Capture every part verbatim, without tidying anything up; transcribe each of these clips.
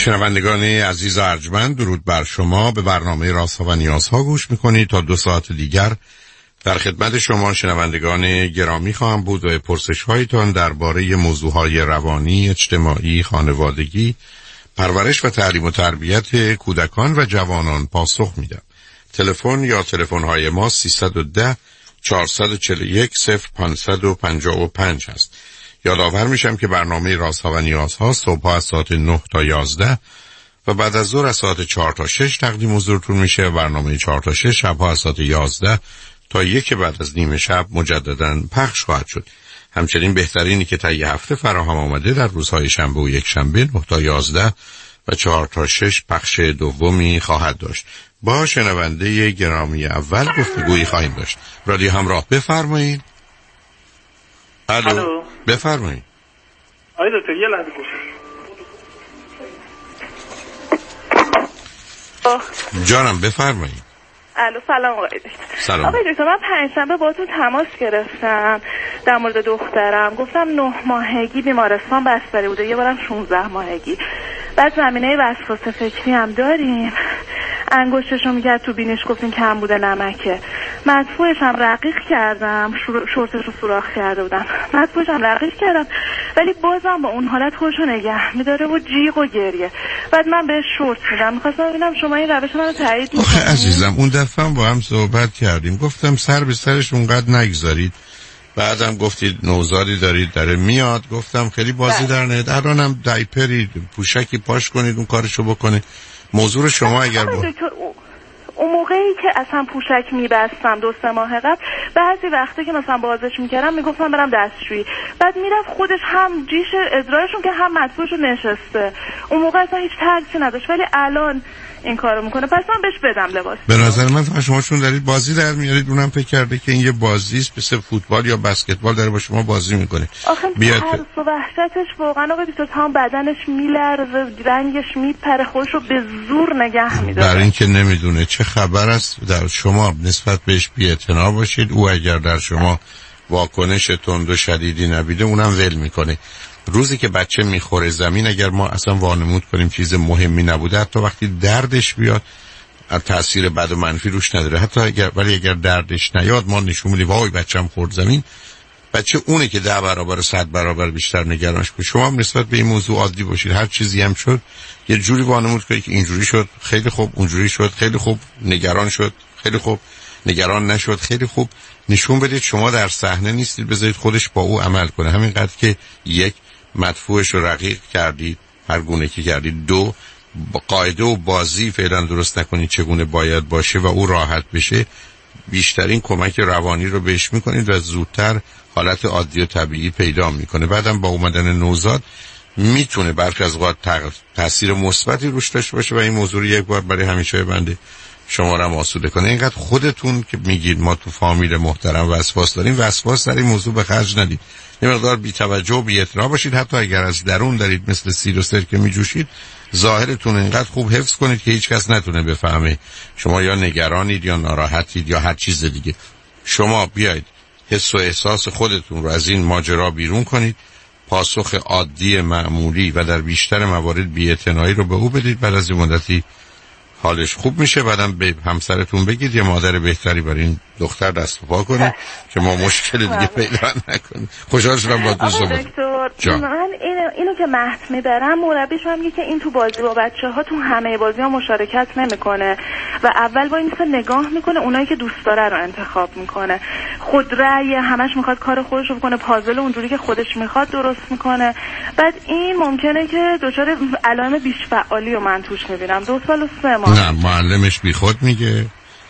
شنوندگان عزیز ارجمند، درود بر شما. به برنامه رازها و نیازها گوش میکنید. تا دو ساعت دیگر در خدمت شما شنوندگان گرامی خواهم بود و پرسش هایتان درباره موضوعهای روانی، اجتماعی، خانوادگی، پرورش و تعلیم و تربیت کودکان و جوانان پاسخ میدم. تلفن یا تلفن های ما سیصد و ده چهارصد و چهل و یک صفر پانصد و پنجاه و پنج هست. یادآور میشم که برنامه رازها و نیازها صبح از ساعت نه تا یازده و بعد از ظهر از ساعت چهار تا شش تقدیم حضورتون میشه. برنامه چهار تا شش شبها از ساعت یازده تا یک بعد از نیم شب مجددا پخش خواهد شد. همچنین بهترینی که تا یه هفته فراهم آمده در روزهای شنبه و یک شنبه نه تا یازده و چهار تا شش پخش دومی خواهد داشت. با شنونده گرامی اول گفتگویی خواهیم داشت. رادیو همراه، بفرمایید. الو، بفرمایید. آقای دکتر یه لحظه گوش. جانم بفرمایید. الو سلام آقای دکتر. سلام. آقای دکتر من پنجشنبه باهاتون تماس گرفتم در مورد دخترم. گفتم نه ماهگی بیمارستان بستری بوده، یه بارم شانزده ماهگی. بعد زمینه وسواس فکری هم داریم. انگشتشو میگرد تو بینیش، گفتیم کم بوده نمکه. مدفوعش هم رقیق کردم، شورتش رو سوراخ کرده بودم. مدفوعش هم رقیق کردم ولی بازم با اون حالت خودشو نگه میداره و جیغ و گریه. بعد من بهش شورت میدم. میخواستم ببینم شما این روش منو تایید میکنید؟ آخه عزیزم اون دفعه با هم صحبت کردیم، گفتم سر به سرش اونقدر نگذارید. بعدم گفتید نوزادی دارید داره میاد، گفتم خیلی بازی در نهید. الانم دایپری پوشکی پاش کنید اون کارشو بکنه. موضوع شما اگر با... اون موقعی که اصلا پوشک میبستم دو سه ماه قبل، بعضی وقتی که مثلا بازش میکردم میگفتم برم دستشویی، بعد میرفت خودش هم جیش ادرایشون که هم مدفوعشو نشسته. اون موقع اصلا هیچ ترسی نداشت ولی الان این کارو میکنه. پس من بهش بدم لباس. به نظر من فقط شما چون دارید بازی در میارید، اونم فکر کرده که این یه بازی است، مثل فوتبال یا بسکتبال داره با شما بازی میکنه. آخه ترس و وحشتش واقعا آقا بیشتر تمام بدنش میلرزه، رنگش میپره، خودشو به زور نگه میداره. در این که نمیدونه چه خبر است در شما نسبت بهش بی‌اعتنا باشید. او اگر در شما واکنش تند و شدیدی نبیده اونم ول میکنه. روزی که بچه میخوره زمین، اگر ما اصلا وانمود کنیم چیز مهمی نبوده، حتی وقتی دردش بیاد تأثیر بد و منفی روش نداره. حتی اگر ولی اگر دردش نیاد ما نشون میدیم وای بچه‌م خورد زمین، بچه اونه که ده برابر صد برابر بیشتر نگرانش باشه. شما هم نسبت به این موضوع عادی باشید. هر چیزی هم شد یه جوری وانمود کنید که اینجوری شد خیلی خوب، اونجوری شد خیلی خوب، نگران شد خیلی خوب، نگران نشد خیلی خوب. نشون بدید شما در صحنه نیستید، بذارید خودش با او عمل کنه. همینقدر که یک مدفوعش رو رقیق کردید هر گونه که کردید، دو با قاعده و بازی فعلا درست نکنید چگونه باید باشه و او راحت بشه، بیشترین کمک روانی رو بهش میکنید و زودتر حالت عادی و طبیعی پیدا میکنه. بعدم با اومدن نوزاد میتونه برخی از اوقات تاثیر مثبتی روش داشته باشه و این موضوع یک بار برای همیشه بنده شما رو آسوده کنه. اینقدر خودتون که میگید ما تو فامیل محترم وسواس داریم، وسواس در این موضوع به خرج ندید. یه مقدار بی توجه و بی اعتنا باشید. حتی اگر از درون دارید مثل سیر و سرکه میجوشید، ظاهرتون اینقدر خوب حفظ کنید که هیچ کس نتونه بفهمه شما یا نگرانید یا ناراحتید یا هر چیز دیگه. شما بیاید حس و احساس خودتون رو از این ماجرا بیرون کنید، پاسخ عادی معمولی و در بیشتر موارد بی‌اعتنایی رو به او بدید. بعد از این مدتی حالش خوب میشه. بعدم به همسرتون بگید یه مادر بهتری برای این دختر دست و پا کنه که ما مشکل دیگه پیدا نکنیم. خوشحال شدم با تو صحبت. دکتر من اینو, اینو که مهد میبرم، مربیش هم میگه که این تو بازی با بچه‌ها تو همه بازی ها مشارکت نمیکنه و اول با این مثلا نگاه میکنه، اونایی که دوست داره رو انتخاب میکنه، خود رأی همش میخواد کار خودش رو بکنه، پازل اونجوری که خودش میخواد درست میکنه. بعد این ممکنه که دچار علائم بیش فعالی رو من توش میبینم. دو سال و سه ماه. نه معلمش بیخود میگه،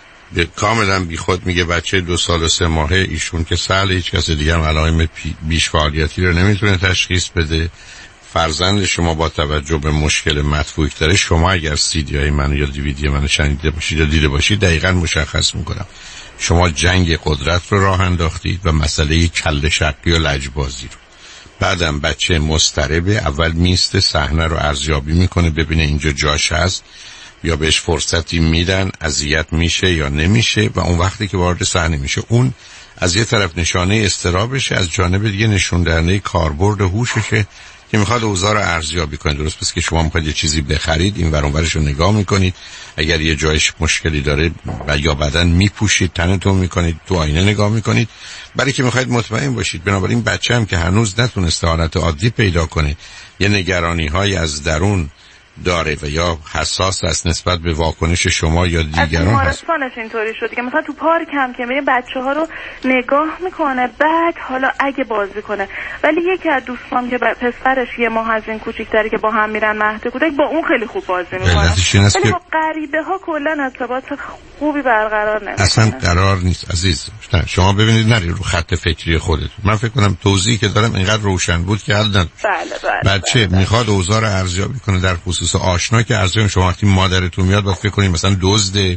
کاملا بیخود میگه. بچه دو سال و سه ماهه ایشون که سهل، هیچ کس دیگه هم علائم بیش فعالیتی رو نمیتونه تشخیص بده. فرزند شما با توجه به مشکل مدفوعی داره، شما اگر سیدی های من یا دیویدی من شنیده باشید یا دیده باشید دقیقاً مشخص میکنم شما جنگ قدرت رو راه انداختید و مسئله کله شقی و لجبازی رو. بعدم بچه مضطربه، اول میسته صحنه رو ارزیابی میکنه ببینه اینجا جاش هست یا بهش فرصتی میدن، اذیت میشه یا نمیشه و اون وقتی که وارد صحنه میشه اون از یه طرف نشانه اضطرابشه، از جانب دیگه نشون دهنده کاربرد هوششه که میخواد اوضاع رو ارزیابی کنه. درست پس که شما میخواید یه چیزی بخرید، این ور اون ورش رو نگاه میکنید، اگر یه جایش مشکلی داره و یا بدن میپوشید، تنتون میکنید، تو آینه نگاه میکنید، برای که میخواید مطمئن باشید. بنابراین بچه هم که هنوز نتونسته حالت عادی پیدا کنه، یه نگرانی های از درون داره و یا حساس است نسبت به واکنش شما یا دیگران هست. بیمارستانش اینطوری شد که مثلا تو پارک هم که میره بچه‌ها رو نگاه میکنه، بعد حالا اگه بازی کنه، ولی یکی از دوستام که پسرش یه ماه از این کوچیک‌تره که با هم میرن مهد کودک، با اون خیلی خوب بازی میکنه، ولی با غریبه ها کلا ارتباط خوبی برقرار نمیکنه. اصلا قرار نیست عزیز. شما ببینید نری رو خط فکری خودتون. من فکر کنم توضیحی که دارم اینقدر روشن بود که حل نداره. بله بله. بچه بله. میخواد اوضاع رو ارزیابی کنه در خصوص آشنا که ارزیابی شما وقتی مادرتون میاد با فکر کنید مثلا دزد،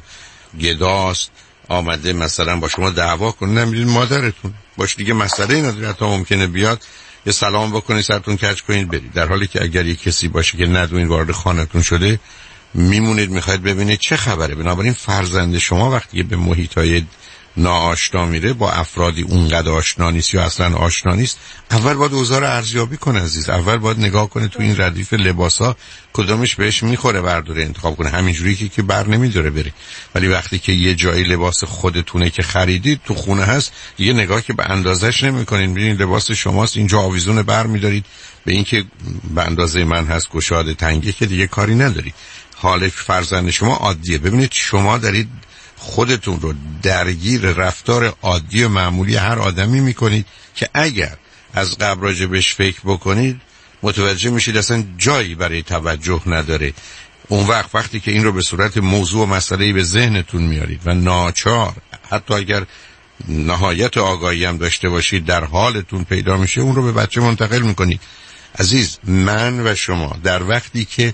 گداست، آمده مثلا با شما دعوا کنه، نمیدونید مادرتون باش دیگه مسئله نداره، حتی ممکنه بیاد یه سلام بکنید، سرتون کج کنید برید، در حالی که اگر یه کسی باشه که ندونید وارد خانه‌تون شده میمونید میخواید ببینید چه خبره. بنابراین فرزند شما وقتی به محیطای ناآشنا میره، با افرادی اونقدر آشنا نیست یا اصلا آشنا نیست، اول باید اوضاع رو ارزیابی کنه عزیز. اول باید نگاه کنه تو این ردیف لباسا کدومش بهش میخوره برداره انتخاب کنه، همینجوری که که بر نمیداره بره. ولی وقتی که یه جایی لباس خودتونه که خریدید تو خونه هست، یه نگاه که به اندازش نمیکنین، ببینید لباس شماست، اینجا آویزون بر میدارید به اینکه به اندازه من هست، گشاده تنگه، که دیگه کاری نداری. حال فرزند شما عادیه. ببینید شما دارید خودتون رو درگیر رفتار عادی و معمولی هر آدمی میکنید که اگر از قبل راجبش فکر بکنید متوجه میشید اصلا جایی برای توجه نداره. اون وقت وقتی که این رو به صورت موضوع و مسئله‌ای به ذهنتون میارید و ناچار حتی اگر نهایت آگاهی هم داشته باشید در حالتون پیدا میشه، اون رو به بچه منتقل میکنید. عزیز، من و شما در وقتی که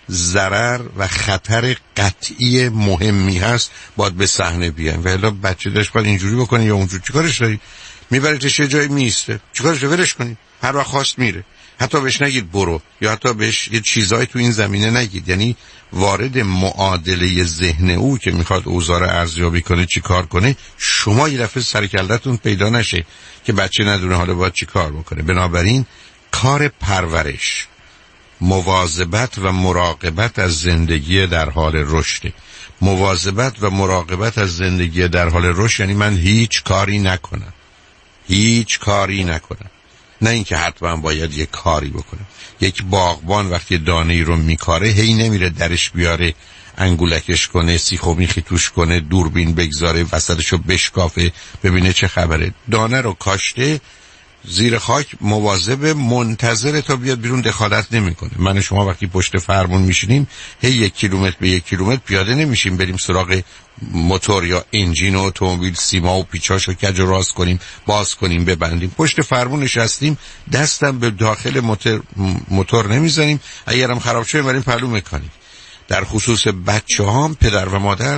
ضرر و خطر قطعی مهمی هست باید به صحنه بیایم، و الا بچه داشت باید اینجوری بکنه یا اونجوری. چیکارش دارید؟ میبریدش یه جایی میسته، چیکارش دارید؟ ولش کنید، هر وقت خواست میره. حتی بهش نگید برو، یا حتی بهش یه چیزایی تو این زمینه نگید. یعنی وارد معادله ذهن او که میخواد اوضاع رو ارزیابی کنه چی کار کنه، شما یه دفعه سر کلتون پیدا نشه که بچه ندونه حالا باید چی کار بکنه. بنابراین کار پرورش، مواظبت و مراقبت از زندگی در حال رشد. مواظبت و مراقبت از زندگی در حال رشد یعنی من هیچ کاری نکنم، هیچ کاری نکنم، نه اینکه حتما باید یک کاری بکنم. یک باغبان وقتی دانه‌ای رو میکاره هی نمیره درش بیاره انگولکش کنه، سیخ و میخی توش کنه، دوربین بگذاره وسطشو بشکافه ببینه چه خبره. دانه رو کاشته زیر خاک، مواظب، منتظر تا بیاد بیرون، دخالت نمیکنه. من و شما وقتی پشت فرمون میشینیم هی یک کیلومتر به یک کیلومتر پیاده نمیشیم بریم سراغ موتور یا انجین اتومبیل، سیما و پیچاشو کج و راست کنیم، باز کنیم، ببندیم. پشت فرمون نشستیم، دستم به داخل موتور موتور نمیزنیم، اگرم خراب شه بریم پهلو مکانیک. در خصوص بچه هام پدر و مادر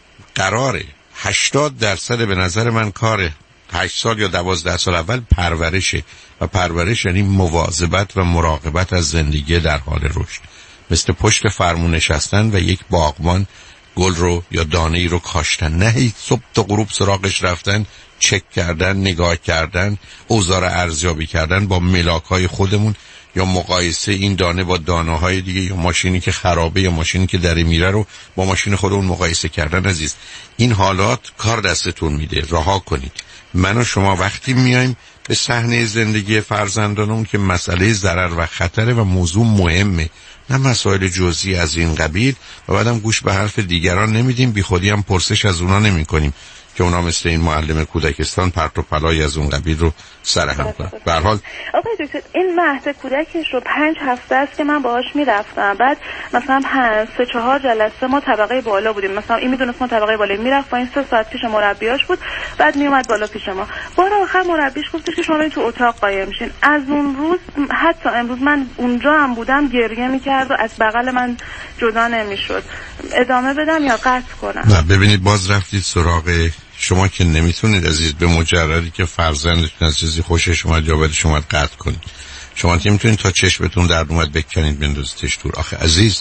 قراره هشتاد درصد به نظر من کاره هشت سال یا دوازده سال اول پرورشه، و پرورش یعنی مواظبت و مراقبت از زندگی در حال رشد. مثل پشت فرمون نشستن و یک باغبان گل رو یا دانه‌ای رو کاشتن، نه هیچ صبح تا غروب سراغش رفتن، چک کردن، نگاه کردن، اوضاع رو ارزیابی کردن با ملاک‌های خودمون، یا مقایسه این دانه با دانه‌های دیگه، یا ماشینی که خرابه یا ماشینی که داره میره رو با ماشین خودمون مقایسه کردن. عزیز، این حالات کار دستتون میده، رها کنید. من و شما وقتی میایم به صحنه زندگی فرزندانمون که مسئله ضرر و خطره و موضوع مهمه، نه مسائل جزئی از این قبیل، و بعدم گوش به حرف دیگران نمیدیم، بی خودی هم پرسش از اونا نمی کنیم که اونا مثل این معلم کودکستان پرت و پلای از اون قبیل رو سرهم کنن. به هر حال آقای دکتر، این مهد کودکش رو پنج هفته است که من باهاش میرفتم، بعد مثلا پنج سه چهار جلسه ما طبقه بالا بودیم، مثلا این میدونست ما طبقه بالا میرفت، با این سه ساعت پیش مربیاش بود، بعد میومد بالا پیش ما. بار آخر مربیش گفتش که شما تو اتاق قایم شین. از اون روز حتی امروز من اونجا هم بودم گریه میکرد و از بغل من جدا نمیشد. ادامه بدم یا قطع کنم؟ نه، ببینید باز رفتید سراغ شما که نمیتونید عزیز به مجردی که فرزندتون از چیزی خوشش اومد یا بدش اومد قطع کنید. شما که میتونید تا چشمتون درد اومد بکنید بندازیدش دور. آخه عزیز،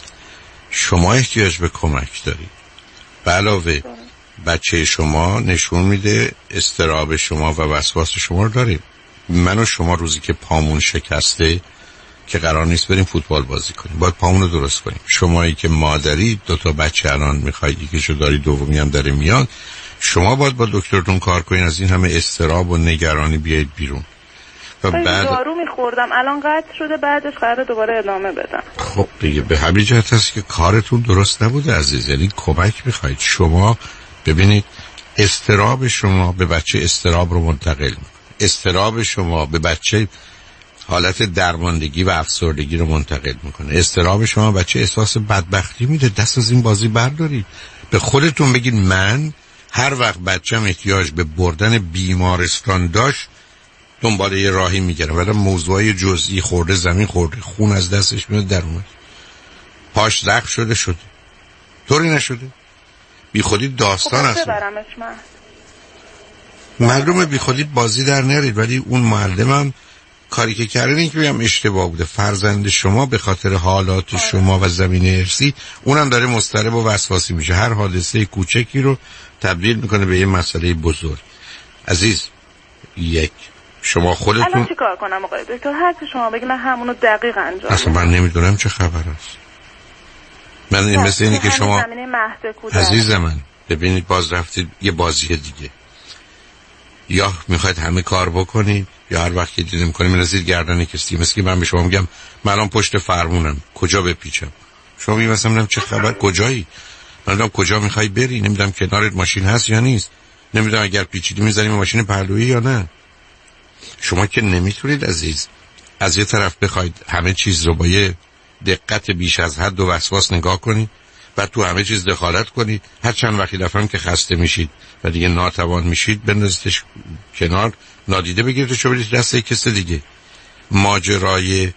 شما احتیاج به کمک دارید. به علاوه بچه شما نشون میده استراب شما و وسواس شما رو داریم. من و شما روزی که پامون شکسته که قرار نیست بریم فوتبال بازی کنیم، باید پامون رو درست کنیم. شمایی که مادری دو تا بچه الان میخواید، یکیشو داری دومی هم داره میاد، شما باید با دکترتون کار کنین، از این همه اضطراب و نگرانی بیاید بیرون. و بعد دارو میخوردم الان قطع شده، بعدش قراره دوباره ادامه بدم. خب دیگه به همین جهت هست که کارتون درست نبوده عزیز، یعنی کمک میخواید. شما ببینید اضطراب شما به بچه اضطراب رو منتقل میکنه، اضطراب شما به بچه حالت درماندگی و افسردگی رو منتقل میکنه، اضطراب شما بچه احساس بدبختی میده. دست از این بازی بردارید، به خودتون بگید من هر وقت بچه‌م احتیاج به بردن بیمارستان داشت دنبال یه راهی میگردم. بعد موضوعای جزئی، خورده زمین خورده، خون از دستش میاد در اومد، پاش زخم شده شده، طوری نشده، بی خودی داستان است. معلومه بی خودی بازی در نرید، ولی اون معلمم کاری که کردن این که بگم اشتباه بوده. فرزند شما به خاطر حالات شما و زمینه ارثی اونم داره مضطرب و وسواسی میشه، هر حادثه کوچکی رو تبدیل میکنه به یه مسئله بزرگ. عزیز، یک شما خودتون الان چیکار کنم آقای دکتر؟ هر چی شما بگید من همونو دقیق انجام. اصلا من نمیدونم چه خبر است. من این مثل اینه که شما عزیز من ببینید باز رفتید یه بازی دیگه، یا میخواید همه کار بکنید یا هر وقت که دیدیم کنیم میرسید گردن کسی. مثل که من به شما میگم من الان پشت فرمونم کجا بپیچم، شما میگید مثلا نمیدونم چه خبر، کجایی؟ من نمیدونم کجا میخوای بری، نمیدونم کنارت ماشین هست یا نیست، نمیدونم اگر پیچیدی میزنیم ماشین پهلویی یا نه. شما که نمیتونید عزیز از یه طرف بخواید همه چیز رو با یه دقت بیش از حد و وسواس نگاه کنید، بعد تو همه چیز دخالت کنید، هر چند وقتی دفعه که خسته میشید و دیگه ناتوان میشید بندازیدش کنار، نادیده بگیریدش و بدید دست کسی دیگه. ماجرای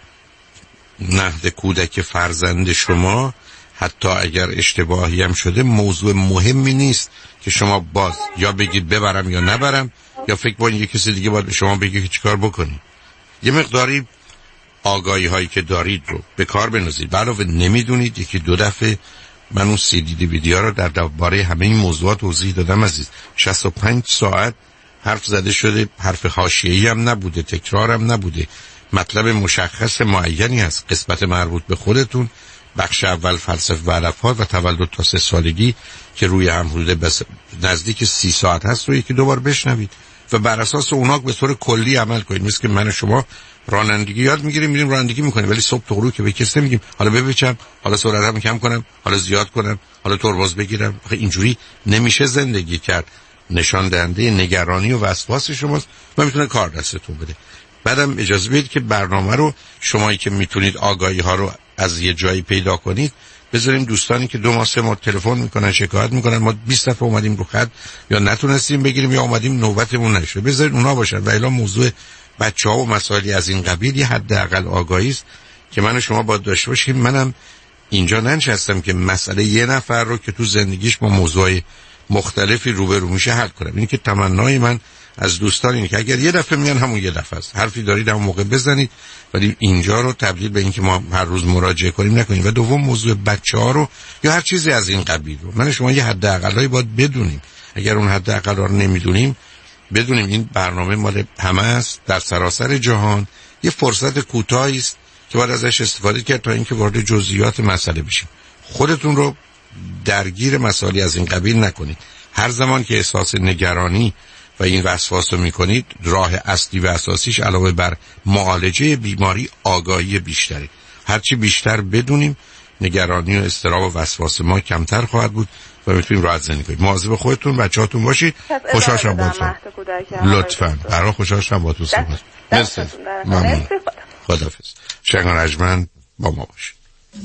نهد کودک فرزند شما حتی اگر اشتباهی هم شده موضوع مهمی نیست که شما باز یا بگید ببرم یا نبرم، یا فکر کنید یه کسی دیگه باید به شما بگه که چیکار بکنید. یه مقداری آگاهی هایی که دارید رو به کار بندازید. علاوه نمیدونید یکی دو دفعه من اون سی دی دی ویدیو رو در درباره همه این موضوعات توضیح دادم عزیز. شصت و پنج ساعت حرف زده شده، حرف حاشیه‌ای هم نبوده، تکرار هم نبوده، مطلب مشخص معینی هست. قسمت مربوط به خودتون، بخش اول فلسفه و علفات و تولد تا سه سالگی که روی هم حدود بس نزدیک سی ساعت هست رو یکی دو بار بشنوید و بر اساس اونا به طور کلی عمل کنید. مثل که من و شما رانندگی یاد میگیریم، میریم رانندگی میکنیم، ولی صبح طغرو که به کسی نمیگیم حالا بپیچم، حالا سرعتم کم کنم، حالا زیاد کنم، حالا ترمز بگیرم. اینجوری نمیشه زندگی کرد. نشان دهنده نگرانی و وسواس شماست و میتونه کار دستتون بده. بعدم اجازه بدید که برنامه رو شمایی که میتونید آگاهی ها رو از یه جایی پیدا کنید بذاریم دوستانی که دو ماه سه ماه تلفن میکنن شکایت میکنن ما بیست دفعه اومدیم رو خط یا نتونستیم بگیریم یا اومدیم نوبتمون نشد، بذارید اونا باشن. و الا موضوع بچه‌ها و مسائلی از این قبیل یه حداقل آگاهی است که من و شما باید داشته باشیم. منم اینجا ننشستم که مسئله یه نفر رو که تو زندگیش با موضوع مختلفی روبرو میشه حل کنم. این که تمنای من از دوستان اینه که اگر یه دفعه میان همون یه دفعه است، حرفی دارید همون موقع بزنید، ولی اینجا رو تبدیل به این که ما هر روز مراجعه کنیم نکنیم. و دوم موضوع بچه‌ها رو یا هر چیزی از این قبیل رو من شما یه حداقلایی باید بدونیم. اگر اون حداقلا رو نمیدونیم بدونیم این برنامه مال همه است در سراسر جهان، یه فرصت کوتاهی است که باید ازش استفاده کرد تا اینکه وارد جزئیات مسئله بشیم. خودتون رو درگیر مسائلی از این قبیل نکنید. هر زمان که احساس نگرانی و این وسواس رو میکنید، راه اصلی و اساسیش علاوه بر معالجه بیماری آگاهی بیشتره. هرچی بیشتر بدونیم نگرانی و اضطراب و وسواس ما کمتر خواهد بود و میتونیم راحت زندگی کنید. مواظب خودتون بچه‌هاتون باشید. خوشحال شدم باهاتون. لطفاً. برای خوشحال شدم باهاتون صحبت. مرسی. ممنون. خداحافظ. شنگان رجمن با ما باشید.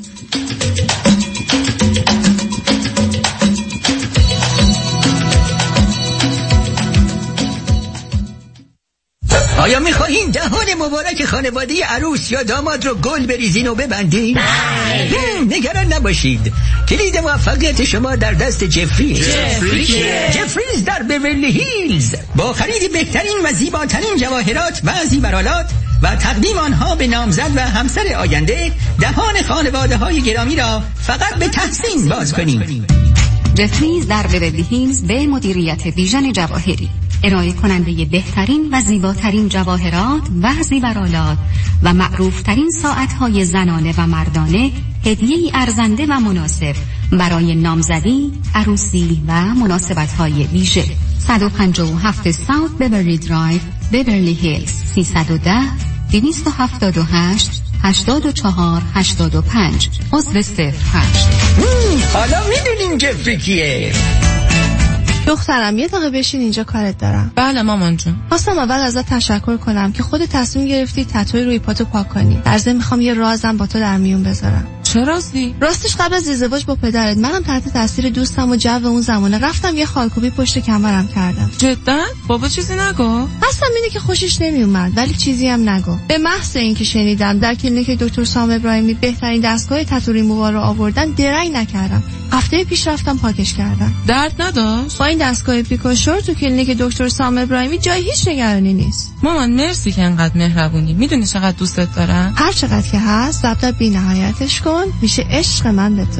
آیا میخواهین دهان مبارک خانواده عروس یا داماد رو گل بریزین و ببندین؟ نگران نباشید، کلید موفقیت شما در دست جفری. جفری که؟ جفریز در بیورلی هیلز با خرید بهترین و زیباترین جواهرات و زیورالات و تقدیم آنها به نامزد و همسر آینده، دهان خانواده های گرامی را فقط به تحسین باز کنیم. جفریز در بیورلی هیلز به مدیریت ویژن جواهری. ارائه کننده بهترین و زیباترین جواهرات و زیورآلات و معروفترین ساعتهای زنانه و مردانه، هدیه‌ای ارزنده و مناسب برای نامزدی، عروسی و مناسبت‌های ویژه. صد و پنجاه و هفت ساوت بیورلی درایو، بیورلی هیلز، سیصد و ده دویست و هفتاد و هشت هشتاد و چهار هشتاد و پنج. عضو صفر هشت. حالا میدونین جفری کیه؟ دخترم یه دقیقه بشین اینجا، کارت دارم. بله مامان جون. خواستم اول ازت تشکر کنم که خودت تصمیم گرفتی تتوی روی پاتو پاک کنی. در ضمن میخوام یه رازم با تو در میون بذارم. چه رازی؟ راستش قبل از ازدواج با پدرت منم تحت تاثیر دوستم و جو اون زمانه رفتم یه خالکوبی پشت کمرم کردم. جدا؟ بابا چیزی نگو؟ قصدم اینه که خوشش نمیومد ولی چیزی هم نگو. به محض اینکه شنیدم در کلینیک دکتر سام ابراهیمی بهترین دستگاه تتو ریمووال رو آوردن، درنگ نکردم. هفته پیش رفتم پاکش کردم. درد نداشت؟ با این دستگاه پیکوشور تو کلینیک دکتر سام ابراهیمی جای هیچ نگرانی نیست. مامان مرسی که انقدر مهربونی. میدونی چقدر دوستت دارم؟ هر چقدر که هست ضبط بی نهایتش کن، میشه عشق من به تو.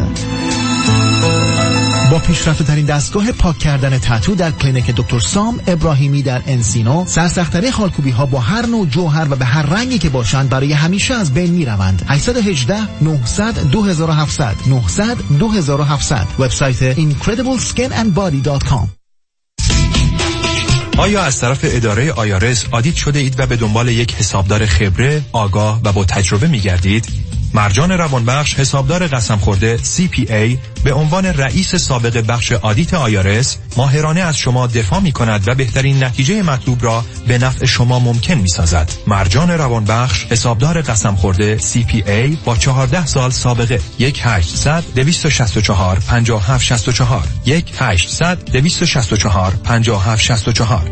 با پیشرفته ترین دستگاه پاک کردن تتو در کلینیک دکتر سام ابراهیمی در انسینو، سرسخت‌ترین خالکوبی ها با هر نوع جوهر و به هر رنگی که باشند برای همیشه از بین میروند. هشت یک هشت نه صفر صفر دو هفت صفر صفر نه صفر صفر دو هفت صفر صفر. وبسایت اینکردیبل اسکین اند بادی دات کام. آیا از طرف اداره آیارس آدیت شده اید و به دنبال یک حسابدار خبره، آگاه و با تجربه می‌گردید؟ مرجان روانبخش، حسابدار قسم خورده سی پی ای، به عنوان رئیس سابق بخش آدیت آیارس ماهرانه از شما دفاع می کند و بهترین نتیجه مطلوب را به نفع شما ممکن می سازد. مرجان روانبخش، حسابدار قسم خورده سی پی ای با چهارده سال سابقه. یک هشتصد دویست و شصت و چهار پنجاه و هفت شصت و چهار یک هشتصد دویست و شصت و چهار پنجاه و هفت شصت و چهار.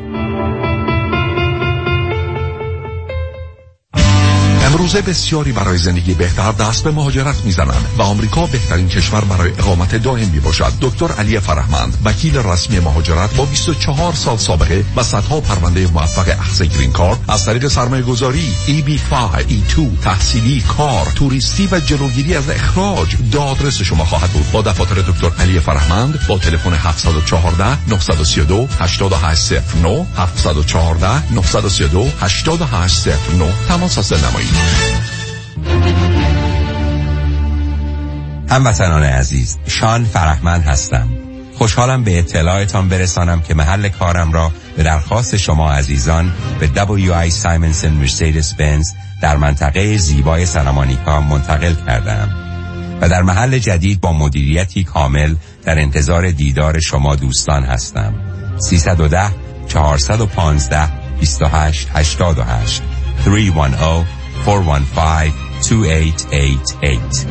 امروزه بسیاری برای زندگی بهتر دست به مهاجرت میزنند و آمریکا بهترین کشور برای اقامت دائم می باشد. دکتر علی فرهمند، وکیل رسمی مهاجرت با بیست و چهار سال سابقه و صدها پرونده موفق اخذ گرین کارت از طریق سرمایه گذاری، ای بی پنج، ای دو، تحصیلی، کار، توریستی و جلوگیری از اخراج دادرس شما خواهد بود. با دفاتر دکتر علی فرهمند با تلفن هفت یک چهار نه سه دو هشت هشت صفر نه هفت یک چهار نه سه دو هشت هشت صفر نه تماس حاصل نمایید. هموطنان عزیز، شان فرهمند هستم. خوشحالم به اطلاعتان برسانم که محل کارم را به درخواست شما عزیزان به دبلیو آی سایمنسن مرسدس بنز در منطقه زیبای سانتامونیکا منتقل کردم و در محل جدید با مدیریتی کامل در انتظار دیدار شما دوستان هستم. سیصد و ده چهارصد و پانزده بیست و هشت هشتاد و هشت سه یک صفر چهار یک پنج دو هشت هشت هشت.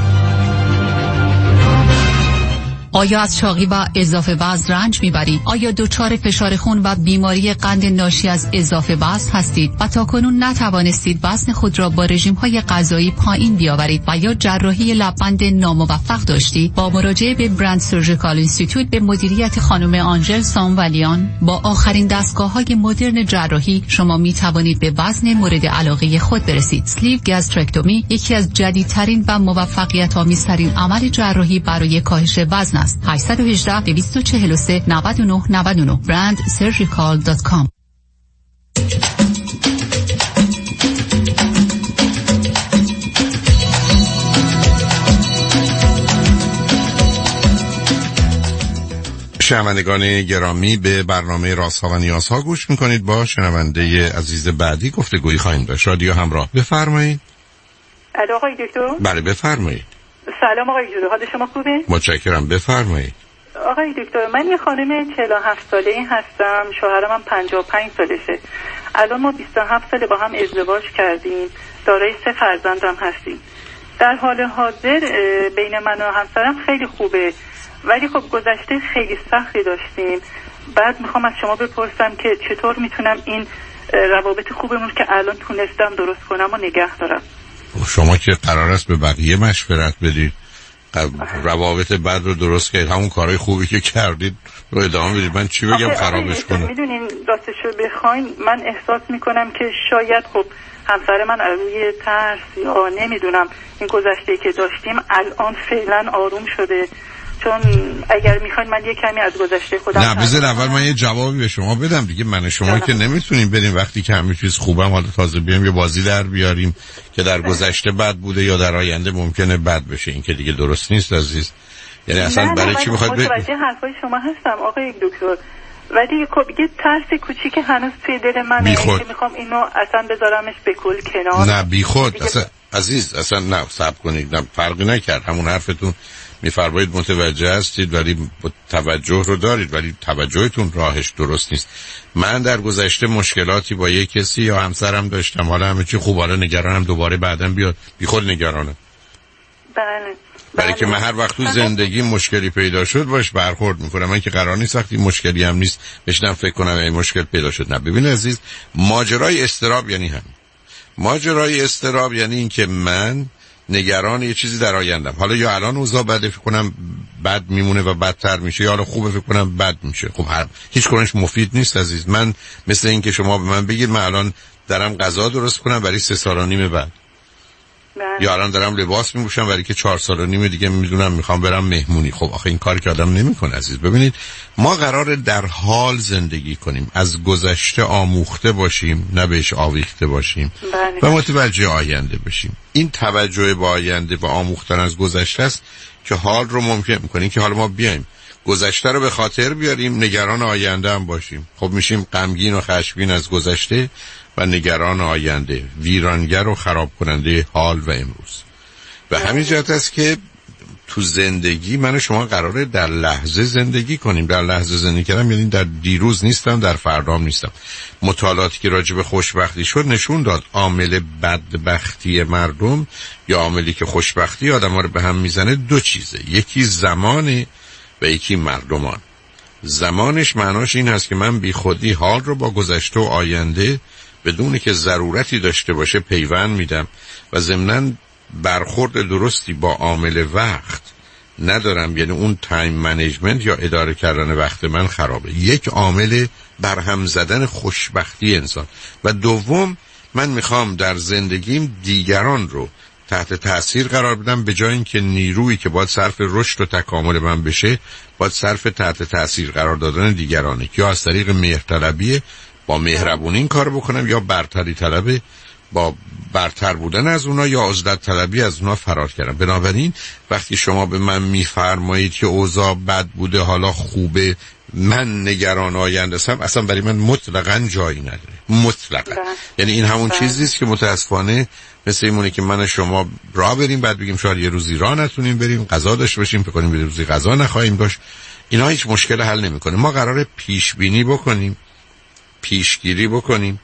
آیا از چاقی و اضافه وزن رنج میبرید؟ آیا دچار فشار خون و بیماری قند ناشی از اضافه وزن هستید و تاکنون نتوانستید وزن خود را با رژیم‌های غذایی پایین بیاورید و یا جراحی لب‌بند ناموفق داشتید؟ با مراجعه به برند سرجیکال اینستیتوت به مدیریت خانم آنژل سامولیان با آخرین دستگاه‌های مدرن جراحی شما میتوانید به وزن مورد علاقه خود برسید. اسلیو گاسترکتومی یکی از جدیدترین و موفقیت‌آمیزترین عمل جراحی برای کاهش وزن است. هشت یک هشت دو چهار سه نه نه نه نه برند سرجیکال دات کام. شنوندگان گرامی، به برنامه رازها و نیازها گوش میکنید. با شنونده عزیز بعدی گفتگویی خواهیم داشت. رادیو همراه، بفرمایید. الو آقای دکتر. بله بفرمایید. سلام آقای دکتر، حال شما خوبه؟ متشکرم، بفرمایید. آقای دکتر، من یه خانم چهل و هفت ساله‌ای هستم، شوهرم هم پنجاه و پنج سالشه. الان ما بیست و هفت ساله با هم ازدواج کردیم، دارای سه فرزندم هستیم. در حال حاضر بین من و همسرم خیلی خوبه، ولی خب گذشته خیلی سختی داشتیم. بعد میخوام از شما بپرسم که چطور میتونم این روابط خوبمون که الان تونستم درست کنم و نگه دارم. شما که قرار است به بقیه مشورت بدید، روابط بد رو درست کردید، همون کارهای خوبی که کردید رو ادامه بدید. من چی بگم خرابش کنم؟ میدونین راستشو بخواین من احساس میکنم که شاید خب همسر من روی ترس یا نمیدونم این گذشته که داشتیم الان فعلا آروم شده چون اگر میخواین من یه کمی از گذشته خودم نه بذار اول من یه جوابی به شما بدم دیگه. من شما جانم. که نمیتونیم بریم وقتی که همه چیز خوبم حالا تازه بیایم یه بازی در بیاریم که در گذشته بد بوده یا در آینده ممکنه بد بشه. این که دیگه درست نیست عزیز. یعنی اصلا برای چی بخواید ب... متوجه حرفای شما هستم آقای دکتر، ولی خب یه ترس کوچیک هنوز توی دل منه که میخوام اینو اصلا بذارمش به کل کنار. نه بی خود دیگه... اصلا عزیز اصلا نه صبر کنید، نه فرقی نکرد. همون حرفتون میفرمایید متوجه هستید ولی توجه رو دارید ولی توجهتون راهش درست نیست. من در گذشته مشکلاتی با یک کسی یا همسرم داشتم، حالا همه چی خوب، حالا نگرانم دوباره بعدم بیاد، بی خود نگرانم. بله برای که من هر وقت تو زندگی مشکلی پیدا شد باش برخورد میکنم. من که قرار نیست وقتی مشکلی هم نیست بشنم فکر کنم این مشکل پیدا شد. نه ببین عزیز، ماجرای استراب یعنی همین. ماجرای استراب یعنی این که من نگران یه چیزی در آیندم. حالا یا الان اوضاع بده فکر کنم بد میمونه و بدتر میشه، یا حالا خوبه فکر کنم بد میشه. خب هر هیچ کنش مفید نیست عزیز. من مثل این که شما به من بگید من الان دارم غذا درست کنم برای سه سال و نیم بعد، یا الان دارم لباس میپوشم برای که چهار سال و نیم دیگه میدونم میخوام برم مهمونی. خب آخه این کاری که آدم نمیکنه عزیز. ببینید ما قراره در حال زندگی کنیم، از گذشته آموخته باشیم نه بهش آویخته باشیم و متوجه آینده بشیم. این توجه به آینده و آموختن از گذشته است که حال رو ممکن میکنه که حالا ما بیایم گذشته رو به خاطر بیاریم، نگران آینده هم باشیم. خب میشیم غمگین و خشمگین از گذشته و نگران آینده، ویرانگر و خراب کننده حال و امروز. و همین جهت است که تو زندگی من و شما قراره در لحظه زندگی کنیم. در لحظه زندگی کردم یعنی در دیروز نیستم، در فردام نیستم. مطالعاتی که راجع به خوشبختی شد نشون داد عامل بدبختی مردم یا عاملی که خوشبختی آدم‌ها رو به هم میزنه دو چیزه، یکی زمانه و یکی مردمان. زمانش معناش این هست که من بی خودی حال رو با گذشته و آینده بدون که ضرورتی داشته باشه پیوند میدم و ضمناً برخورد درستی با عامل وقت ندارم. یعنی اون تایم منیجمنت یا اداره کردن وقت من خرابه. یک عامل برهم زدن خوشبختی انسان. و دوم من میخوام در زندگیم دیگران رو تحت تأثیر قرار بدم، به جای اینکه نیرویی که باید صرف رشد و تکامل من بشه باید صرف تحت تأثیر قرار دادن دیگرانه، یا از طریق مهرطلبی با مهربونی این کار بکنم، یا برتری طلبه با برتر بودن از اونا، یا عزلت طلبی از اونا فرار کردم. بنابراین وقتی شما به من میفرمایید که اوضاع بد بوده حالا خوبه، من نگران آینده هستم، اصلا برای من مطلقاً جایی نداره. مطلقاً. یعنی این همون چیزی است که متاسفانه مثل اینونه که من و شما راه بریم بعد بگیم شاید یه روزی راه نتونیم بریم، غذا داشته باشیم فکر کنیم یه روزی غذا نخواهیم داشت. اینا هیچ مشکل حل نمیکنه. ما قراره پیش بینی بکنیم، پیشگیری بکنیم،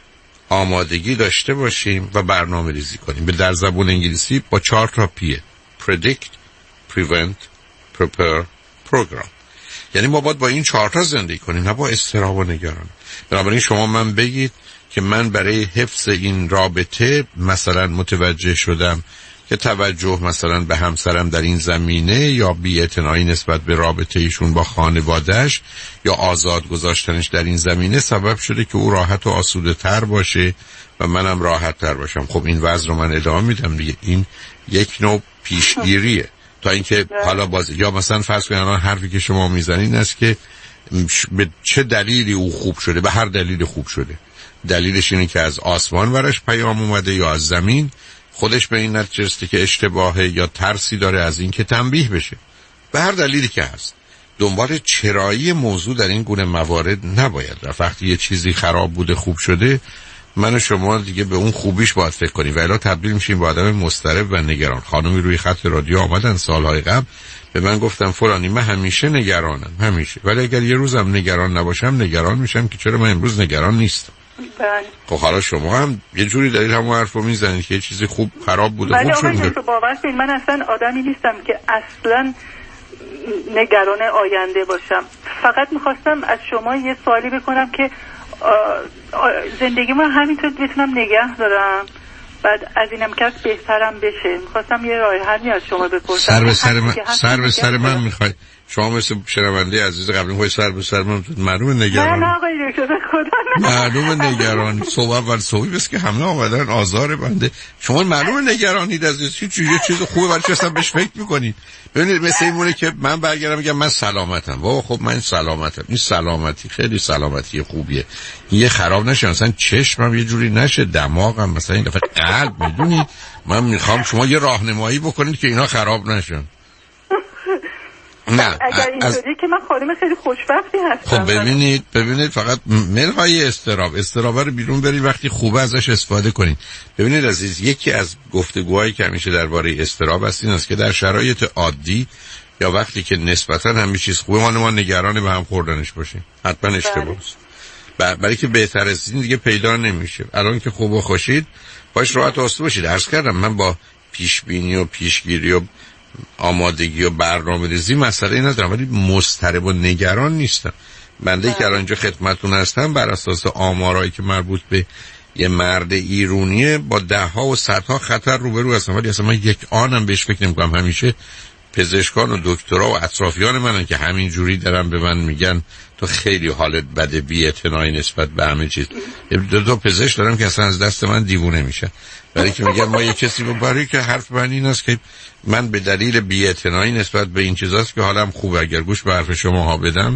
آمادگی داشته باشیم و برنامه ریزی کنیم. به در زبون انگلیسی با چهار تا پیه: predict, prevent, prepare, program. یعنی ما باید با این چهار تا زندگی کنیم، نه با اضطراب و نگرانی. بنابراین شما من بگید که من برای حفظ این رابطه مثلا متوجه شدم که توجه مثلا به همسرم در این زمینه یا بی‌اعتنایی نسبت به رابطه ایشون با خانواده‌اش یا آزاد گذاشتنش در این زمینه سبب شده که او راحت و آسوده تر باشه و منم راحت تر باشم. خب این وضع رو من ادامه میدم دیگه. این یک نوع پیشگیریه تا اینکه حالا باز یا مثلا فرض کنید الان حرفی که شما میزنید است که به چه دلیلی او خوب شده. به هر دلیل خوب شده. دلیلش اینه که از آسمان ورش پیام اومده یا از زمین، خودش به این نتیجه رسیده که اشتباهه یا ترسی داره از این که تنبیه بشه. به هر دلیلی که هست دنبال چرایی موضوع در این گونه موارد نباید رفت. وقتی یه چیزی خراب بوده خوب شده، من و شما دیگه به اون خوبیش باید فکر کنیم و الا تبدیل میشیم به آدم مضطرب و نگران. خانمی روی خط رادیو آمدن سالهای قبل به من گفتم فلانی من همیشه نگرانم، همیشه، ولی اگر یه روزم نگران نباشم نگران میشم که چرا من امروز نگران نیستم. بله. خب حالا شما هم یه جوری دارید همون حرفو میزنید که یه چیزی خوب خراب بوده خوب شده. ولی آقا باور کنید من اصلا آدمی نیستم که اصلا نگران آینده باشم. فقط میخواستم از شما یه سوالی بکنم که زندگی من همینطور بتونم نگه دارم، بعد از اینم که بهترم بشه. میخواستم یه راه حلی از شما بپرسم. سر به سر من سر به سر من میخوای شما مثل شنونده عزیز قبلی های سر به سر من معلوم نگران. نه نه آقای دکتر خدا معلوم نگران صبح و صبحی بس که همه آمدن آزار بنده. شما معلوم نگرانید عزیز، چی چیزی چیز خوبه برای چی اصلا بهش فکر میکنید؟ ببینید مثل این مونه که من برگردم میگم من سلامتم. بابا خب من سلامتم. این سلامتی خیلی سلامتی خوبیه. یه خراب نشه، مثلا چشمم یه جوری نشه، دماغم مثلا این دفعه قلب، میدونید من میخوام شما یه راهنمایی بکنید که اینا خراب نشن. نه اگر اینطوری که من خودم خیلی خوشبختی هستم. خب ببینید ببینید فقط منهای استراب استراب رو بیرون برید، وقتی خوبه ازش استفاده کنید. ببینید عزیز، یکی از گفتگوهایی که همیشه درباره استراب هست این است که در شرایط عادی یا وقتی که نسبتا همه چیز خوبه ما ما نگران به هم خوردنش باشیم، حتما اشتباهه. برای که بهتر از این دیگه پیدا نمیشه. الان که خوب و خوشید باش راحت آسوده باشید. عرض کردم من با پیش بینی و پیشگیری و آمادگی و برنامه‌ریزی مسئله ندارم، ولی مضطرب و نگران نیستم. بنده که الان اینجا خدمتتون هستم بر اساس آمارایی که مربوط به یه مرد ایرونیه با ده ها و صدها خطر روبرو هستم، ولی اصلا من یک آنم بهش فکر نمی‌کنم. همیشه پزشکان و دکترا و اطرافیان منن که همین جوری دارن به من میگن تو خیلی حالت بده، بی‌اعتنایی نسبت به همه چیز. دو تا پزشک دارم که اصلا از دست من دیوونه میشن، برای که میگن ما یه کسی رو برای که حرف من این است که من به دلیل بی‌اعتنایی نسبت به این چیزاست که حالم خوبه، اگر گوش به حرف شما ها بدم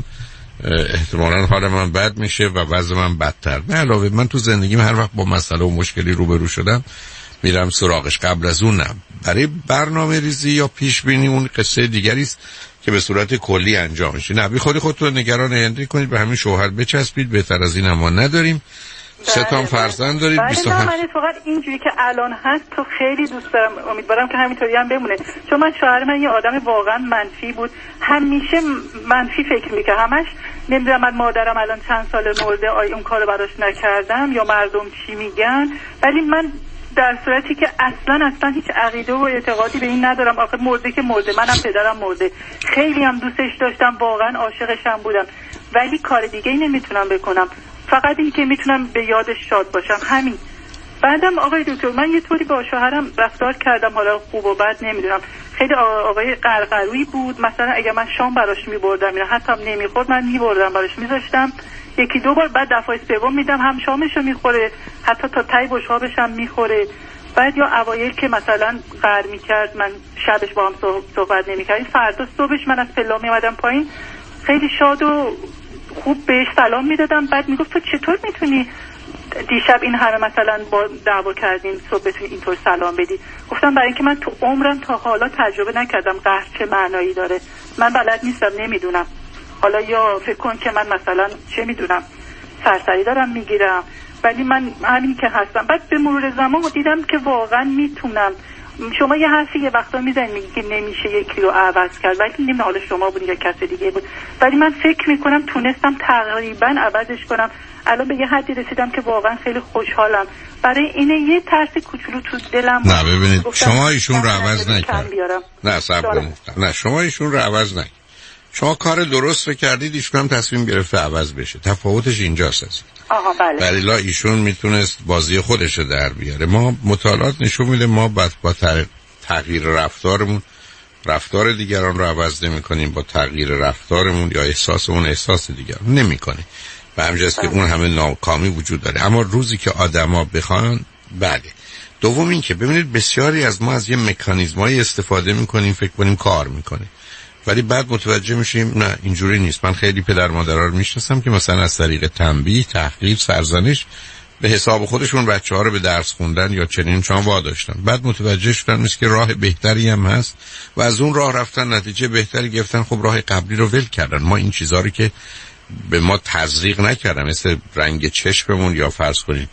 احتمالاً حال من بد میشه و وضع من بدتر. نه علاوه من تو زندگیم هر وقت با مسئله و مشکلی روبرو شدم میرم سراغش. قبل از اون نه. برای برنامه ریزی یا پیش بینی اون قصه دیگری است که به صورت کلی انجام میشه. نه بی خودی خودتون نگران آینده کنید، به همین شوهر بچسبید، بهتر از این ما نداریم. سه تا فرزند دارید. بیست و هفت. بله فقط اینجوری که الان هست تو خیلی دوست دارم، امیدوارم که همینطوری هم بمونه، چون من شوهر من یه آدم واقعا منفی بود، همیشه منفی فکر میکنه، همش نمیدونم من مادرم الان چند سال مرده آیا اون کارو براش نکردم یا مردم چی میگن، ولی من در صورتی که اصلا اصلا هیچ عقیده و اعتقادی به این ندارم. آخه مرده که مرده، منم پدرم مرده، خیلی هم دوستش داشتم، واقعا عاشقشم بودم، ولی کار دیگه ای نمیتونم بکنم، فقط این که میتونم به یادش شاد باشم، همین. بعدم آقای دکتر من یه طوری با شوهرم رفتار کردم، حالا خوب و بد نمیدونم، خیلی آقای قرقرویی بود. مثلا اگه من شام براش میبردم اینا حتی هم نمیخورد، من میبردم براش میذاشتم یکی دو بار، بعد دفعه سوم میدم هم شامشو میخوره، حتی تا تای بشقابش هم میخوره. بعد یا اوایل که مثلا قهر میکرد من شبش با هم صحبت نمیکردیم، فردا صبحش من از پلا میومدم پایین خیلی شاد و خوب بهش سلام میدادم، بعد میگفت تو چطور میتونی دیشب این همه مثلا با دعوا کردیم صبح بتونی اینطور سلام بدی؟ گفتم برای اینکه من تو عمرم تا حالا تجربه نکردم قهر چه معنایی داره، من بلد نیستم، نمیدونم. حالا یا فکر کن که من مثلا چه میدونم سرسری دارم میگیرم، ولی من همین که هستم. بعد به مرور زمان دیدم که واقعا میتونم. شما یه حرفی یه وقتا میزنید میگی که نمیشه یکی رو عوض کرد، ولی نمیدونم حالا شما بودید یا کسی دیگه بود، ولی من فکر میکنم تونستم تقریبا عوضش کنم. الان به یه حدی رسیدم که واقعا خیلی خوشحالم. برای اینه یه ترس کوچولو تو دلم. نه ببینید شما ایشون رو عوض نکردید. نه صبر کنید. نه شما ایشون رو عوض نکردید. شما کار درست رو کردید، ایشون هم تصمیم گرفته عوض بشه. تفاوتش اینجاست است. آها بله. ولی ایشون میتونست بازی خودش رو در بیاره. ما مطالعات نشون میده ما بعد با تغییر رفتارمون رفتار دیگران رو عوض نمی‌کنیم، با تغییر رفتارمون یا احساسمون احساس دیگران نمی‌کنیم. و همینجاست که اون همه ناکامی وجود داره. اما روزی که آدما بخوان بله. دوم این که ببینید بسیاری از ما از یه مکانیزمایی استفاده می‌کنیم فکر کنیم کار می‌کنه، ولی بعد متوجه میشیم نه اینجوری نیست. من خیلی پدر مادرها رو میشناسم که مثلا از طریق تنبیه، تحقیر، سرزنش به حساب خودشون بچه‌ها رو به درس خوندن یا چنین چون واداشتن. بعد متوجه شدن نیست که راه بهتری هم هست و از اون راه رفتن نتیجه بهتری گرفتن. خب راه قبلی رو ول کردن. ما این چیزا رو که به ما تزریق نکردن، مثل رنگ چشممون یا فرض کنید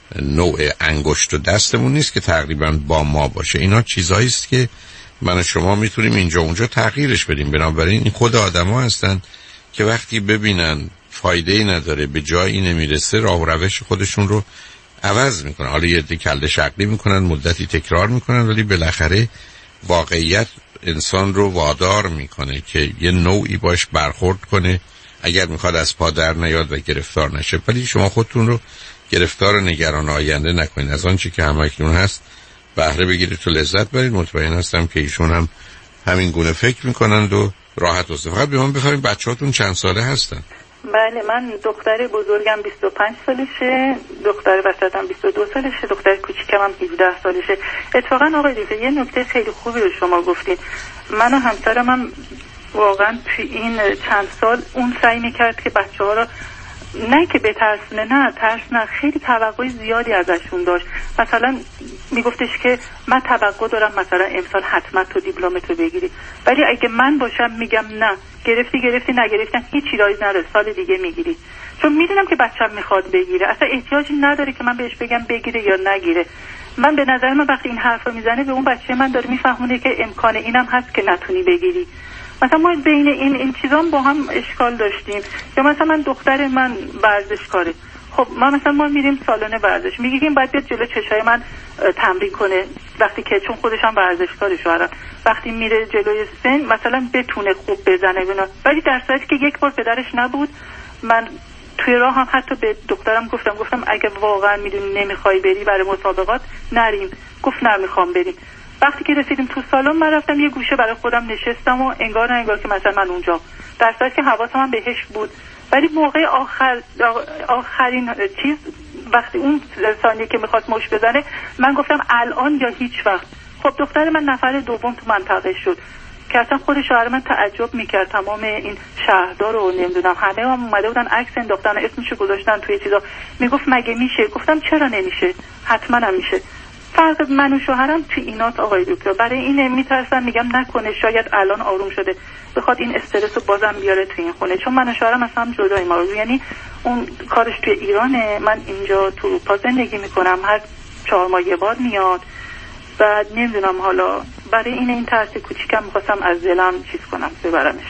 نوع انگشت و دستمون نیست که تقریبا با ما باشه. اینا چیزایی است که من و شما میتونیم اینجا اونجا تغییرش بدیم. بنابراین این خود آدما هستن که وقتی ببینن فایده ای نداره، به جایی نمیرسه، راه و روش خودشون رو عوض میکنن. حالا یه کله شقلی میکنن، مدتی تکرار میکنن، ولی بالاخره واقعیت انسان رو وادار میکنه که یه نوعی باش برخورد کنه اگر میخواد از پا در نیاد و گرفتار نشه. ولی شما خودتون رو گرفتار نگران آینده نکنید. از آنچه که همکنون هست بهره بگیرید تو لذت برید. مطمئن هستم که ایشون هم همین گونه فکر میکنند و راحت است. فقط به من بفرمایید بچه‌هاتون چند ساله هستن؟ بله من دختر بزرگم بیست و پنج سالشه، دختر وسطم بیست و دو سالشه، دختر کوچیکم هم هجده سالشه. اتفاقا آقای دکتر یه نکته خیلی خوبی رو شما گفتین. من و همسرم هم واقعا توی این چند سال اون سعی میکرد که بچه ها رو نه که بترسونه، نه ترس نه، خیلی توقع زیادی ازشون داشت. مثلا میگفتش که من توقع دارم مثلا امسال حتما تو دیپلمتو بگیری، ولی اگه من باشم میگم نه، گرفتی گرفتی نگرفتن هیچ ایرادی نداره، سال دیگه میگیری. چون میدونم که بچه‌م میخواد بگیره، اصلا احتیاجی نداره که من بهش بگم بگیره یا نگیره. من به نظر من وقتی این حرفو میزنه به اون بچه من داره میفهمونه که امکان اینم هست که نتونی بگیری. مثلا ما بین این این چیزا با هم اشکال داشتیم. یا مثلا من دختر من ورزشکاره، خب ما مثلا ما میریم سالن ورزش، میگه این باید بیاد جلو چشای من تمرین کنه، وقتی که چون خودش هم ورزشکاره شوهرم، وقتی میره جلوی سن مثلا بتونه خوب بزنه بنا. ولی در صورتی که یک بار پدرش نبود، من توی راه هم حتی به دخترم گفتم گفتم اگه واقعا میدونی نمیخوای بری برای مسابقات نریم، گفت نمیخوام بریم. وقتی که رسیدیم تو سالن من رفتم یه گوشه برای خودم نشستم و انگار نه انگار که مثلا من اونجا، در صورتی که حواسم هم بهش بود. ولی موقع آخر آخرین چیز وقتی اون ثانیه که میخواست مش بزنه من گفتم الان یا هیچ وقت. خب دختر من نفر دوم تو منطقه شد که اصلا خود شوهر من تعجب میکرد، تمام این شهردار رو نمیدونم همه هم اومده بودن عکس انداختن اسمشو گذاشتن توی چیزا، میگفت مگه میشه؟ گفتم چرا نمیشه، حتما هم میشه. فرق من و شوهرم توی اینات آقای دکتر، برای این میترسم میگم نکنه شاید الان آروم شده بخواد این استرس رو بازم بیاره توی این خونه، چون من و شوهرم اصلا جداییم. یعنی اون کارش توی ایرانه، من اینجا تو اروپا زندگی میکنم، هر چهار ماه یه بار میاد. بعد نمیدونم حالا برای این این ترس کوچیکم میخواستم از دلم چیز کنم ببرمش.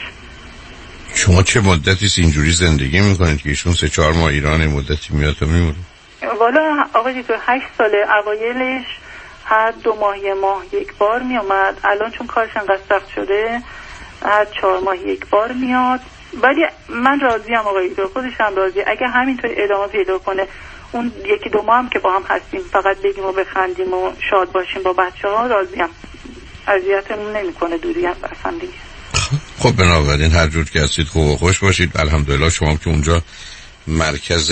شما چه مدتی اینجوری زندگی میکنید که ایشون سه چهار ماه ایران مدتی میاد و میمونه؟ والا آقای دکتر هشت ساله، اوایلش هر دو ماه یه ماه یک بار میومد، الان چون کارش انقدر سخت شده هر چهار ماه یک بار میاد. ولی من راضیم آقای دکتر، خودش هم راضی، اگه همینطور ادامه پیدا کنه اون یکی دو ماه هم که با هم هستیم فقط بگیم و بخندیم و شاد باشیم با بچه ها، راضیم، اذیتمون نمیکنه دوری هم اصلا دیگه. خب بنابراین هر جور که هستید خوب و خوش باشید. الحمدلله شما که اونجا مرکز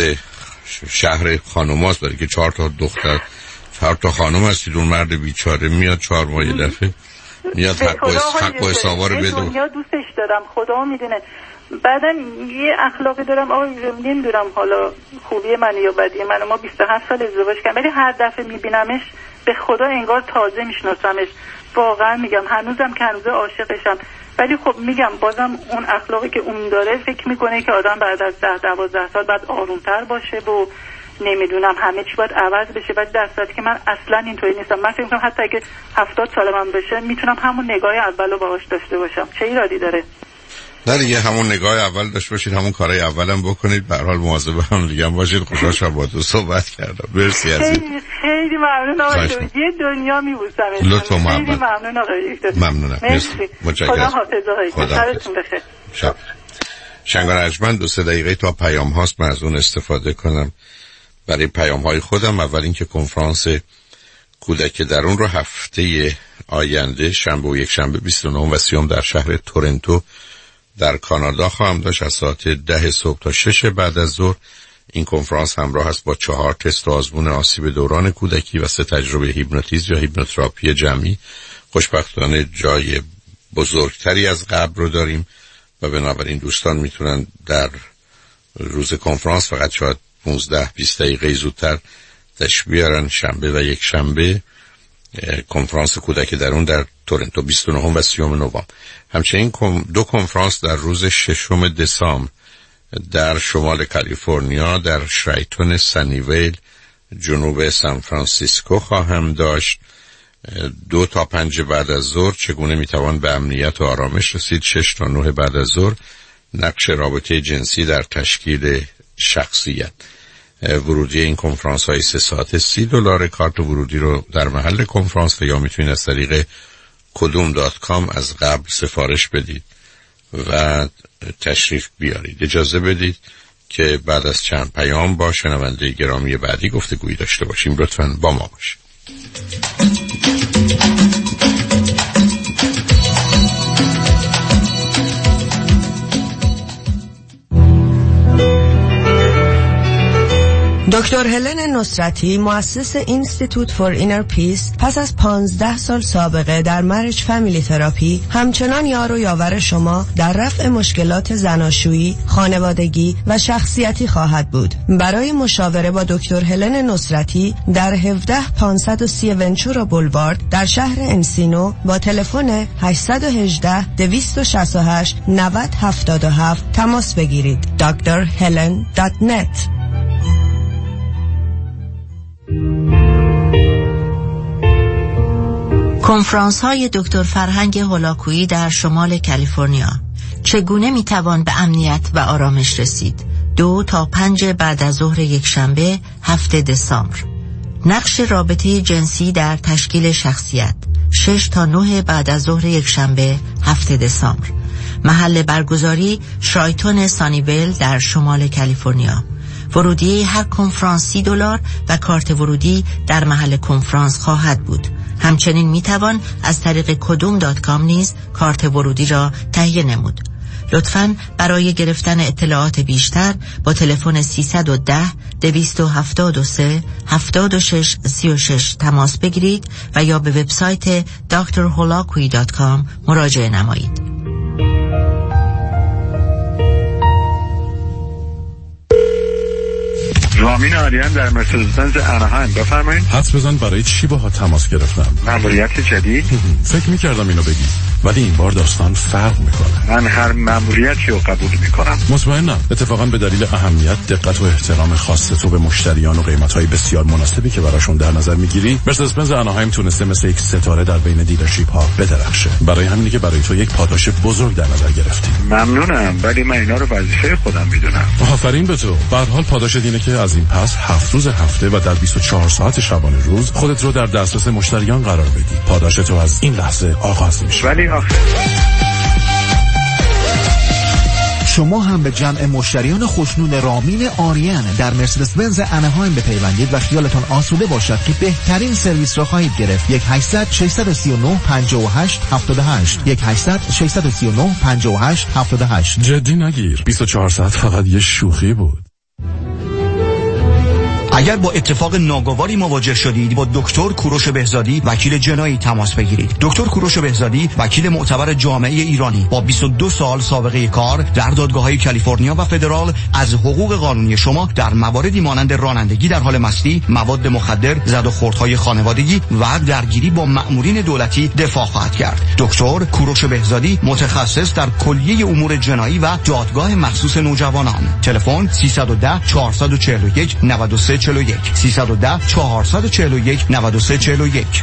شهر خانوماست، برای که چهار تا دختر چهار تا خانم هستید، اون مرد بیچاره میاد چهار ماه یه دفعه میاد حق و حق و حسابا رو بده. دنیا دوستش دارم، خدا میدونه. بعدن یه اخلاقی دارم آقای نمیدونم حالا خوبی من یا بدی من، ما بیست و هفت سال ازدواج کردیم ولی هر دفعه میبینمش به خدا انگار تازه میشناسمش. واقعا میگم هنوزم که هنوز عاشقشم، ولی خب میگم بازم اون اخلاقی که اون داره فکر میکنه که آدم بعد از ده دوازده سال بعد آرومتر باشه و نمیدونم همه چی باید عوض بشه. ولی در صورتی که من اصلا اینطوری نیستم. من فکر میکنم حتی اگه هفتاد سال من بشه میتونم همون نگاه اولو باهاش داشته باشم. چه ایرادی داره؟ نه دیگه همون نگاه اول داشته باشید، همون کارهای اولم بکنید، به هر حال مواظب هم دیگه باشید. خوشحال شدم باهاتون صحبت کردم. مرسی عزیز. خیلی خیلی ممنون آقای دکتر، یه دنیا میبوسم. لطفاً خیلی ممنون آقای دکتر. ممنونم. مرسی. خدا حافظ. شبتون بخیر. شب. شنگان ارجمند دو سه دقیقه تا پیام هاست، من از اون استفاده کنم برای پیام های خودم. اول اینکه کنفرانس کودک درون رو هفته آینده شنبه و یک شنبه بیست و نه و سی در شهر تورنتو در کانادا خواهم داشت از ساعت ده صبح تا شش بعد از ظهر. این کنفرانس همراه است با چهار تست آزمون آسیب دوران کودکی و سه تجربه هیپنوتیزم یا هیپنوتراپی جمعی. خوشبختانه جای بزرگتری از قبل رو داریم و بنابراین دوستان میتونن در روز کنفرانس فقط شاید پانزده بیست دقیقه زودتر تشریف بیارن. شنبه و یک شنبه کنفرانس کودک درون در تورنتو بیست و نه و سی نوامبر. همچنین دو کنفرانس در روز ششم دسامبر در شمال کالیفرنیا در شرایتون سنیویل جنوب سان فرانسیسکو خواهم داشت. دو تا پنج بعد از ظهر چگونه میتوان به امنیت و آرامش رسید. شش تا نه بعد از ظهر نقش رابطه جنسی در تشکیل شخصیت. ورودی این کنفرانس های سه ساعت سی دلار. کارت ورودی رو در محل کنفرانس و یا میتونید از طریق کدوم دات کام از قبل سفارش بدید و تشریف بیارید. اجازه بدید که بعد از چند پیام با شنونده گرامی بعدی گفتگویی داشته باشیم. لطفاً با ما باشید. دکتر هلن نصرتی، مؤسس اینستیتوت فور اینر پیس، پس از پانزده سال سابقه در مرج فامیلی تراپی همچنان یار و یاور شما در رفع مشکلات زناشویی، خانوادگی و شخصیتی خواهد بود. برای مشاوره با دکتر هلن نصرتی در هفده پانصد و سی ونچورا بولوارد در شهر انسینو با تلفن هشت یک هشت دویست و شصت و هشت نود هفتاد و هفت تماس بگیرید. دکتر هلن دات نت. کنفرانس های دکتر فرهنگ هولاکویی در شمال کالیفرنیا. چگونه میتوان به امنیت و آرامش رسید؟ دو تا پنج بعد از ظهر یک شنبه هفته دسامبر. نقش رابطه جنسی در تشکیل شخصیت. شش تا نه بعد از ظهر یک شنبه هفته دسامبر. محل برگزاری شرایتون سانیویل در شمال کالیفرنیا. ورودی هر کنفرانس سی دلار و کارت ورودی در محل کنفرانس خواهد بود. همچنین میتوان از طریق کدوم دات کام نیز کارت ورودی را تهیه نمود. لطفاً برای گرفتن اطلاعات بیشتر با تلفن سیصد و ده دویست و هفتاد و سه هفتاد و شش سی و شش تماس بگیرید و یا به وبسایت دکتر هولاکویی دات کام مراجعه نمایید. رامین آریان در مرسدس بنز اناهایم، بفرمایید. حدس بزن برای چی باها تماس گرفتم؟ مأموریت جدید؟ فکر می‌کردم اینو بگی، ولی این بار داستان فرق میکنه. من هر مأموریتی رو قبول میکنم. مطمئنم. اتفاقا به دلیل اهمیت، دقت و احترام خاص تو به مشتریان و قیمت‌های بسیار مناسبی که براشون در نظر میگیری، مرسدس بنز اناهایم تونسته مثل یک ستاره در بین دیلرشیپ ها بدرخشه. برای همینه که برای تو یک پاداش بزرگ در نظر گرفتیم. ممنونم، ولی من اینا رو وظیفه خودم میدونم. آفرین به تو. به هر حال پاداش اینه که از این پس هفت روز هفته و در بیست و چهار ساعت شبانه روز خودت رو در دسترس مشتریان قرار بدی. پاداش تو از این لحظه آغاز میشه. ولی آخه شما هم به جمع مشتریان خوشنود رامین آریان در مرسدس بنز اناهایم بپیوندید و خیالتان آسوده باشد که بهترین سرویس را خواهید گرفت. یک هشتصد ششصد و سی و نه پنجاه و هشت هفتاد و هشت یک هشتصد ششصد و سی و نه پنجاه و هشت هفتاد و هشت. جدی نگیر، بیست و چهار ساعت فقط یه شوخی بود. اگر با اتفاق ناگواری مواجه شدید، با دکتر کوروش بهزادی وکیل جنایی تماس بگیرید. دکتر کوروش بهزادی وکیل معتبر جامعه ایرانی با بیست و دو سال سابقه کار در دادگاه‌های کالیفرنیا و فدرال از حقوق قانونی شما در مواردی مانند رانندگی در حال مستی، مواد مخدر، زد و خوردهای خانوادگی و درگیری با مأمورین دولتی دفاع خواهد کرد. دکتر کوروش بهزادی متخصص در کلیه امور جنایی و دادگاه مخصوص نوجوانان. تلفن سیصد و ده چهارصد و چهل و یک نود و سه چهل و یک سیصد و ده چهارصد و چهل و یک نود و سه چهل و یک.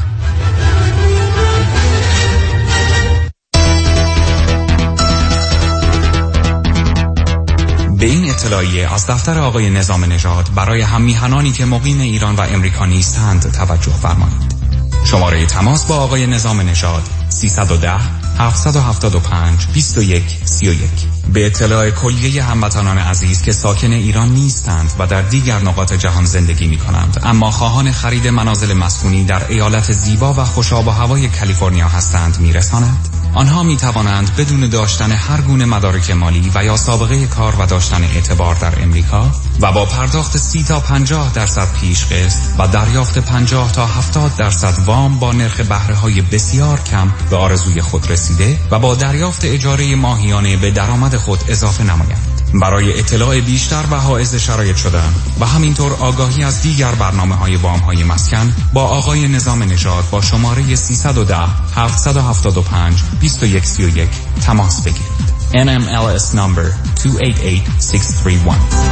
به این اطلاعیه از دفتر آقای نظام نژاد برای هم‌میهنانی که مقیم ایران و امریکا نیستند توجه فرمایید. شماره تماس با آقای نظام نژاد سیصد و ده هفتصد و هفتاد و پنج بیست و یک سی و یک. به اطلاع کلیه هموطنان عزیز که ساکن ایران نیستند و در دیگر نقاط جهان زندگی می کنند اما خواهان خرید منازل مسکونی در ایالت زیبا و خوشاب و هوای کالیفرنیا هستند می رساند. آنها می توانند بدون داشتن هر گونه مدارک مالی و یا سابقه کار و داشتن اعتبار در امریکا و با پرداخت سی تا پنجاه درصد پیش قسط و دریافت پنجاه تا هفتاد درصد وام با نرخ بهره های بسیار کم به آرزوی خود رسیده و با دریافت اجاره ماهیانه به درآمد خود اضافه نمایند. برای اطلاع بیشتر و حائز شرایط شدن و همینطور آگاهی از دیگر برنامه‌های وام‌های مسکن با آقای نظام نژاد با شماره سیصد و ده هفتصد و هفتاد و پنج بیست و یک سی و یک تماس بگیرید. ان ام ال اس number دو هشت هشت شش سه یک.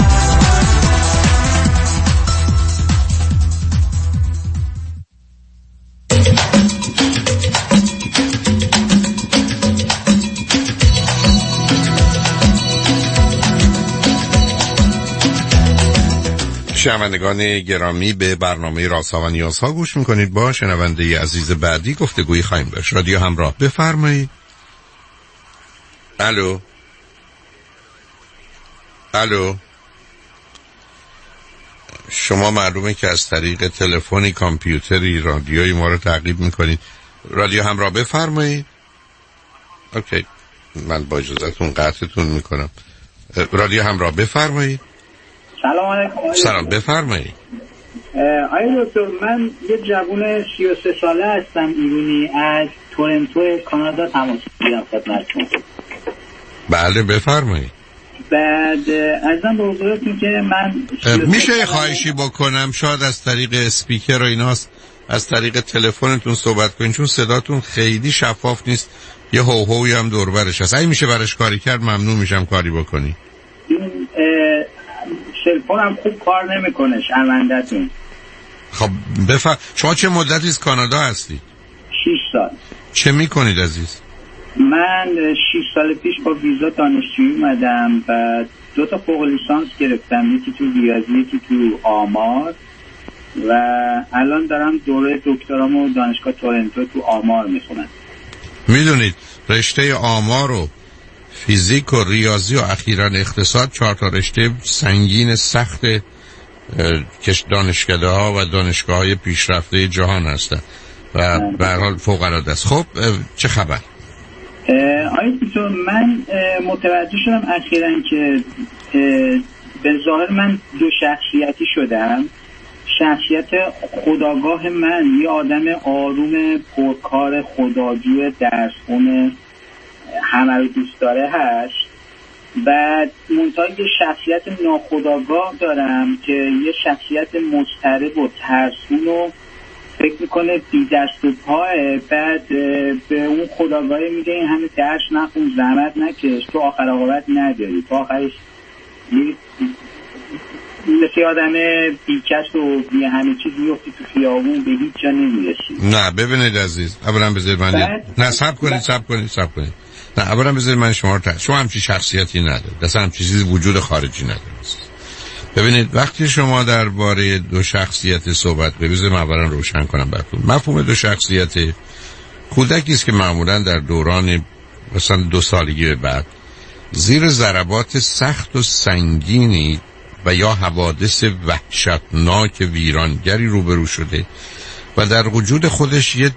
شنوندگان گرامی، به برنامه رازها و نیازها گوش میکنید. با شنونده عزیز بعدی گفتگویی خواهیم داشت. رادیو همراه، بفرمایید. الو الو شما معلومه که از طریق تلفنی، کامپیوتری، رادیوی ما رو تعقیب میکنید. رادیو همراه، بفرمایید. اوکی، من با اجازهتون قطعتون میکنم. رادیو همراه، بفرمایید. سلام علیکم. سلام، بفرمایید. آیا دکتر، من یه جوون سی و سه ساله هستم، ایرانی، از تورنتو کانادا تماس میگیرم خدمتتون. بله بفرمایید. بعد ازم به حضورتون که من میشه یه خواهشی بکنم، شاید از طریق اسپیکر و ایناست از طریق تلفنتون صحبت کنین، چون صداتون خیلی شفاف نیست، یه هوهویی هم دور برش هست. اگه میشه برش کاری کرد ممنون میشم کاری بکنی. این تلفن هم خوب کار نمیکنه شرمنده‌تون. خب بفرم، شما چه مدتی از کانادا هستی؟ شش سال. چه میکنید عزیز؟ من شش سال پیش با ویزا دانشجویی اومدم و دو تا فوق لیسانس گرفتم، یکی تو ریاضی یکی تو آمار، و الان دارم دوره دکترامو دانشگاه تورنتو تو آمار میخونم. میدونید رشته آمار و فیزیک و ریاضی و اخیراً اقتصاد چهار تا رشته سنگین سخت کش دانشکده ها و دانشگاه های پیشرفته جهان هستند و به هر حال فوق العاده است. خب چه خبر؟ آیا دکتر، من متوجه شدم اخیراً که به ظاهر من دو شخصیتی شدم. شخصیت خودآگاه من یه آدم آروم پرکار خداجو درسخون همه رو دوست داره هست، بعد منتها یه شخصیت ناخودآگاه دارم که یه شخصیت مضطرب و ترسون و فکر میکنه بی دست و پاه. بعد به اون خودآگاهی میگه این همه درس نخون، زحمت نکش، تو آخر عاقبت نداری، تو آخرش مثل آدم بیکس و بی همه چیز میفتی تو خیابون، به هیچ جا نمیرسی. نه ببینید عزیز، اولا بذارید من بعد... نه صبر کنید صبر کنید صبر کنید نه اولا بذارید من شما رو تحت شما همچی شخصیتی ندارید، اصلا همچی چیزی وجود خارجی ندارید. ببینید وقتی شما درباره دو شخصیت صحبت ببینید، من اولا روشن کنم براتون. مفهوم دو شخصیت کودکی است که معمولا در دوران مثلا دو سالگی به بعد زیر ضربات سخت و سنگینی و یا حوادث وحشتناک ویرانگری روبرو شده و در وجود خودش یه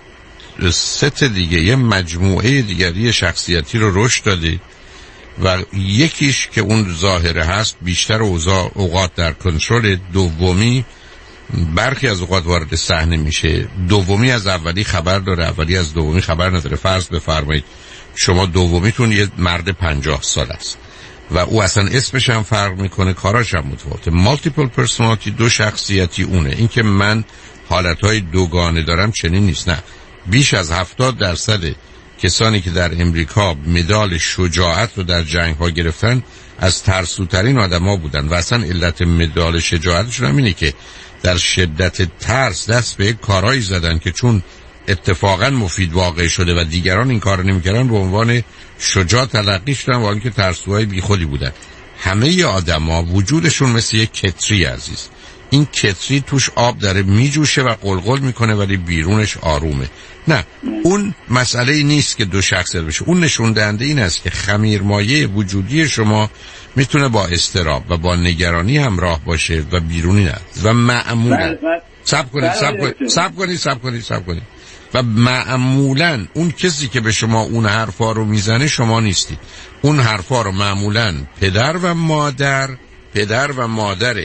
ست دیگه، یه مجموعه دیگری شخصیتی رو رشد داده و یکیش که اون ظاهره هست بیشتر اوضاع اوقات در کنترل، دومی برخی از اوقات وارد صحنه میشه، دومی از اولی خبر داره، اولی از دومی خبر نداره. فرض بفرمایید شما دومیتون یه مرد پنجاه سال است و او اصلا اسمش هم فرق میکنه، کاراش هم متفاوته. مالتیپل پرسونالیتی، دو شخصیتی اونه. این که من حالتهای دوگانه دارم چنین نیست، نه. بیش از هفتاد درصد کسانی که در امریکا مدال شجاعت رو در جنگ ها گرفتن از ترسوترین آدم ها بودن و اصلا علت مدال شجاعتشون هم اینه که در شدت ترس دست به کارهایی زدن که چون اتفاقا مفید واقع شده و دیگران این کار نمی‌کردن به عنوان شجاع تلقی شدن و اینکه ترسوهای بیخودی بودن. همه آدم‌ها وجودشون مثل یک کتری عزیز، این کتری توش آب داره میجوشه و قلقل میکنه ولی بیرونش آرومه. نه، اون مسئله نیست که دو شخصیت بشه، اون نشون دهنده این است که خمیرمایه وجودی شما میتونه با اضطراب و با نگرانی همراه باشه و بیرونی نه. و معمولا صبر کنید صبر کنید صبر کنید صبر کنید صبر کنید و معمولا اون کسی که به شما اون حرفا رو میزنه شما نیستید. اون حرفا رو معمولا پدر و مادر پدر و مادر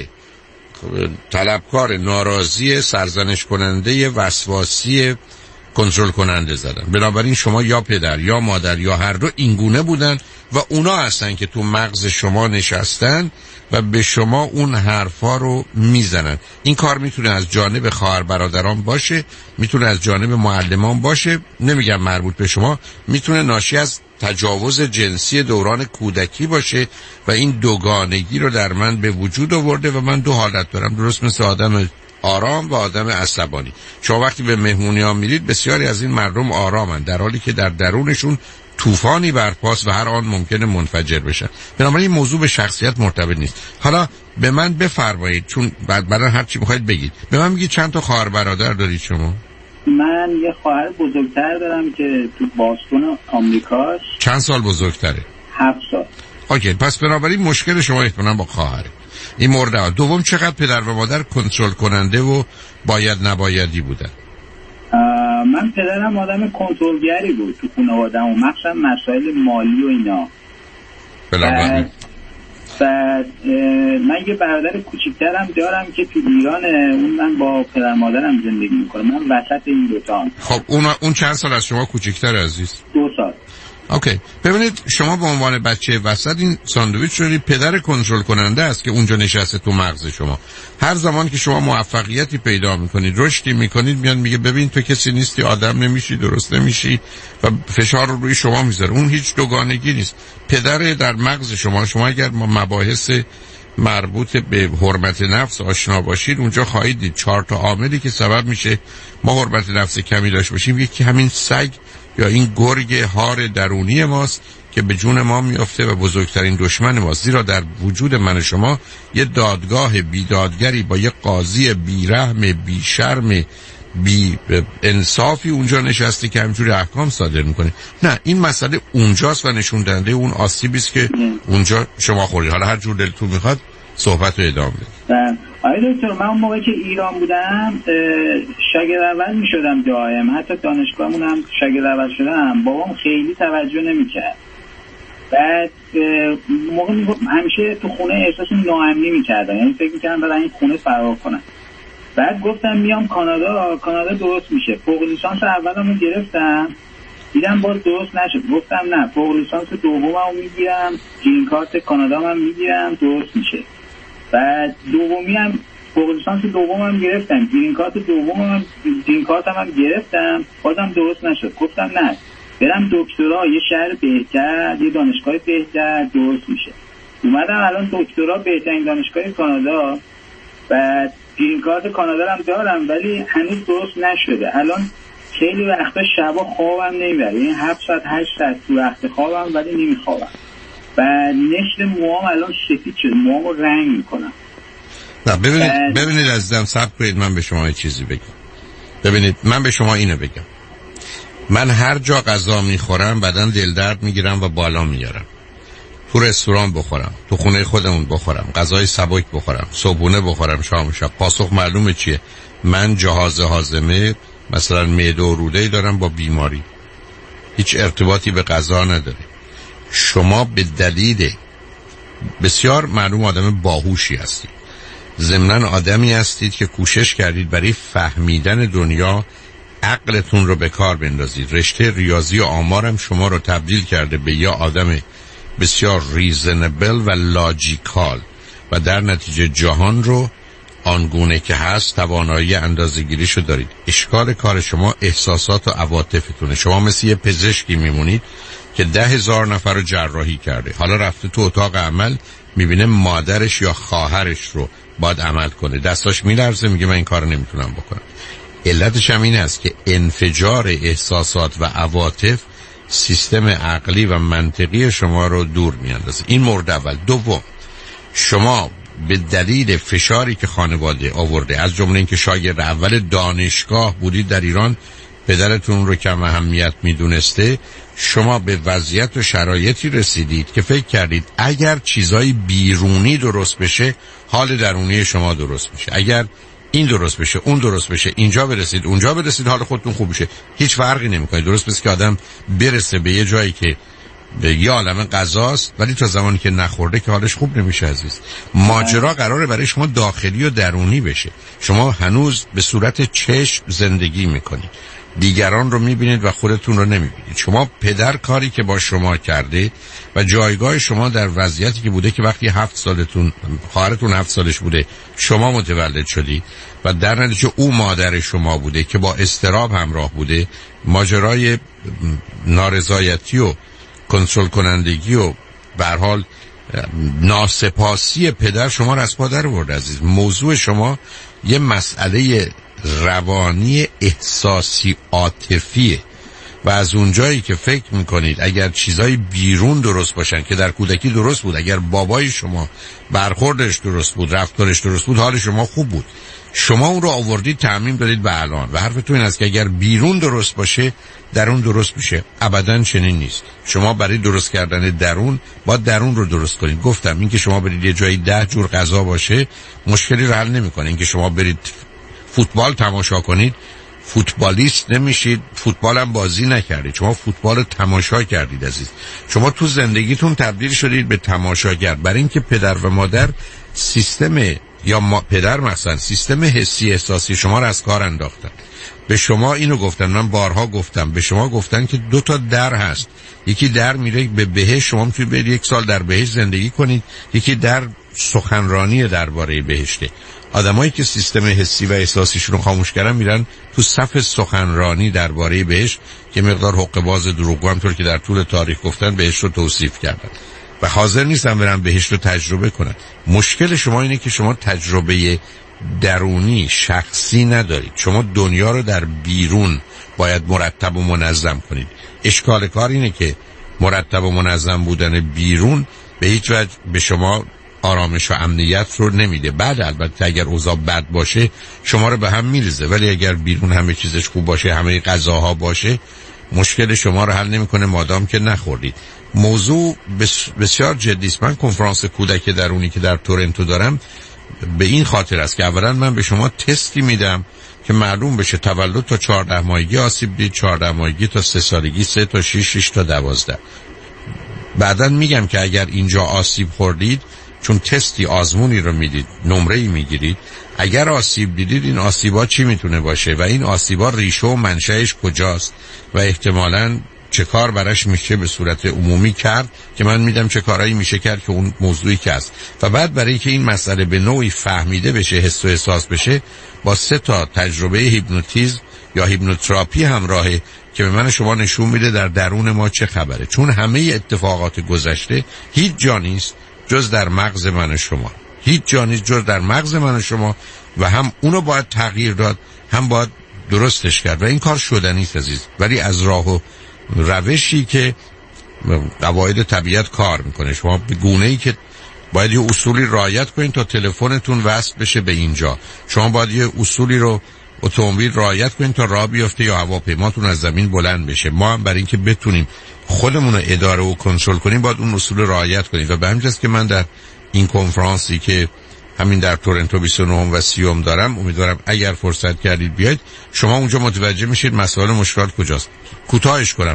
طلبکار، ناراضی، سرزنش کننده، وسواسی، کنترل کننده زدن. بنابراین شما یا پدر یا مادر یا هر دو اینگونه بودن و اونا هستن که تو مغز شما نشستن و به شما اون حرفا رو میزنن. این کار میتونه از جانب خواهر برادران باشه، میتونه از جانب معلمان باشه، نمیگم مربوط به شما، میتونه ناشی از تجاوز جنسی دوران کودکی باشه و این دوگانگی رو در من به وجود آورده و من دو حالت دارم، درست مثل آدم آرام و آدم عصبانی. شما وقتی به مهمونی ها میرید بسیاری از این مردم آرامن در حالی که در درونشون طوفانی برپاست و هر آن ممکنه منفجر بشن. بنابراین این موضوع به شخصیت مرتبط نیست. حالا به من بفرمایید، چون بعد برای هر چی میخواید بگید، به من میگید چند تا خواهر برادر دارید شما؟ من یه خواهر بزرگتر دارم که تو باستون آمریکاست. چند سال بزرگتره؟ هفت سال. اوکی، پس بنابراین مشکل شما احتمالاً با خواهره. این مورد. دوم، چقدر پدر و مادر کنترل کننده و باید نبایدی بودن؟ من پدرم آدم کنترلگری بود تو خانواده‌ام، مخصوصا مسائل مالی و اینا. بنابراین بعد من یه برادر کوچیکترم دارم که تو ایرانه، اون من با پدر مادرم زندگی میکنم، من وسط این دوتا هم. خب اون اون چند سال از شما کوچیکتر عزیز؟ دو سال. اوکی. ببینید شما به عنوان بچه وسط این ساندویچ شدی، پدر کنترل کننده است که اونجا نشسته تو مغز شما. هر زمان که شما موفقیتی پیدا میکنید، رشدی میکنید، میاد میگه ببین تو کسی نیستی، آدم نمیشی، درست نمیشی و فشار رو روی شما میذاره. اون هیچ دوگانگی نیست. پدر در مغز شما. شما اگر ما مباحث مربوط به حرمت نفس آشنا باشید، اونجا خواهید دید چهار تا عاملی که سبب میشه ما حرمت نفس کمی داشته باشیم. یکی همین سگ یا این گرگ هار درونی ماست که به جون ما میافته و بزرگترین دشمن ماست. زیرا در وجود من شما یه دادگاه بیدادگری با یه قاضی بیرحم، بیشرم، بی انصافی اونجا نشسته که همینجوری احکام صادر میکنه. نه، این مسئله اونجاست و نشون دهنده اون آسیبی است که اونجا شما خوردید. حالا هر جور دلتون میخواد صحبت رو ادامه بدید. آقای دکتر، من اون موقعی که ایران بودم شاگرد اول میشدم دائم، حتی دانشگاهمون هم شاگرد اول شدم، بابام خیلی توجه نمیکرد. بعد موقع همیشه تو خونه احساس ناامنی میکردم، یعنی فکر میکردم برای این خونه فرار کنم. بعد گفتم میام کانادا، کانادا درست میشه. فوق لیسانس اولمو گرفتم، دیدم باز درست نشد. گفتم نه، فوق لیسانس دوممو میگیرم، گرین کارت کانادا هم میگیرم، درست میشه. بعد دومی هم فوق لیسانس دومم گرفتم، گرین کارت دومم گرین کارتم هم گرفتم، بازم درست نشد. گفتم نه، برم دکترا یه شهر بهتر، یه دانشگاه بهتر، درست میشه. اومدم الان دکترا بهترین دانشگاه کانادا، بعد گرین کارت کانادا هم دارم ولی هنوز درست نشده. الان خیلی وقتا شبا خوابم نمیبره، یعنی هفت ساعت هشت ساعت تو وقت خوابم ولی نمیخوابم. و نشل موام الان سفید شد، موامو رنگ میکنم. نه ببینید بعد... ببینید عزیزم صبر کنید، من به شما یه چیزی بگم. ببینید من به شما اینو بگم، من هر جا غذا میخورم بدن دل درد میگیرم و بالا میارم. تو رستوران بخورم، تو خونه خودمون بخورم، غذای سبک بخورم، صبحونه بخورم، شام شب، پاسخ معلومه چیه؟ من جهاز هاضمه مثلا معده و روده دارم با بیماری، هیچ ارتباطی به غذا نداره. شما به دلیل بسیار معلوم آدم باهوشی هستید، ضمناً آدمی هستید که کوشش کردید برای فهمیدن دنیا عقلتون رو به کار بندازید. رشته ریاضی و آمارم شما رو تبدیل کرده به یه آدم بسیار ریزنبل و لاجیکال و در نتیجه جهان رو آنگونه که هست توانایی اندازه‌گیریشو دارید. اشکال کار شما احساسات و عواطفتونه. شما مثل یه پزشکی میمونید که ده هزار نفر رو جراحی کرده، حالا رفته تو اتاق عمل میبینه مادرش یا خواهرش رو باید عمل کنه، دستاش میلرزه، میگه من این کار نمیتونم بکنم. علتش هم این است که انفجار احساسات و عواطف سیستم عقلی و منطقی شما رو دور میاندازه. این مورد اول. دوم، شما به دلیل فشاری که خانواده آورده، از جمله اینکه شاگرد اول دانشگاه بودید در ایران، پدرتون رو کم اهمیت میدونسته، شما به وضعیت و شرایطی رسیدید که فکر کردید اگر چیزای بیرونی درست بشه حال درونی شما درست میشه، اگر این درست بشه اون درست بشه، اینجا برسید اونجا برسید حال خودتون خوب بشه. هیچ فرقی نمیکنه. درست بس که آدم برسه به یه جایی که به یه عالمه غذاست ولی تا زمانی که نخورده که حالش خوب نمیشه عزیز. ماجرا قراره برای شما داخلی و درونی بشه. شما هنوز به صورت چشم زندگی میکنید، دیگران رو میبینید و خودتون رو نمیبینید. شما پدر کاری که با شما کرده و جایگاه شما در وضعیتی که بوده که وقتی هفت سالتون خواهرتون هفت سالش بوده شما متولد شدی و در نتیجه او مادر شما بوده که با اضطراب همراه بوده، ماجرای نارضایتی و کنترل کنندگی و به هر حال ناسپاسی پدر شما رو از پا در آورد عزیز. موضوع شما یه مسئله روانی احساسی عاطفیه و از اونجایی که فکر میکنید اگر چیزای بیرون درست باشن که در کودکی درست بود، اگر بابای شما برخوردش درست بود، رفتارش درست بود، حال شما خوب بود، شما اون رو آوردید تعمیم دادید به الان و حرفتون این است که اگر بیرون درست باشه درون درست میشه. ابداً چنین نیست. شما برای درست کردن درون باید درون رو درست کنید. گفتم این که شما برید یه جایی ده جور غذا باشه مشکلی رو حل نمیکنه. این که شما برید فوتبال تماشا کنید فوتبالیست نمیشید، فوتبال هم بازی نکردید، شما فوتبال رو تماشا کردید عزیز. شما تو زندگیتون تبدیل شدید به تماشاگر، برای اینکه پدر و مادر سیستم یا ما پدر مثلا سیستم حسی احساسی شما رو از کار انداختن. به شما اینو گفتن، من بارها گفتم، به شما گفتن که دو تا در هست، یکی در میره به بهشت، شما میتونید برید یک سال در بهشت زندگی کنید، یکی در سخنرانی درباره بهشته. آدمایی که سیستم حسی و احساسیشون رو خاموش کردن میرن تو صف سخنرانی درباره بهشت که مقدار حقه باز دروغگو همطور که در طول تاریخ گفتن بهشت رو توصیف کردن و حاضر نیستن برن بهشت رو تجربه کنن. مشکل شما اینه که شما تجربه درونی شخصی ندارید، شما دنیا رو در بیرون باید مرتب و منظم کنید. اشکال کار اینه که مرتب و منظم بودن بیرون به هیچ وجه به شما آرامش و امنیت رو نمیده. بعد البته اگر اوضاع بد باشه شما رو به هم میریزه، ولی اگر بیرون همه چیزش خوب باشه، همه غذاها باشه، مشکل شما رو حل نمیکنه مادام که نخوردید. موضوع بسیار جدی است. من کنفرانس کودک درونی که در تورنتو دارم به این خاطر است که اولا من به شما تستی میدم که معلوم بشه تولد تا چهارده ماهگی آسیب دید، چهارده ماهگی تا سه سالگی، سه تا شش، شش تا دوازده. بعداً میگم که اگر اینجا آسیب خوردید، چون تستی آزمونی رو میدید، نمره‌ای میگیرید، اگر آسیب دیدید این آسیبا چی میتونه باشه و این آسیبا ریشه و منشأش کجاست و احتمالاً چه کار براش میشه به صورت عمومی کرد که من میدم چه کارهایی میشه کرد که اون موضوعی که هست. و بعد برای که این مسئله به نوعی فهمیده بشه، حس و احساس بشه، با سه تا تجربه هیپنوتیزم یا هیپنوتراپی همراهه که به من شما نشون میده در درون ما چه خبره. چون همه اتفاقات گذشته هیچ جا نیست جز در مغز من و شما، هیچ جا نیست جز در مغز من و شما و هم اونو باید تغییر داد، هم باید درستش کرد و این کار شدنی است عزیز، ولی از راه و روشی که قواعد طبیعت کار میکنه. شما به گونه‌ای که باید یه اصولی رعایت کنید تا تلفنتون وصل بشه به اینجا، شما باید یه اصولی رو اتومبیل رعایت کنید تا راه بیفته یا هواپیماتون از زمین بلند بشه. ما هم برای اینکه بتونیم خودمون رو اداره و کنترل کنیم باید اون اصول رعایت کنیم و به همین جاست که من در این کنفرانسی که همین در تورنتو بیست و نه و سی دارم، امیدوارم اگر فرصت کردید بیاید، شما اونجا متوجه میشید مسائل مشکلات کجاست. کوتاهش کنم،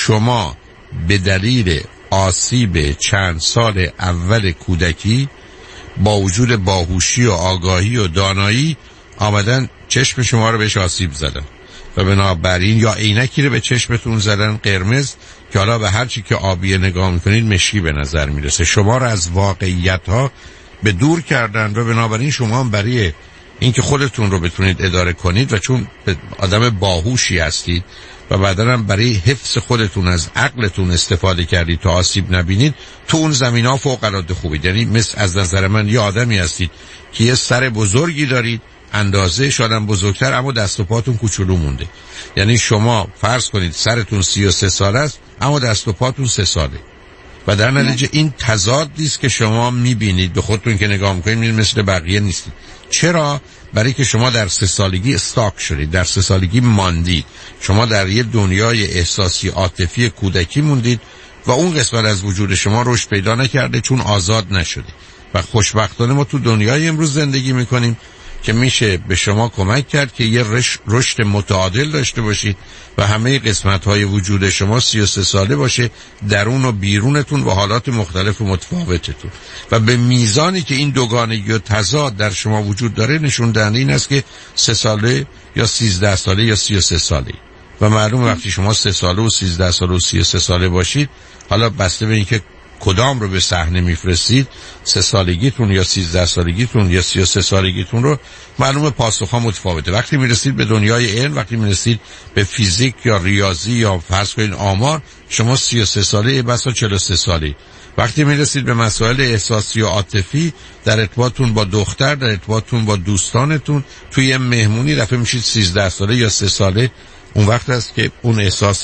شما به دلیل آسیب چند سال اول کودکی با وجود باهوشی و آگاهی و دانایی آمدن چشم شما رو بهش آسیب زدن و بنابراین یا عینکی رو به چشمتون زدن قرمز که حالا به هر چی که آبی نگاه میکنید مشکی به نظر میرسه. شما رو از واقعیت ها به دور کردن و بنابراین شما هم برای اینکه خودتون رو بتونید اداره کنید و چون آدم باهوشی هستید و بعداً هم برای حفظ خودتون از عقلتون استفاده کردید تا آسیب نبینید، تو اون زمینا فوق العاده خوبید. یعنی مثل از نظر من یه آدمی هستید که یه سر بزرگی دارید، اندازه شادم بزرگتر، اما دست و پاتون کوچولو مونده. یعنی شما فرض کنید سرتون سی و سه سال است اما دست و پاتون سه ساله و در نتیجه این تضادی است که شما میبینید، به خودتون که نگاه میکنید میبینید مثل بقیه نیستید. چرا؟ برای که شما در سه سالگی استاک شدید، در سه سالگی ماندید، شما در یه دنیای احساسی عاطفی کودکی موندید و اون قسمت از وجود شما رشد پیدا نکرده چون آزاد نشده. و خوشبختانه ما تو دنیای امروز زندگی میکنیم که میشه به شما کمک کرد که یه رشد متعادل داشته باشید و همه قسمت‌های وجود شما سی و سه ساله باشه، درون و بیرونتون و حالات مختلف و متفاوتتون. و به میزانی که این دوگانگی و تضاد در شما وجود داره نشون دهنده این است که سه ساله یا سیزده ساله یا سی و سه ساله. و معلوم وقتی شما سه ساله و سیزده ساله و سی و سه ساله باشید، حالا بسته به اینکه کدام رو به صحنه میفرستید، سه سالگیتون یا سیزده سالگیتون یا سی و سه سالگیتون رو معلومه پاسخها متفاوته. وقتی میرسید به دنیای علم، وقتی میرسید به فیزیک یا ریاضی یا فرض کنید آمار، شما سی و سه ساله بسا چهل و سه ساله. وقتی میرسید به مسائل احساسی و عاطفی در ارتباطتون با دختر، در ارتباطتون با دوستانتون، توی مهمونی دفعه میشید سیزده ساله یا سه ساله. اون وقت است که اون احساس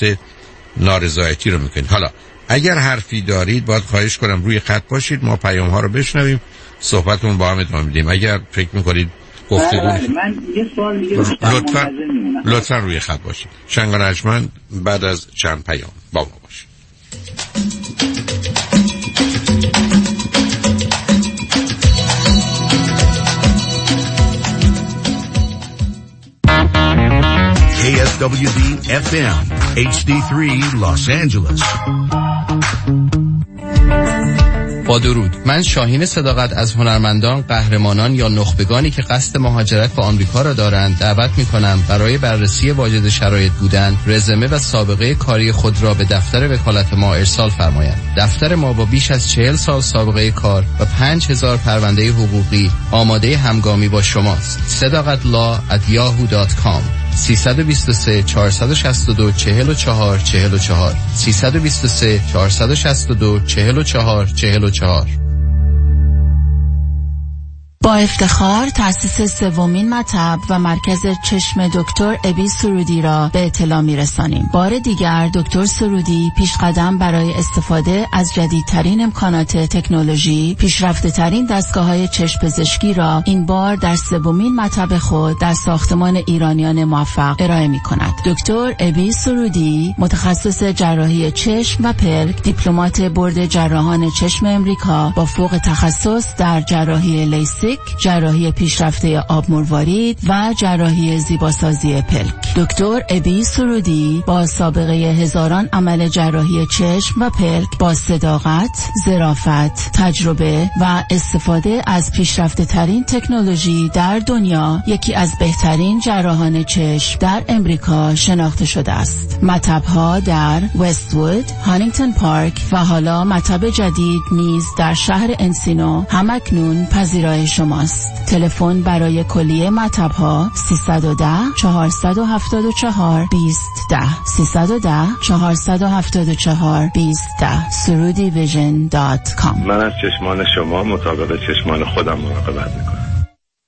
نارضایتی رو میکنید. حالا اگر حرفی دارید باید خواهش کنم روی خط باشید، ما پیام ها رو بشنویم، صحبتون با هم ادامه میدیم. اگر فکر میکنید گفتگو من یه سوال دیگه لطفا لطفا روی خط باشید. شنگ و نجمن بعد از چند پیام با ما باشید. K S W D F M H D three Los Angeles. با درود، من شاهین صداقت از هنرمندان، قهرمانان یا نخبگانی که قصد مهاجرت به آمریکا را دارند دعوت می‌کنم برای بررسی واجد شرایط بودن، رزومه و سابقه کاری خود را به دفتر وکالت ما ارسال فرمایند. دفتر ما با بیش از چهل سال سابقه کار و پنج هزار پرونده حقوقی آماده همگامی با شماست. صداقت لا ات یاهو دات کام سه دو سه چهار شش دو چهار چهار چهار چهار سه دو سه چهار شش دو چهار چهار چهار چهار. با افتخار تأسیس سومین مطب و مرکز چشم دکتر ابی سرودی را به اطلاع می‌رسانیم. بار دیگر دکتر سرودی پیش قدم برای استفاده از جدیدترین امکانات تکنولوژی، پیشرفته‌ترین دستگاه‌های چشم پزشکی را این بار در سومین مطب خود در ساختمان ایرانیان موفق ارائه می‌کند. دکتر ابی سرودی متخصص جراحی چشم و پلک، دیپلمات بورد جراحان چشم امریکا با فوق تخصص در جراحی لیسیک، جراحی پیشرفته آب مروارید و جراحی زیباسازی پلک. دکتر ابی سرودی با سابقه هزاران عمل جراحی چشم و پلک با صداقت، ظرافت، تجربه و استفاده از پیشرفته ترین تکنولوژی در دنیا یکی از بهترین جراحان چشم در امریکا شناخته شده است. مطب‌ها در وست‌وود، هانینگتون پارک و حالا مطب جدید نیز در شهر انسینو همکنون پذیرای شماست. تلفن برای کلیه مطب‌ها سیصد و ده چهارصد و هفتاد و چهار بیست ده سیصد و ده چهارصد و هفتاد و چهار بیست ده سرودی ویژن دات کام. من از چشمان شما مطابق چشمان خودم مراقبت میکنم.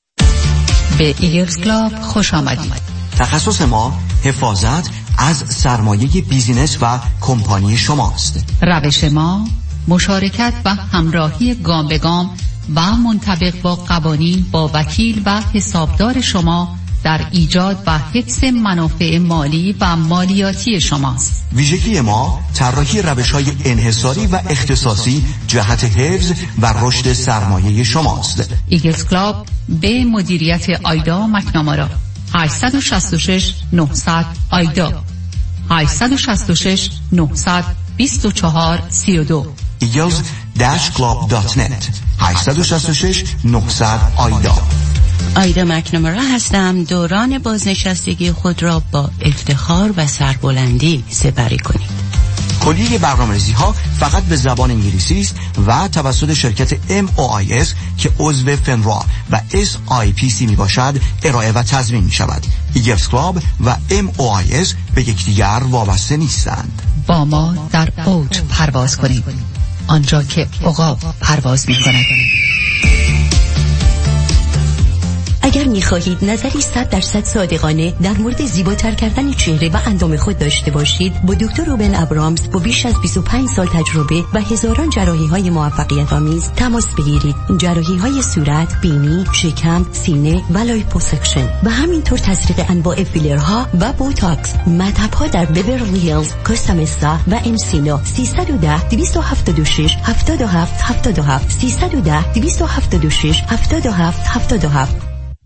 به ایگلز کلاب خوش آمدید. تخصص ما حفاظت از سرمایه بیزینس و کمپانی شماست. روش ما مشارکت و همراهی گام به گام و منطبق با قوانین با وکیل و حسابدار شما در ایجاد و حفظ منافع مالی و مالیاتی شماست. ویژگی ما طراحی روش‌های انحصاری و اختصاصی جهت حفظ و رشد سرمایه شماست. ایگلز کلاب به مدیریت آیدا مکنامارا هشت شش شش نه صفر صفر آیدا هشت شش شش نه دو چهار سه دو ایگلز کلاب دات نت هشت شش شش نه صفر صفر آیدا. آیدا مکنامارا هستم. دوران بازنشستگی خود را با افتخار و سربلندی سپری کنید. کلیه برنامه‌ریزی ها فقط به زبان انگلیسی است و توسط شرکت ام او آی اس که عضو فنرا و اس آی پی سی می باشد ارائه و تضمین می شود. ایگلز کلاب و ام او آی اس به یکدیگر وابسته نیستند. با ما در اوج پرواز کنید، آنجا که عقاب پرواز می کند. اگر می‌خواهید نظری صد درصد صادقانه در مورد زیباتر کردن چهره و اندام خود داشته باشید، با دکتر روبن ابرامز با بیش از بیست و پنج سال تجربه و هزاران جراحی‌های موفقیت آمیز تماس بگیرید. جراحی‌های صورت، بینی، شکم، سینه و لایپوسکشن و همینطور تزریق انواع فیلرها و بوتاکس. مطب‌ها در بیورلی هیلز، کوستا مسا و انسینو. سیصد و ده دویست و هفتاد و شش هفتاد و هفت هفتاد و هفت سیصد و ده دویست و هفتاد و شش هفتاد و هفت هفتاد و هفت.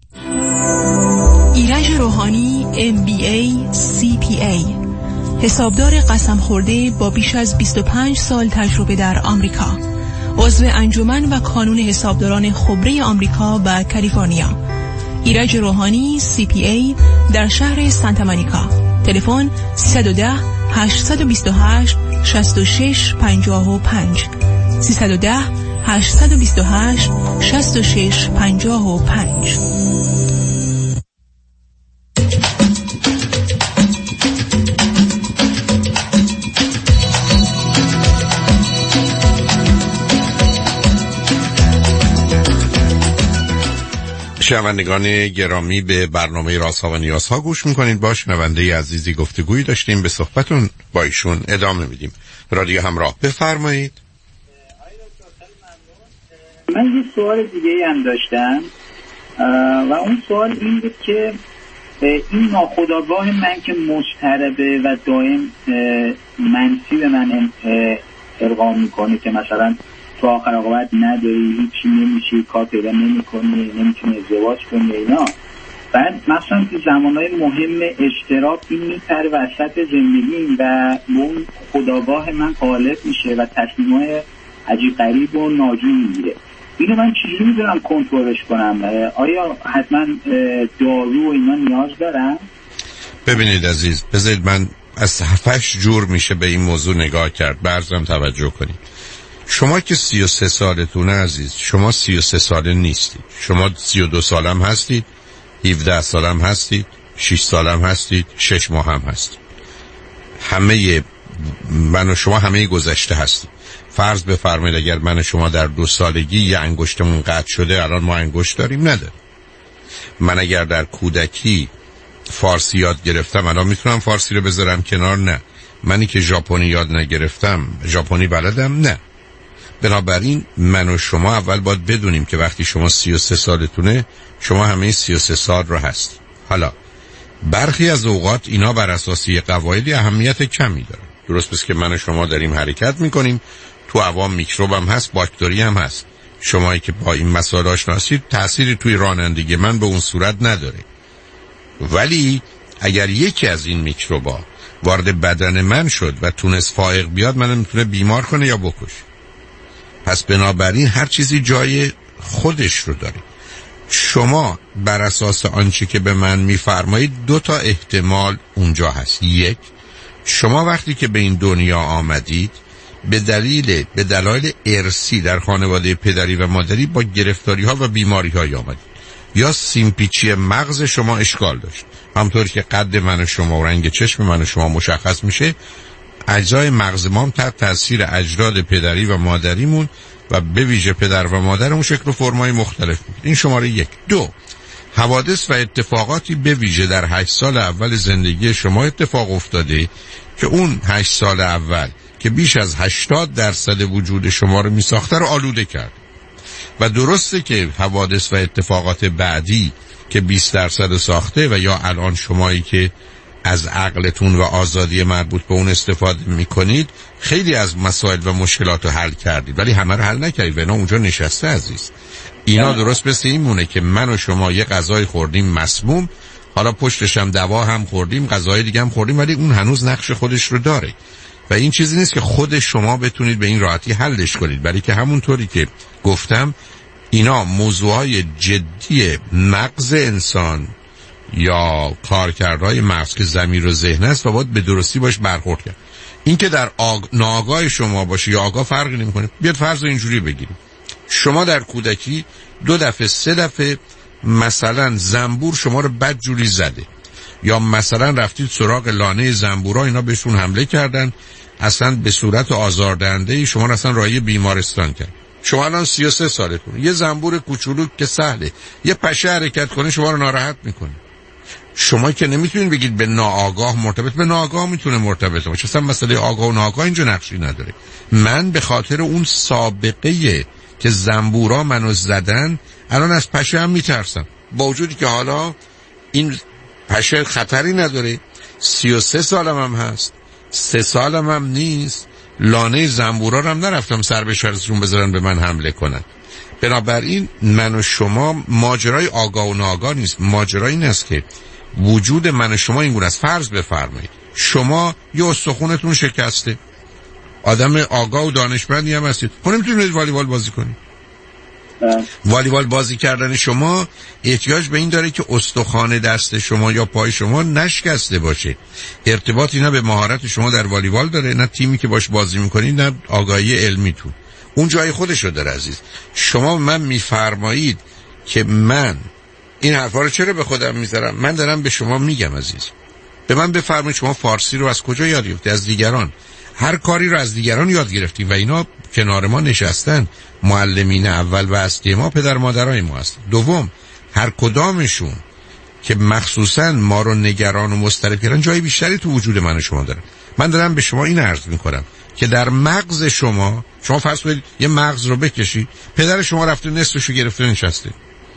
ایرج روحانی ام بی ای سی پی ای، حسابدار قسم خورده با بیش از بیست و پنج سال تجربه در آمریکا، عضو انجمن و کانون حسابداران خبره آمریکا و کالیفرنیا. ایرج روحانی سی پی ای در شهر سانتا مونیکا. تلفن سیصد و ده هشتصد و بیست و هشت شصت و شش پنجاه و پنج سیصد و ده هشتصد و بیست و هشت شصت و شش پنجاه و پنج. شنوندگان گرامی، به برنامه رازها و نیازها گوش میکنید. با شنونده عزیزی گفتگویی داشتیم، به صحبتون با ایشون ادامه میدیم. رادیو همراه، بفرمایید. من یه سوال دیگه هم داشتم و اون سوال این بود که این ناخودآگاه من که مضطربه و دائم منفی به من ارغام میکنه که مثلا تو آخر عاقبت نداری، هیچی نمیشی، کار پیدا نمیکنی، نمیتونی ازدواج کنی اینا، بعد مثلا تو زمانهای مهم اشتراک این میپره وسط زندگیم و به اون خودآگاه من غالب میشه و تصمیمای عجیب غریب و ناجور میگیره. اینو من چجوری میذارم کنترلش کنم؟ آیا حتما دارو و اینا نیاز دارم؟ ببینید عزیز، بذارید من از هفتش جور میشه به این موضوع نگاه کرد. برزم توجه کنید. شما که سی و سه سالتونه عزیز، شما سی و سه ساله نیستید. شما سی و دو سالم هستید، هفده سالم هستید، شش سالم هستید، شش ماه هم هستید. همه من و شما همه گذشته هستید. فرض بفرمایید اگر من و شما در دو سالگی یه انگشتمون قطع شده، الان ما انگشت داریم؟ نداریم. من اگر در کودکی فارسی یاد گرفتم، الان میتونم فارسی رو بذارم کنار؟ نه. منی که ژاپنی یاد نگرفتم، ژاپنی بلدم؟ نه. بنابراین من و شما اول باید بدونیم که وقتی شما سی و سه سالتونه، شما همه سی و سه سال رو هست. حالا برخی از اوقات اینا بر اساسی قواعدی اهمیت کمی داره. درست پس که من و شما داریم حرکت میکنیم، تو عوام میکروب هم هست، باکتری هم هست. شمایی که با این مسائل آشنا هستید تأثیری توی رانندگی من به اون صورت نداره. ولی اگر یکی از این میکروبا وارد بدن من شد و تونست فائق بیاد، منو میتونه بیمار کنه یا بکشه. پس بنابراین هر چیزی جای خودش رو داره. شما بر اساس آنچه که به من میفرمایید دو تا احتمال اونجا هست. یک، شما وقتی که به این دنیا آمدید به دلیل به دلایل ارثی در خانواده پدری و مادری با گرفتاری ها و بیماری های آمدید، یا سیمپیچی مغز شما اشکال داشت. همطور که قد من و شما و رنگ چشم من و شما مشخص میشه، اجزای مغز ما هم تحت تاثیر اجداد پدری و مادریمون و به ویژه پدر و مادرمون شکل و فرمای مختلف میگیره. این شماره یک. دو، حوادث و اتفاقاتی به ویژه در هشت سال اول زندگی شما اتفاق افتاده که اون هشت سال اول که بیش از هشتاد درصد وجود شما رو میساخته رو آلوده کرد. و درسته که حوادث و اتفاقات بعدی که بیست درصد ساخته و یا الان شمایی که از عقلتون و آزادی مربوط به اون استفاده میکنید خیلی از مسائل و مشکلات رو حل کردید، ولی همه رو حل نکردید و اینا اونجا نشسته عزیز. اینا درست مثل این مونه که من و شما یه غذای خوردیم مسموم، حالا پشتش هم دوا هم خوردیم، غذای دیگه هم خوردیم، ولی اون هنوز نقش خودش رو داره و این چیزی نیست که خود شما بتونید به این راحتی حلش کنید، ولی که همونطوری که گفتم اینا موضوعهای جدی مغز انسان یا کارکردهای مغز که ضمیر و ذهن است و باید به درستی باش برخورد کرد. این که در آگ... ناآگاه شما باشه یا آگاه فرقی نمی‌کنه. بیاد فرض رو اینجوری بگیریم، شما در کودکی دو دفعه سه دفعه مثلا زنبور شما رو بدجوری زده، یا مثلا رفتید سراغ لانه زنبورا، اینا بهشون حمله کردن، اصلا به صورت آزاردهنده شما رو اصلا راهی بیمارستان کرد. شما الان سی و سه سالتون، یه زنبور کوچولو که سهله یه پشه حرکت کنه شما رو ناراحت میکنه. شما که نمیتونید بگید به ناآگاه مرتبط، به ناآگاه میتونه مرتبط باشه، اصلا مسئله آگاه و ناآگاه اینجا نقشی نداره. من به خاطر اون سابقه که زنبورا منو زدن الان از پشه هم میترسم، با وجودی که حالا این پشه خطری نداره، سی و سه سالم هم هست، سه سالم هم نیست، لانه زنبورا رو هم نرفتم سر به شرشون بذارن به من حمله کنن. بنابراین من و شما ماجرای آگاه و ناآگاه نیست، ماجرای این است که وجود من و شما این گونه است. فرض بفرمایید شما یه استخونتون شکسته، آدم آگاه و دانشمندی هم هستید، خب نمیتونید والیبال بازی کنید. والیبال بازی کردن شما احتیاج به این داره که استخوان دست شما یا پای شما نشکسته باشه. ارتباطی نه به مهارت شما در والیبال داره، نه تیمی که باش بازی میکنید، نه آگاهی علمیتون. اون جای خودش رو داره عزیز. شما من میفرمایید که من این حرفا رو چرا به خودم میذارم؟ من دارم به شما میگم عزیز، به من بفرمایید شما فارسی رو از کجا یاد گرفتید؟ از دیگران. هر کاری رو از دیگران یاد گرفتیم و اینا کنار ما نشستن. معلمین اول و اصلی ما پدر مادرای ما هستن. دوم، هر کدامشون که مخصوصا ما رو نگران و مضطرب کردن جای بیشتری تو وجود من و شما دارن. من دارم به شما این عرض میکنم که در مغز شما، شما فرض کنید یه مغز رو بکشید، پدر شما رفته نصفشو گرفته نشسته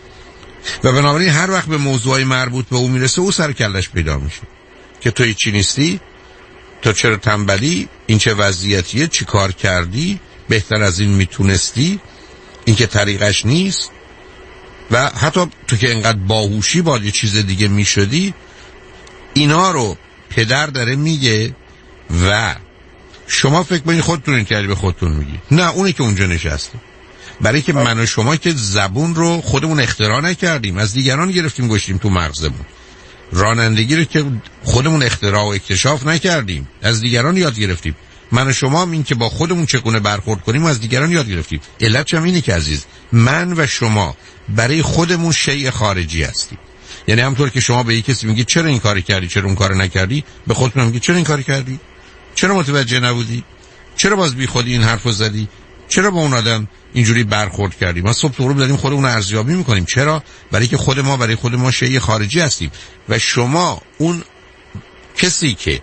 و بنابراین هر وقت به موضوعی مربوط به او میرسه او سر کلش پیدا میشه که توی چی نیستی، تو چرا تنبلی، این چه وضعیتیه، چی کار کردی، بهتر از این میتونستی، این که طریقش نیست. و حتی تو که اینقدر باهوشی باید یه چیز دیگه میشدی، اینا رو پدر داره میگه و شما فکر کنید خودتون این کردی به خودتون میگی. نه، اونی که اونجا نشسته. برای که من و شما که زبون رو خودمون اختراع نکردیم، از دیگران گرفتیم گوشتیم تو مغزمون. رانندگی رو که خودمون اختراع و اکتشاف نکردیم، از دیگران یاد گرفتیم. من و شما این که با خودمون چگونه برخورد کنیم و از دیگران یاد گرفتیم. علتش هم اینه که عزیز، من و شما برای خودمون شیء خارجی هستیم. یعنی همونطور که شما به یک کسی میگی چرا این کاری کردی، چرا اون کارو نکردی، به خودت میگی چرا این کاری کردی، چرا متوجه نبودی، چرا باز بی خودی این حرفو زدی، چرا با اون آدم اینجوری برخورد کردی. ما صبح تو رو داریم خودمون رو ارزیابی میکنیم. چرا؟ برای که خود ما برای خود ما شیء خارجی هستیم و شما اون کسی که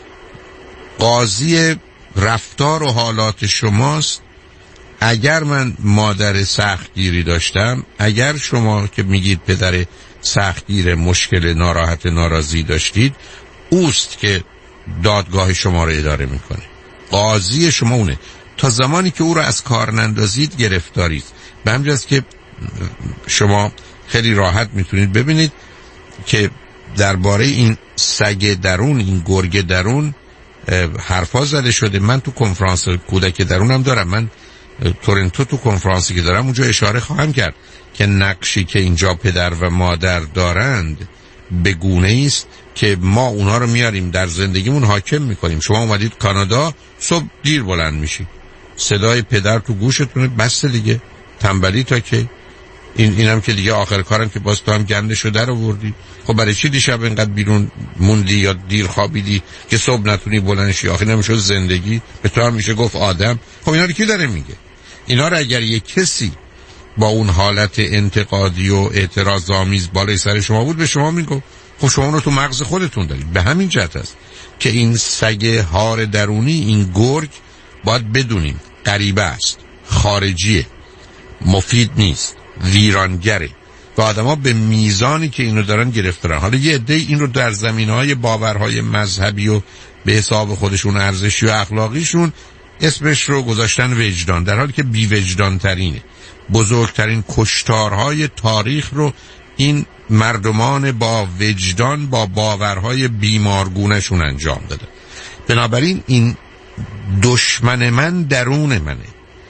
قاضی رفتار و حالات شماست. اگر من مادر سختگیری داشتم، اگر شما که میگید پدر سختگیر مشکل ناراحت ناراضی داشتید، اوست که دادگاه شما رو اداره میکنه. قاضی شما اونه. تا زمانی که او رو از کار نندازید گرفتارید. به همین جاست که شما خیلی راحت میتونید ببینید که درباره این سگ درون، این گرگ درون حرفا زده شده. من تو کنفرانس کودک درونم دارم، من تورنتو تو کنفرانسی که دارم اونجا اشاره خواهم کرد که نقشی که اینجا پدر و مادر دارند به گونه است که ما اونا رو میاریم در زندگیمون حاکم میکنیم. شما اومدید کانادا، صبح دیر بلند میشی، صدای پدر تو گوشتونه، بس دیگه تنبلی تا که این اینم که دیگه آخر کارم که باز تو هم گندشو در آوردی. خب برای چی دیشب اینقدر بیرون موندی یا دیر خوابیدی که صبح نتونی بلند شی؟ آخر نمیشه زندگی، به تو هم میشه گفت آدم. خب اینا رو کی داره میگه؟ اینا رو اگر یک کسی با اون حالت انتقادی و اعتراض آمیز بالای سر شما بود، به شما میگه خب شما رو تو مغز خودتون دارید. به همین جهت است که این سگ هار درونی، این گرگ، باید بدونیم غریبه است، خارجیه، مفید نیست، ویرانگره و آدم ها به میزانی که اینو دارن گرفتارن. حالا یه عده این رو در زمینهای باورهای مذهبی و به حساب خودشون ارزشی و اخلاقیشون اسمش رو گذاشتن وجدان، در حالی که بی وجدان ترینه. بزرگترین کشتارهای تاریخ رو این مردمان با وجدان، با باورهای بیمارگونشون انجام داده. بنابراین این دشمن من درون منه،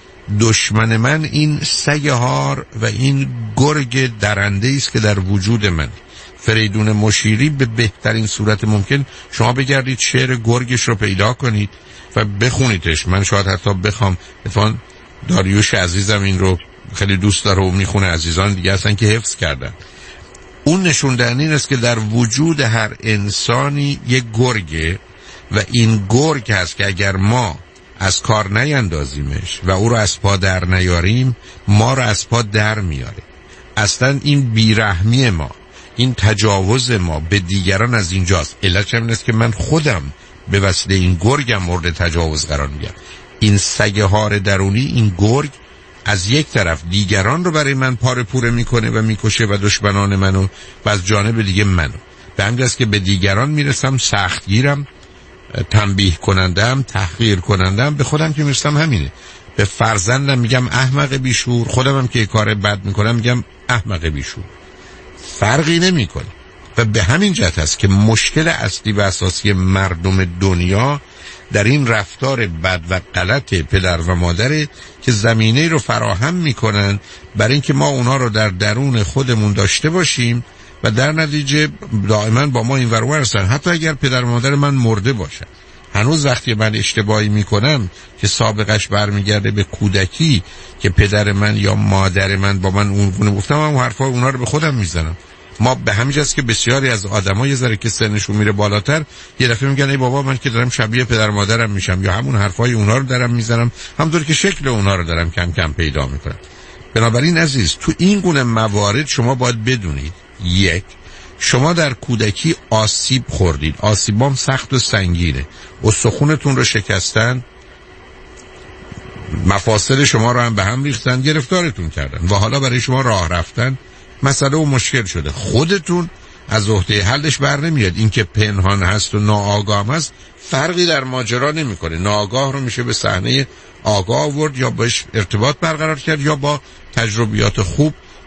دشمن من این سگ هار و این گرگ درنده است که در وجود من. فریدون مشیری به بهترین صورت ممکن شما بگردید شعر گرگش رو پیدا کنید و بخونیدش. من شاید حتی بخوام، اتفاقا داریوش عزیزم این رو خیلی دوست داره و میخونه، عزیزان دیگه هستن که حفظ کردن. اون نشون دهنده این است که در وجود هر انسانی یک گرگه و این گرگ هست که اگر ما از کار نیندازیمش و او رو از پا در نیاریم، ما رو از پا در میاره. اصلا این بیرحمی ما، این تجاوز ما به دیگران از اینجاست. علتش هم این است که من خودم به وسیله این گرگم مورد تجاوز قرار میگیرم. این سگ هار درونی، این گرگ از یک طرف دیگران رو برای من پاره پوره میکنه و میکشه و دشمنان منو، و از جانب دیگه منو. به همین جاست که به دیگران میرسم سختگیرم، تنبیه کنندم، تحقیر کنندم. به خودم که میرسم همینه. به فرزندم میگم احمق بیشور، خودم هم که کار بد میکنم میگم احمق بیشور. فرقی نمیکنه. و به همین جهت است که مشکل اصلی و اساسی مردم دنیا در این رفتار بد و غلط پدر و مادره که زمینه رو فراهم میکنن برای اینکه ما اونا رو در درون خودمون داشته باشیم و در نتیجه دائما با ما این ور اون هستن. حتی اگر پدر و مادر من مرده باشن، هنوز وقتی من اشتباهی میکنم که سابقش برمیگرده به کودکی که پدر من یا مادر من با من اون گونه گفتم، من اون حرفا اونا رو به خودم میزنم. ما به همین جاست که بسیاری از آدم‌ها یه ذره که سنشون میره بالاتر، یه دفعه میگن ای بابا من که دارم شبیه پدر مادرم میشم، یا همون حرفای اونا رو دارم میزنم، همونطور که شکل اونا رو دارم کم کم پیدا میکنم. بنابراین عزیز، تو این گونه موارد شما باید بدونید، یک، شما در کودکی آسیب خوردید، آسیبام سخت و سنگینه، استخونتون رو شکستن، مفاصل شما رو هم به هم ریختن، گرفتارتون کردن و حالا برای شما راه رفتن مسئله و مشکل شده. خودتون از عهده حلش بر نمیاد. این که پنهان هست و ناآگاه هست فرقی در ماجرا نمیکنه. ناآگاه رو میشه به صحنه آگاه آورد یا باش ارتباط برقرار کرد یا با تجربیات خوب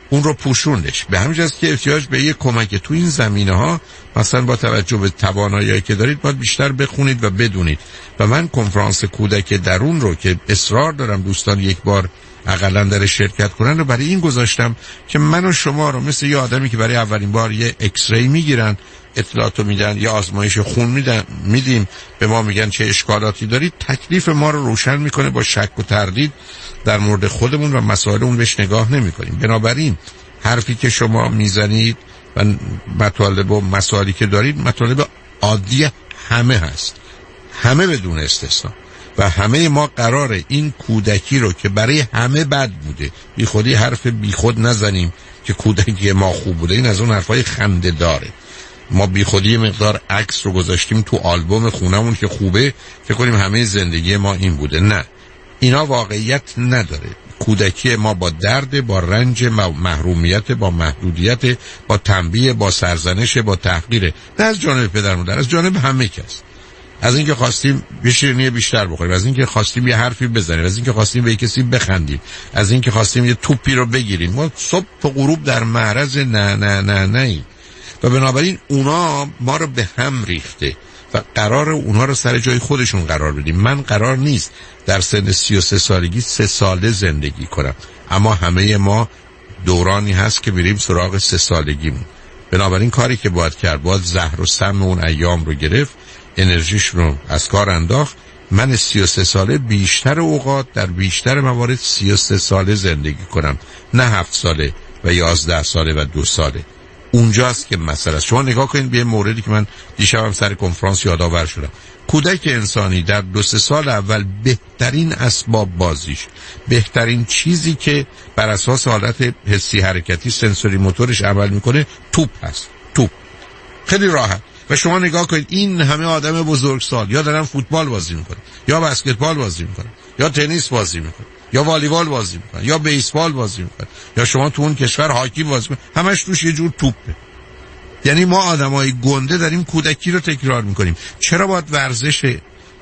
اون رو پوشوندش. به همین جاست که احتیاج به یک کمک تو این زمینه ها، مثلا با توجه به توانایی که دارید باید بیشتر بخونید و بدونید. و من کنفرانس کودک درون رو که اصرار دارم دوستان یک بار حداقل در شرکت کنن رو برای این گذاشتم که من و شما رو مثل یه آدمی که برای اولین بار یه ایکس ری میگیرن، اطلاعاتو میدن، یا آزمایش خون میدن میدیم، به ما میگن چه اشکالاتی دارید، تکلیف ما رو روشن میکنه. با شک و تردید در مورد خودمون و مسائل اون بهش نگاه نمیکنیم. بنابراین حرفی که شما میزنید و مطالب و مسائلی که دارید مطالب عادی همه هست، همه بدون استثنا. و همه ما قراره این کودکی رو که برای همه بد بوده، بی خودی حرف بی خود نزنیم که کودکی ما خوب بوده. این از اون حرفای خنده داره. ما بی خودی مقدار عکس رو گذاشتیم تو آلبوم خونمون که خوبه، فکر کنیم همه زندگی ما این بوده. نه، اینا واقعیت نداره. کودکی ما با درد، با رنج، محرومیت، با محدودیت، با تنبیه، با سرزنش، با تحقیر، نه از جانب پدر مادر، از جانب همه کس. از اینکه خواستیم یه شیرینی بیشتر بخوریم، از اینکه خواستیم یه حرفی بزنیم، از اینکه خواستیم به کسی بخندیم، از اینکه خواستیم یه توپی رو بگیریم. ما صبح تا غروب در معرض نه نه نه نه و بنابراین اونا ما رو به هم ریخته و قرار اونها رو سر جای خودشون قرار بدیم. من قرار نیست در سن سی و سه سالگی سه ساله زندگی کنم، اما همه ما دورانی هست که بریم سراغ سه سالگیمون. بنابراین کاری که باید کرد، باید زهر و سم اون ایام رو گرفت، انرژیش رو از کار انداخت. من سی و سه ساله بیشتر اوقات در بیشتر موارد سی و سه ساله زندگی کنم، نه هفت ساله و یازده ساله و دو ساله. اونجاست که مسئله است. شما نگاه کنید به یه موردی که من دیشبم سر کنفرانس یادآور شدم. کودک انسانی در دو سه سال اول بهترین اسباب بازیش، بهترین چیزی که بر اساس حالت حسی حرکتی سنسوری موتورش عمل میکنه توپ هست. توپ خیلی راحت. و شما نگاه کنید این همه آدم بزرگسال یا دارن فوتبال بازی میکنن، یا بسکتبال بازی میکنن، یا تنیس بازی میکنن، یا والیبال بازی میکنن، یا بیسبال بازی میکنن، یا شما تو اون کشور هاکی بازی میکنن، همش توش یه جور توپه. یعنی ما آدمای گنده داریم کودکی رو تکرار میکنیم. چرا باید ورزش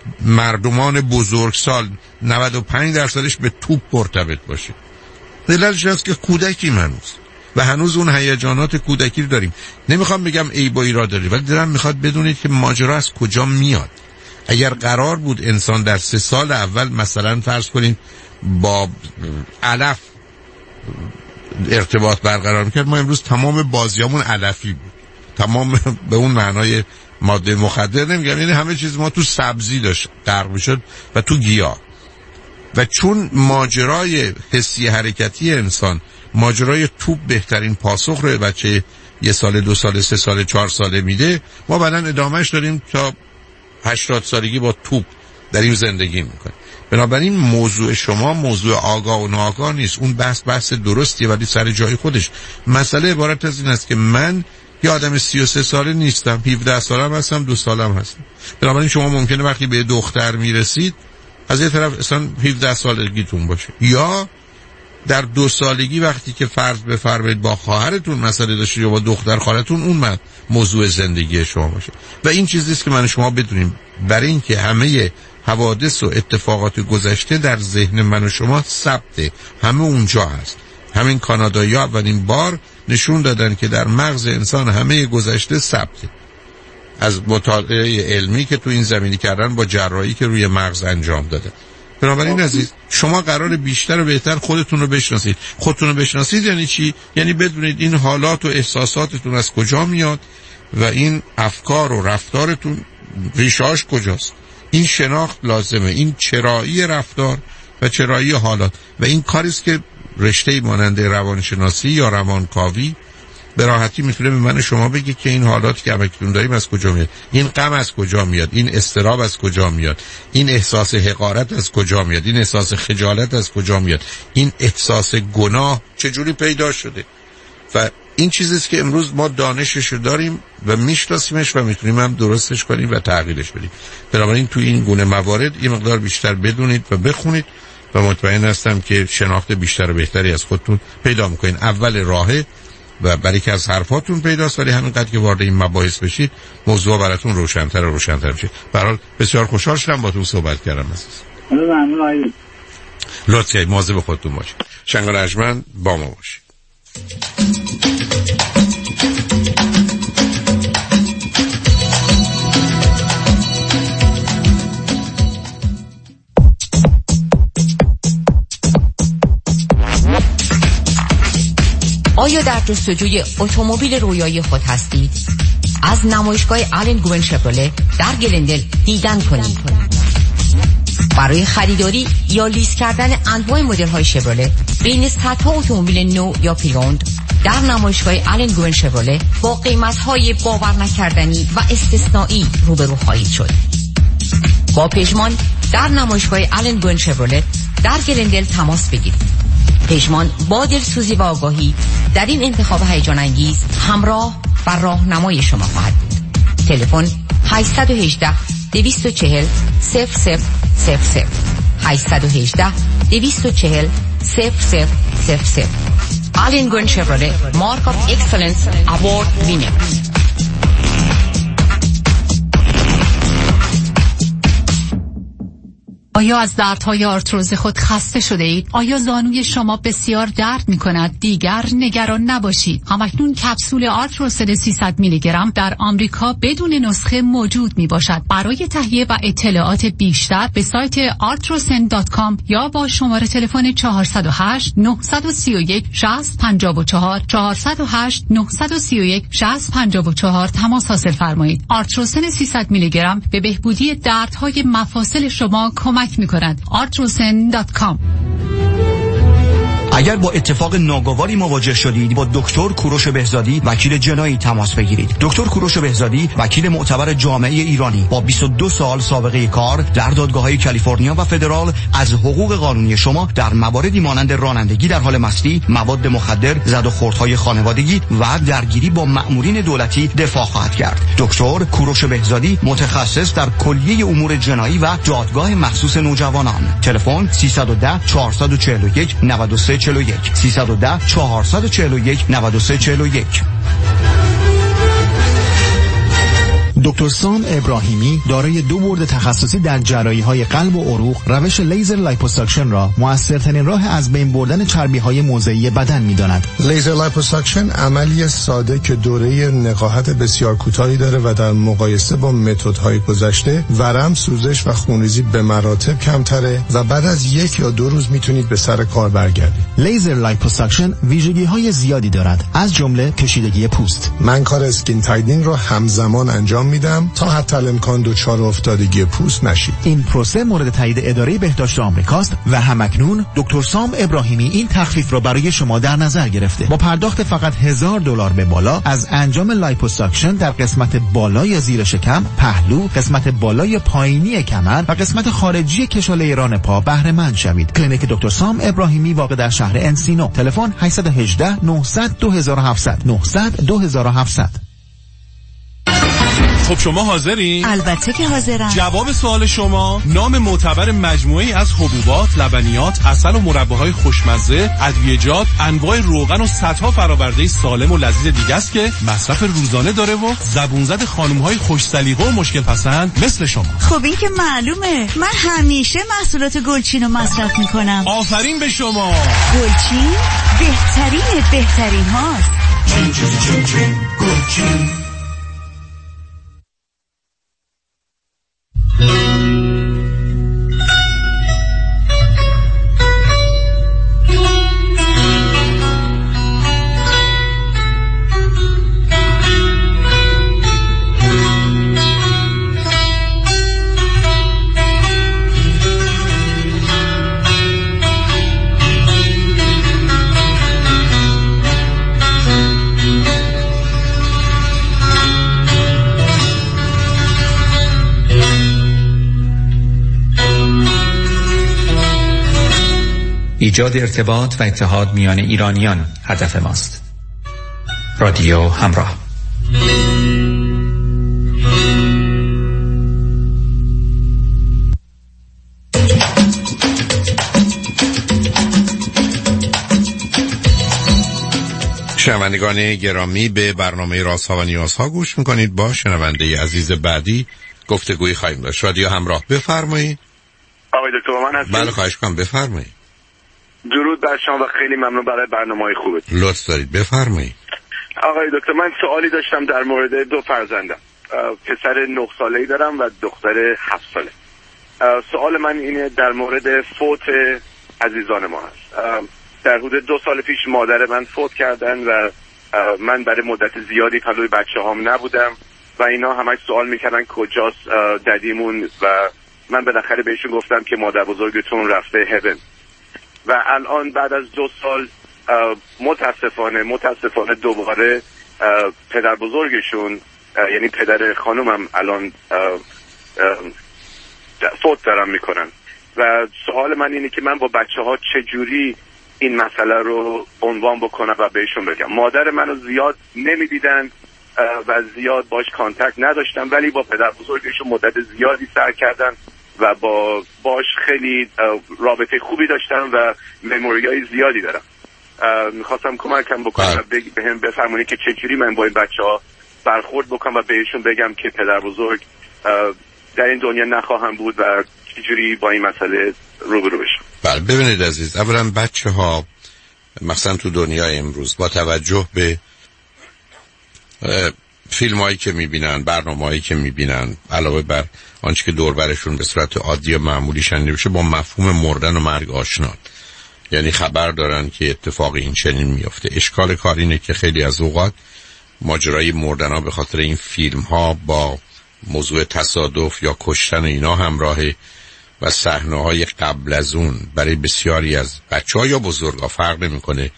مردمان بزرگسال نود و پنج درصدش به توپ مرتبط باشه؟ دلیلش هست که کودکی هنوز و هنوز اون هیجانات کودکی رو داریم. نمیخوام بگم ای با ایراد داری، ولی دارم میخواد بدونید که ماجرا از کجا میاد. اگر قرار بود انسان در سه سال اول مثلا فرض کنین با علف ارتباط برقرار میکرد، ما امروز تمام بازیامون علفی بود، تمام به اون معنای ماده مخدر نمیگم، یعنی همه چیز ما تو سبزی داشت غرق میشد و تو گیاه. و چون ماجرای حسی حرکتی انسان، ماجرای توپ بهترین پاسخ رو بچه یه سال، دو سال، سه سال، چهار ساله میده، ما بعدن ادامهش داریم تا هشتاد سالگی با توپ در این زندگی میکنیم. بنابراین موضوع شما موضوع آگاه و ناآگاه نیست. اون بحث بحث درستیه ولی سر جای خودش. مسئله عبارت از این است که من یه آدم سی و سه ساله نیستم، هفده سالم هستم، دو سالم هستم. بنابراین شما ممکنه وقتی به دختر میرسید از یه طرف اصلا هفده سالگیتون باشه، یا در دو سالگی وقتی که فرض بفرمایید با خواهرتون مسئله داشته یا با دختر خالتون، اون من موضوع زندگی شما باشه. و این چیزی است که من شما بدونیم، برای اینکه همه حوادث و اتفاقات گذشته در ذهن من و شما ثبته، همه اونجا هست. همین کانادایی‌ها اولین بار نشون دادن که در مغز انسان همه گذشته ثبته، از مطالعه علمی که تو این زمینی کردن با جراحی که روی مغز انجام داده. بنابراین عزیز، شما قرار بیشتر و بهتر خودتون رو بشناسید. خودتون رو بشناسید یعنی چی؟ یعنی بدونید این حالات و احساساتتون از کجا میاد و این افکار و رفتارتون ریشه‌اش کجاست. این شناخت لازمه، این چرایی رفتار و چرایی حالات. و این کاریست که رشته مانند روانشناسی یا روانکاوی به راحتی میتونه به من شما بگه که این حالات که همکنون داریم از کجا میاد، این غم از کجا میاد، این اضطراب از کجا میاد، این احساس حقارت از کجا میاد، این احساس خجالت از کجا میاد، این احساس گناه چجوری پیدا شده. و این چیزیست که امروز ما دانشش رو داریم و میشناسیمش و میتونیم هم درستش کنیم و تغییرش بدیم. بنابراین تو این گونه موارد یه مقدار بیشتر بدونید و بخونید و مطمئن هستم که شناخت بیشتر و بهتری از خودتون پیدا میکنین. اول راهه و برای که از حرفاتون پیداست، ولی همینقدر که وارد این مباحث بشید موضوع براتون روشن‌تر و روشن‌تر میشه. به هر حال بسیار خوشحال شدم با تو صحبت کردم عزیز. ممنون. لطفاً مواظب خودتون باشید. شنگ و رجمن با ما باشید. آیا در جستجوی اتومبیل رویایی خود هستید؟ از نمایشگاه آلن گوون شفرله در گلندل دیدن کنید. برای خریداری یا لیز کردن انواع مدل‌های شفرله بین صدها اتومبیل نو یا پریوند در نمایشگاه آلن گوون شفرله با قیمت‌های باور نکردنی و استثنایی روبرو خواهید شد. با پژمان در نمایشگاه آلن گوون شفرله در گلندل تماس بگیرید. پژمان با دلسوزی و آگاهی در این انتخاب هیجان انگیز همراه و راهنمای شما خواهد بود. تلفن هشت یک هشت دو چهار صفر صفر صفر صفر هشت یک هشت دو چهار صفر صفر صفر صفر. آلن گوون شفرله مارک آف اکسلنس اوارد وینر. آیا از دردهای آرتروز خود خسته شده اید؟ آیا زانوی شما بسیار درد می کند؟ دیگر نگران نباشید. همکنون کپسول آرتروسن سیصد میلی گرم در آمریکا بدون نسخه موجود می باشد. برای تهیه و اطلاعات بیشتر به سایت آرتروسن دات کام یا با شماره تلفن چهار صفر هشت نه سه یک شش پنج چهار چهار صفر هشت نه سه یک شش پنج چهار تماس حاصل فرمایید. آرتروسن سیصد میلی گرم به بهبودی دردهای مفاصل شما کمک می کند. آرتروسن دات کام. اگر با اتفاق ناگواری مواجه شدید با دکتر کوروش بهزادی وکیل جنایی تماس بگیرید. دکتر کوروش بهزادی وکیل معتبر جامعه ایرانی با بیست و دو سال سابقه کار در دادگاه‌های کالیفرنیا و فدرال از حقوق قانونی شما در مواردی مانند رانندگی در حال مستی، مواد مخدر، زد و خوردهای خانوادگی و درگیری با مأمورین دولتی دفاع خواهد کرد. دکتر کوروش بهزادی متخصص در کلیه امور جنایی و دادگاه مخصوص نوجوانان. تلفن سیصد و ده چهارصد و چهل و یک نود و سه چهل و یک سیصد و ده چهارصد و چهل و یک نود و سه چهل و یک. دکتر سام ابراهیمی دارای دو بورد تخصصی در جراحی‌های قلب و عروق، روش لیزر لایپوساکشن را موثرترین راه از بین بردن چربی‌های موضعی بدن می‌داند. لیزر لایپوساکشن عملی ساده که دوره نقاهت بسیار کوتاهی داره و در مقایسه با متدهای گذشته ورم، سوزش و خونریزی به مراتب کمتره و بعد از یک یا دو روز میتونید به سر کار برگردید. لیزر لایپوساکشن ویژگی‌های زیادی دارد، از جمله کشیدگی پوست. من کار اسکین تایدینگ رو همزمان انجام میدم تا حتی الامکان دچار افتادگی پوست نشید. این پروسه مورد تایید اداره بهداشت آمریکاست و همکنون دکتر سام ابراهیمی این تخفیف را برای شما در نظر گرفته. با پرداخت فقط هزار دلار به بالا از انجام لایپوساکشن در قسمت بالای زیر شکم، پهلو، قسمت بالای پایینی کمر و قسمت خارجی کشاله ران پا بهره مند شوید. کلینیک دکتر سام ابراهیمی واقع در شهر انسینو. تلفن هشت یک هشت نه صفر صفر دو هفت صفر صفر نه صفر صفر دو هفت صفر صفر. خب شما حاضرین؟ البته که حاضرم. جواب سوال شما نام معتبر مجموعه‌ای از حبوبات، لبنیات، عسل و مرباهای خوشمزه، ادویه‌جات، انواع روغن و صدها فرآورده سالم و لذیذ دیگه است که مصرف روزانه داره و زبون زد خانم‌های خوش سلیقه و مشکل پسند مثل شما. خب این که معلومه، من همیشه محصولات گلچین رو مصرف میکنم. آفرین به شما. گلچین بهترین بهترین هاست. چین چین چین چین گلچین. ایجاد ارتباط و اتحاد میان ایرانیان هدف ماست. رادیو همراه. شنوندگان گرامی، به برنامه رازها و نیازها گوش میکنید. با شنونده عزیز بعدی گفتگوی خواهیم داشت. رادیو همراه، بفرمایید. آقای دکتر من هستم. بله خواهش کنم بفرمایید. درود بر شما و خیلی ممنون برای برنامه‌های خوبتون. لطف دارید بفرمایید. آقای دکتر من سوالی داشتم در مورد دو فرزندم. پسر نه ساله‌ای دارم و دختر هفت ساله. سوال من اینه در مورد فوت عزیزان ما هست. در حدود دو سال پیش مادر من فوت کردن و من برای مدت زیادی پلوی بچه هام نبودم و اینا همش سوال میکردن کجاست ددیمون و من بالاخره بهشون گفتم که مادر بزرگتون رفته هیون و الان بعد از دو سال متاسفانه متاسفانه دوباره پدر بزرگشون یعنی پدر خانومم الان فوت دارم میکنن و سوال من اینه که من با بچه ها چجوری این مسئله رو عنوان بکنم و بهشون بگم. مادر منو زیاد نمیدیدن و زیاد باش کانتکت نداشتم ولی با پدر بزرگشون مدت زیادی سر کردن و با باش خیلی رابطه خوبی داشتم و مموریای زیادی دارم. میخواستم کمکم بکنم و بگی بهم بفرمونی که چجوری من با این بچه ها برخورد بکنم و بهشون بگم که پدر بزرگ در این دنیا نخواهم بود و چجوری با این مسئله روبرو بشم. بله ببینید عزیز، اولا بچه ها مثلا تو دنیای امروز با توجه به فیلم هایی که میبینن، برنامه هایی که میبینن، علاوه بر آنچه که دور برشون به صورت عادی و معمولی شنیده بشه، با مفهوم مردن و مرگ آشنا، یعنی خبر دارن که اتفاق این چنین میفته. اشکال کار اینه که خیلی از اوقات ماجرای مردن ها به خاطر این فیلم ها با موضوع تصادف یا کشتن اینا همراهه و صحنه های قبل از اون برای بسیاری از بچه ها یا بزرگ ها فرق نمیکنه.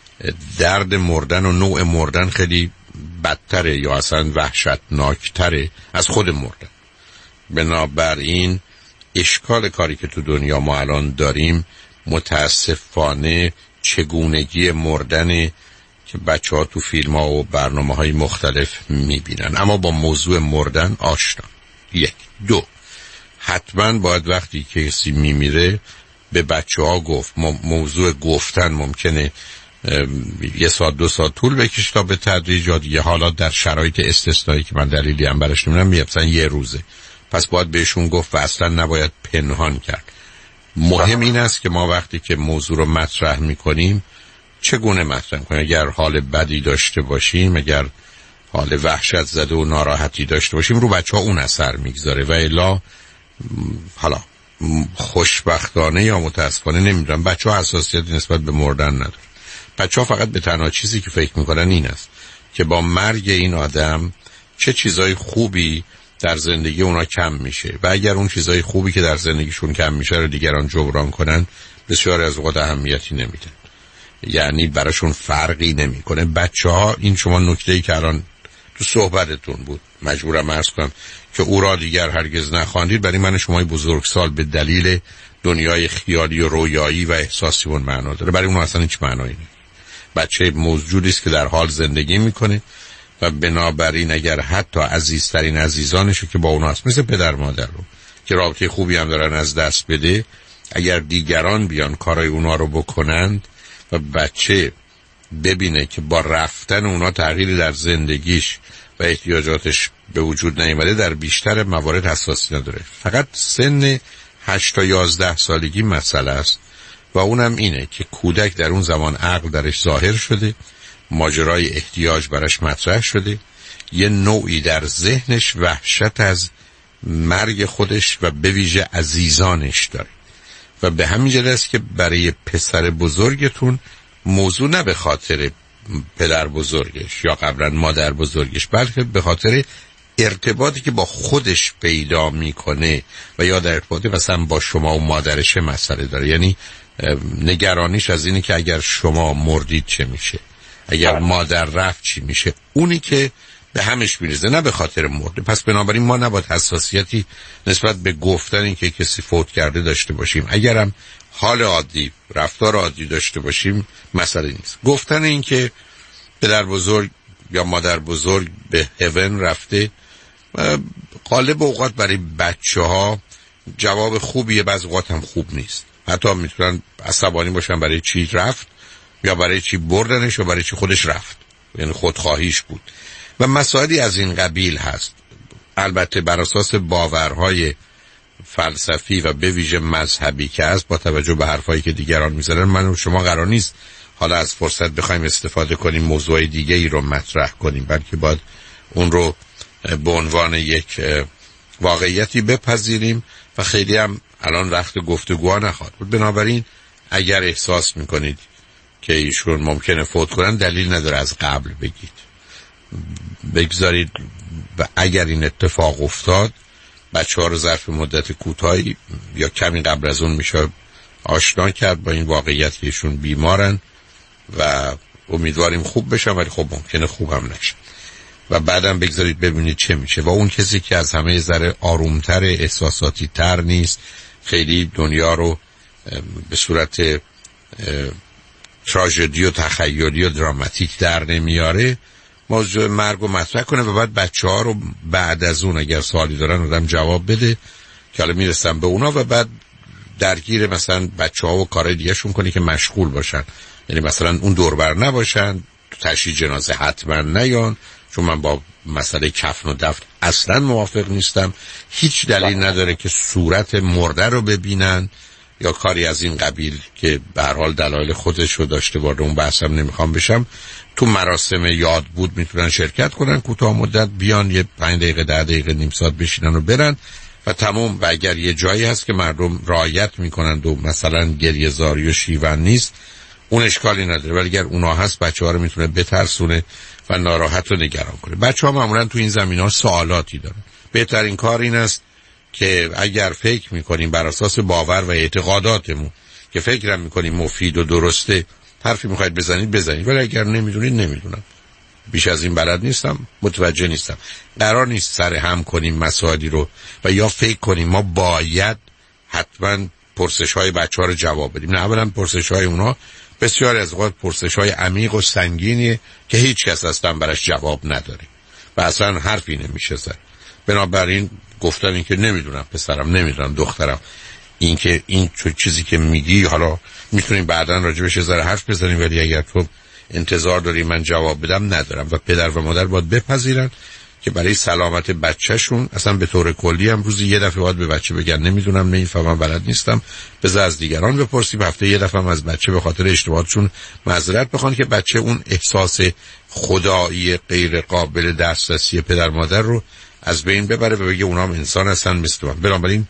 درد مردن و نوع مردن خیلی بدتره یا اصلا وحشتناکتره از خود مردن. بنابراین اشکال کاری که تو دنیا ما الان داریم متاسفانه چگونگی مردن که بچه ها تو فیلم ها و برنامه های مختلف میبینن، اما با موضوع مردن آشنا. یک. دو، حتما باید وقتی که کسی میمیره به بچه ها گفت. موضوع گفتن ممکنه یه ساعت دو ساعت طول بکشه تا به تدریج یا دیگه حالات در شرایط استثنایی که من دلیلی هم برش نمیدونم میبسن یه روزه، پس باید بهشون گفت و اصلا نباید پنهان کرد. مهم این است که ما وقتی که موضوع رو مطرح میکنیم چگونه مطرح کنیم. اگر حال بدی داشته باشیم، اگر حال وحشت زده و ناراحتی داشته باشیم، رو بچه ها اون اثر میگذاره و الا حالا خوشبختانه یا متاسفانه نمیدونم بچه ها حساسیتی نسبت به مردن نداره. بچه ها فقط به تنها چیزی که فکر میکنن این است که با مرگ این آدم چه چیزای خوبی در زندگی اونا کم میشه و اگر اون چیزای خوبی که در زندگیشون کم میشه رو دیگران جبران کنن بسیار از اوقات اهمیتی نمیدن، یعنی براشون فرقی نمیکنه. بچه ها این شما نکته‌ای که الان تو صحبتتون بود مجبورم عرض کنم که او را دیگر هرگز نخواندید، برای من شمای بزرگسال به دلیل دنیای خیالی و رویایی و احساسی اون معنا داره، برای اون اصلا هیچ معنایی نیست. بچه موجودی است که در حال زندگی میکنه و بنابراین اگر حتی عزیزترین عزیزانشو که با اون هست مثل پدر مادر رو که رابطه خوبی هم دارن از دست بده، اگر دیگران بیان کارای اونا رو بکنند و بچه ببینه که با رفتن اونا تغییری در زندگیش و احتیاجاتش به وجود نیامده، در بیشتر موارد حساسی نداره. فقط سن هشت تا یازده سالگی مسئله است و اونم اینه که کودک در اون زمان عقل درش ظاهر شده، ماجرای احتیاج براش مطرح شده، یه نوعی در ذهنش وحشت از مرگ خودش و به ویژه عزیزانش داره و به همین جهت است که برای پسر بزرگتون موضوع نه به خاطر پدر بزرگش یا قبلا مادر بزرگش، بلکه به خاطر ارتباطی که با خودش پیدا میکنه و یا در ارتباطی مثلا با شما و مادرش مسئله داره. یعنی نگرانیش از اینه که اگر شما مردید چه میشه، اگر مادر رفت چی میشه، اونی که به همش میرزه نه به خاطر مرده. پس بنابراین ما نباید حساسیتی نسبت به گفتن این که کسی فوت کرده داشته باشیم. اگرم حال عادی، رفتار عادی داشته باشیم مسئله نیست. گفتن این که پدر بزرگ یا مادر بزرگ به هیون رفته غالب اوقات برای بچه ها جواب خوبیه، بعض اوقات هم خوب نیست. حتی میتونن عصبانی باشن برای چی رفت یا برای چی بردنش یا برای چی خودش رفت، یعنی خودخواهیش بود و مسائلی از این قبیل هست. البته بر اساس باورهای فلسفی و به ویژه مذهبی که است، با توجه به حرفایی که دیگران میزنن، من و شما قرار نیست حالا از فرصت بخوایم استفاده کنیم موضوع دیگه ای رو مطرح کنیم، بلکه باید اون رو به عنوان یک واقعیتی بپذیریم و خیلی هم الان وقت گفتگوها نخواهد بود. بنابراین اگر احساس میکنید که ایشون ممکنه فوت کنن، دلیل نداره از قبل بگید، بگذارید و اگر این اتفاق افتاد بچه ها رو ظرف مدت کوتاهی یا کمی قبل از اون میشه آشنا کرد با این واقعیت که ایشون بیمارن و امیدواریم خوب بشن، ولی خب ممکنه خوب هم نشن و بعدم بگذارید ببینید چه میشه. و اون کسی که از همه ذره آرومتر، احساساتی تر نیست، خیلی دنیا رو به صورت تراژدی و تخیلی و دراماتیک در نمیاره، موضوع مرگ رو مطرح کنه و بعد بچه ها رو بعد از اون اگر سوالی دارن آدم جواب بده که حالا میرسن به اونا و بعد درگیر مثلا بچه ها و کار دیگه شون کنی که مشغول باشن. یعنی مثلا اون دوربر نباشن، تو تشییع جنازه حتما نیان، چون من با مسئله کفن و دفن اصلا موافق نیستم. هیچ دلیل نداره که صورت مرده رو ببینن یا کاری از این قبیل که به هر حال دلایل خودش رو داشته. وارد اون بحثم نمیخوام بشم. تو مراسم یاد بود میتونن شرکت کنن، کوتاه مدت بیان یه پنج دقیقه ده دقیقه نیم ساعت بشینن و برن و تمام. و اگر یه جایی هست که مردم رعایت میکنن و مثلا گریه زاری و شیون نیست، اون اشکالی نداره. ولی اگر اونا هست بچه ها رو میتونه بترسونه و ناراحت و نگران کنه. بچه ها معمولا تو این زمین ها سوالاتی دارن. بهترین کار این است که اگر فکر میکنیم بر اساس باور و اعتقاداتمون که فکرم میکنیم مفید و درسته، حرفی میخواید بزنید بزنید، ولی اگر نمیدونید نمیدونم، بیش از این بلد نیستم، متوجه نیستم. قرار نیست سر هم کنیم مسائلی رو و یا فکر کنیم ما باید حتما پرسش های بچه ها رو جواب بدیم. نه، اولا پرسش های اونا بسیار از اوقات پرسش های عمیق و سنگینیه که هیچ کس اصلا براش جواب نداره و اصلا حرفی نمیشه زد. بنابراین گفتن این که نمیدونم پسرم، نمیدونم دخترم، این که این چیزی که میگی حالا میتونیم بعداً راجبش یه ذره حرف بزنیم، ولی اگر تو انتظار داری من جواب بدم ندارم. و پدر و مادر باید بپذیرن که برای سلامت بچهشون اصلا به طور کلی هم روزی یه دفعه باید به بچه بگن نمیدونم، نمیفهمم، بلد نیستم، بذار از دیگران بپرسیم. هفته یه دفعه هم از بچه به خاطر اشتباهاتشون معذرت بخوان که بچه اون احساس خدایی غیر قابل دسترسی پدر مادر رو از بین ببره و بگه اونا هم انسان هستن مثل من. بنابراین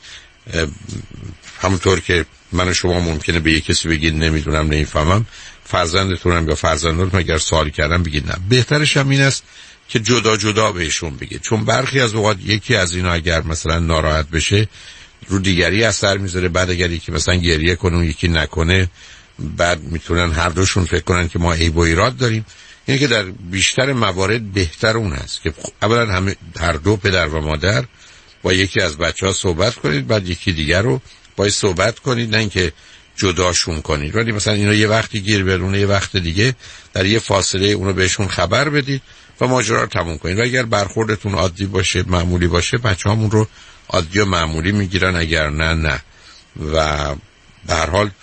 همونطور که من و شما ممکنه به یک کسی بگید نمیدونم، نمیفهمم، فرزندتونم یا فرزندتون اگر سوالی کردن بگید نه. بهترش هم این است که جدا جدا بهشون بگید، چون برخی از اوقات یکی از اینا اگر مثلا ناراحت بشه رو دیگری اثر میذاره. بعد اگر یکی مثلا گریه کنه و یکی نکنه، بعد میتونن هر دوشون فکر کنن که ما عیب و ایراد داریم. اینه که در بیشتر موارد بهتر اون هست که اولا همه هر دو پدر و مادر با یکی از بچه‌ها صحبت کنید، بعد یکی دیگر رو باید صحبت کنید، نه اینکه جداشون کنید. ولی مثلا اینا یه وقتی گیر برونه، یه وقت دیگه در یه فاصله اونو بهشون خبر بدید و ماجرا رو تموم کنید. و اگر برخوردتون عادی باشه، معمولی باشه، بچه‌هامون رو عادی و معمولی میگیرن، اگر نه نه. و به هر حال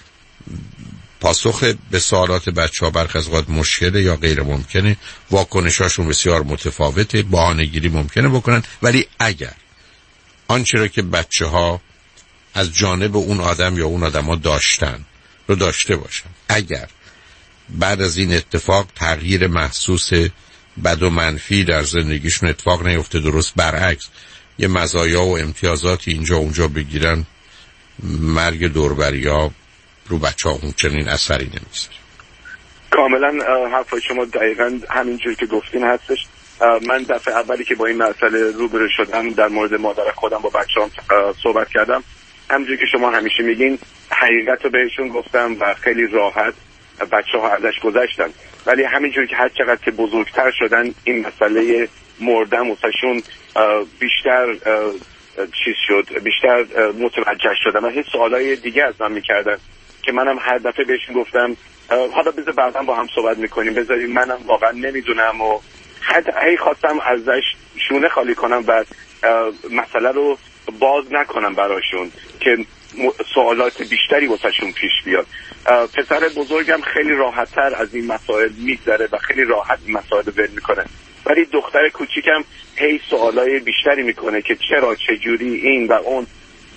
پاسخ به سوالات بچه‌ها برخی از اوقات مشکله یا غیر ممکنه، واکنشاشون بسیار متفاوته، بهانه‌گیری ممکنه بکنن. ولی اگر آنچه را که بچه‌ها از جانب اون آدم یا اون آدم‌ها داشتن رو داشته باشن، اگر بعد از این اتفاق تغییر محسوس بد و منفی در زندگیشون اتفاق نیفته، درست برعکس یه مزایا و امتیازاتی اینجا اونجا بگیرن، مرگ دوربریا رو بچه ها اون چنین اثری نمیذاره. کاملا حرفای شما دقیقا همینجور که گفتین هستش. من دفعه اولی که با این مسئله روبرو شدم در مورد مادر خودم با بچه هم صحبت کردم، همینجور که شما همیشه میگین حقیقت رو بهشون گفتم و خیلی راحت بچه ها ازش گذشتن. ولی همینجور که هر چقدر که بزرگتر شدن این مسئله مردن واسهشون بیشتر چیز شد، بیشتر متوجه شدم و هیچ سوالای دیگه از من میکردن که منم هر دفعه بهشون گفتم حالا بذار بعدا با هم صحبت میکنیم، بذاریم منم واقعا نمیدونم و هی خواستم ازش شونه خالی کنم و مسئله رو باز نکنم براشون که سوالات بیشتری واسهشون پیش بیاد. پسر بزرگم خیلی راحت‌تر از این مسائل میگذره و خیلی راحت این مسائل ول میکنه، ولی دختر کوچیکم هی سوالای بیشتری میکنه که چرا، چجوری، این و اون.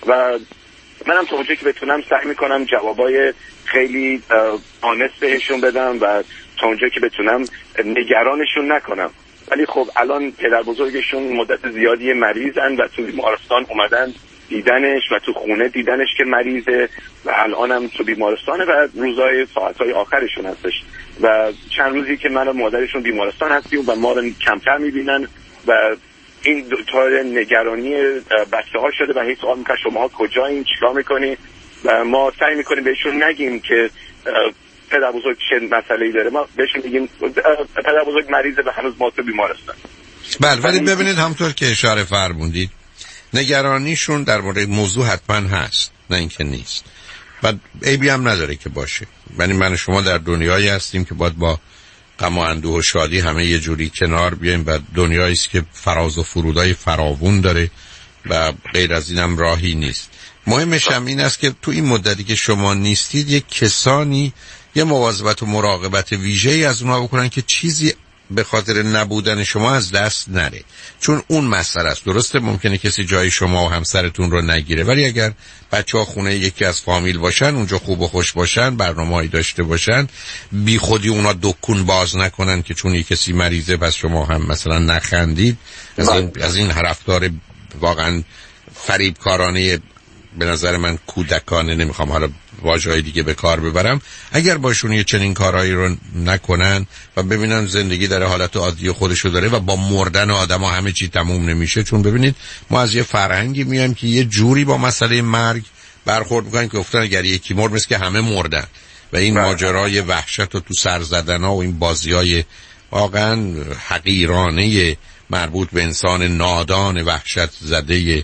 و منم تا اونجایی که بتونم سعی میکنم جوابای خیلی آنست بهشون بدم و تا اونجایی که بتونم نگرانشون نکنم. ولی خب الان پدر بزرگشون مدت زیادی مریضن و تو بیمارستان اومدن دیدنش و تو خونه دیدنش که مریضه و الانم تو بیمارستانه و روزای ساعتهای آخرشون هستش و چند روزی که من و مادرشون بیمارستان هستیم و ما رو کمتر میبینن و این دوتار نگرانی بچه ها شده و هیچ سوال میکنن شما ها کجایین، چیکار میکنی؟ و ما سعی میکنیم بهشون نگیم که پدر بزرگ چه مسئله‌ای داره، ما بهشون میگیم پدر بزرگ مریضه و هنوز ما تو بیمارستان. بله، ولی ببینید همونطور که اشاره فرمودید نگرانیشون در مورد موضوع حتما هست، نه اینکه نیست و عیبی هم نداره که باشه. یعنی من شما در دنیایی هستیم که باید با غم و اندوه و شادی همه یه جوری کنار بیایم و دنیایی است که فراز و فرودای فراوون داره و غیر از اینم راهی نیست. مهمش هم این است که تو این مدتی که شما نیستید یک کسانی یه مواظبت و مراقبت ویژه‌ای از اونها بکنن که چیزی به خاطر نبودن شما از دست نره، چون اون مسئله است. درسته ممکنه کسی جای شما و همسرتون رو نگیره، ولی اگر بچه‌ها خونه یکی از فامیل باشن، اونجا خوب و خوش باشن، برنامه‌ای داشته باشن، بی خودی اونا دکون باز نکنن که چون یک کسی مریضه پس شما هم مثلا نخندید. از این از این رفتار واقعا فریبکارانه به نظر من کودکانه، نمیخوام حالا واژه‌های دیگه به کار ببرم، اگر باشون یه چنین کارهایی رو نکنن و ببینن زندگی در حالت عادی خودشو داره و با مردن آدم ها همه چی تموم نمیشه. چون ببینید ما از یه فرهنگی میایم که یه جوری با مسئله مرگ برخورد میکنن که افتاد اگر یکی مرد مثل که همه مردن و این ماجرای وحشت و تو سر زدن ها و این بازیای واقعا حقیرانه مربوط به انسان نادان وحشت زده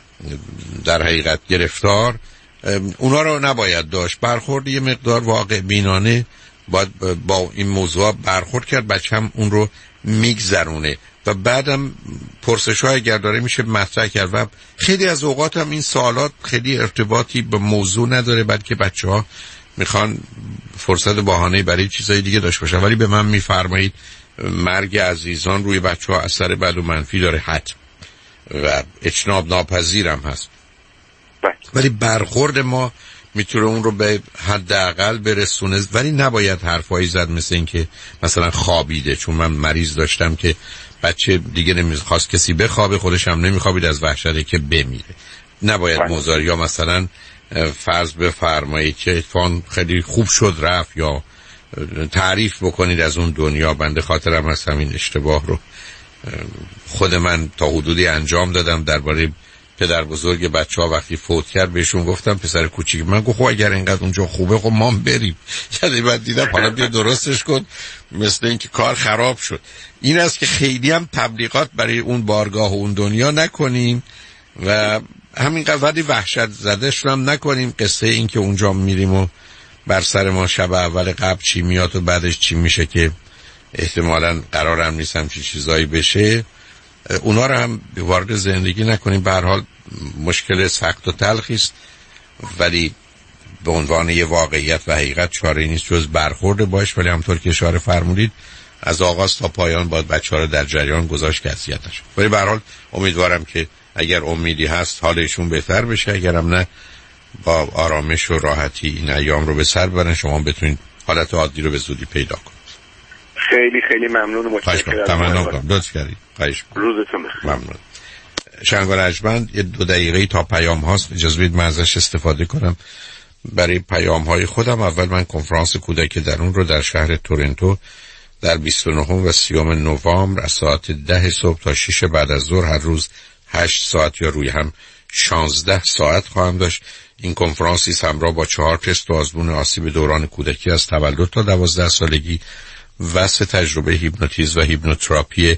در حقیقت گرفتار، اونا رو نباید داشت. برخورد یه مقدار واقع بینانه باید با این موضوع برخورد کرد، بچه هم اون رو میگذرونه و بعدم پرسش های اگر داره میشه مطرح کرد و خیلی از اوقات هم این سوالات خیلی ارتباطی به موضوع نداره، بلکه بچه ها میخوان فرصت بهانه برای چیزای دیگه داشته باشن. ولی به من میفرمایید مرگ عزیزان روی بچه ها اثر بد و منفی داره حتم و اجتناب ناپذیرم هست، ولی برخورد ما میتونه اون رو به حداقل برسونه. ولی نباید حرفایی زد مثل این که مثلا خوابیده، چون من مریض داشتم که بچه دیگه نمیخواست کسی بخوابه، خودش هم نمیخوابید از وحشته که بمیره. نباید موضوع یا مثلا فرض بفرمایید که فان خیلی خوب شد رفت یا تعریف بکنید از اون دنیا. بنده خاطرم از همین اشتباه رو خود من تا حدودی انجام دادم درباره پدر بزرگ بچه ها. وقتی فوت کرد بهشون گفتم پسر کوچیک من گفت خب اگر اینقدر اونجا خوبه خب ما بریم. یعنی بعد دیدم حالا بیا درستش کن، مثل اینکه کار خراب شد. این است که خیلی هم تبلیغات برای اون بارگاه و اون دنیا نکنیم و همینقدر ولی وحشت زدهشون هم نکنیم. قصه این که اونجا میریم و بر سر ما شب اول قبل چی میاد و بعدش چی میشه که احتمالاً قرارم نیستم چی چیزایی بشه، اونا رو هم وارد زندگی نکنیم. به هر حال مشکل سخت و تلخی است، ولی به عنوان یه واقعیت و حقیقت چاره نیست جز برخورد باش. ولی همطور که اشاره فرمودید از آغاز تا پایان باید بچه‌ها رو در جریان گذاشت که اذیت نشه. ولی به هر حال امیدوارم که اگر امیدی هست حالشون بهتر بشه، اگرم نه با آرامش و راحتی این ایام رو به سر ببرن، شما بتونید حالت عادی رو به زودی پیدا کنید. خیلی خیلی ممنون و متشکرم. تمنا کنم. لطف کردید. خواهش می‌کنم. روزتون بخیر. ممنون. شنگ و رجمند یه دو دقیقه تا پیام هاست، اجازه بدید من ازش استفاده کنم برای پیام های خودم. اول من کنفرانس کودک درون رو در شهر تورنتو در بیست و نه و سی نوامبر از ساعت ده صبح تا شش بعد از ظهر هر روز هشت ساعت یا روی هم شانزده ساعت خواهم داشت. این کنفرانسی همراه با چهار تست و آزمون آسیب دوران کودکی از تولد تا دوازده سالگی و سه تجربه هیپنوتیزم و هیپنوتراپی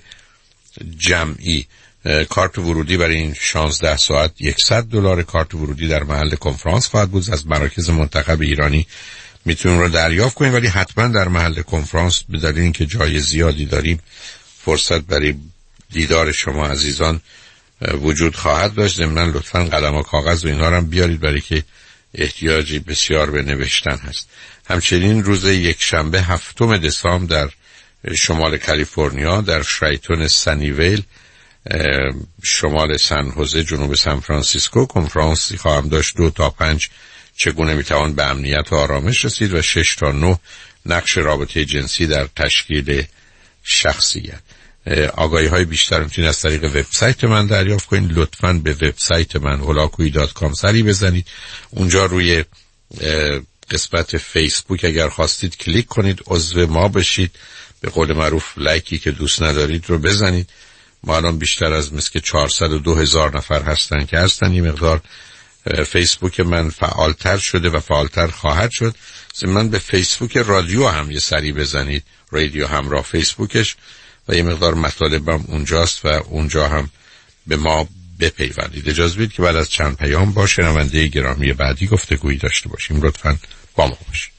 جمعی. کارت ورودی برای این شانزده ساعت صد دلار. کارت ورودی در محل کنفرانس خواهد بود. از مراکز منتخب ایرانی میتونیم رو دریافت کنیم، ولی حتما در محل کنفرانس به دلیل اینکه جای زیادی داریم فرصت برای دیدار شما عزیزان وجود خواهد داشت. ضمناً لطفاً قلم و کاغذ و اینها رو هم بیارید برای که احتیاجی بسیار به نوشتن هست. همچنین روز یک شنبه هفتم دسامبر در شمال کالیفرنیا در شرایتون سنیویل شمال سن خوزه جنوب سان فرانسیسکو کنفرانسی خواهم داشت. دو تا پنج چگونه میتوان به امنیت و آرامش رسید و شش تا نه نقش رابطه جنسی در تشکیل شخصیت. آگاهی های بیشتر میتونید از طریق وبسایت من دریافت کنید. لطفاً به وبسایت من هولاکویی دات کام سری بزنید. اونجا روی قسمت فیسبوک اگر خواستید کلیک کنید، عضو ما بشید. به قول معروف لایکی که دوست ندارید رو بزنید. ما الان بیشتر از مثل که چهارصد و دو هزار نفر هستن که هستن. این مقدار فیسبوک من فعالتر شده و فعالتر خواهد شد. من به فیسبوک رادیو هم یه سری بزنید، رادیو همراه فیسبوکش، و یه مقدار مطالبم اونجاست و اونجا هم به ما بپیوندید. اجازه بدید که بعد از چند پیام با شنونده گرامی بعدی گفتگویی داشته باشیم. لطفاً با ما باشید.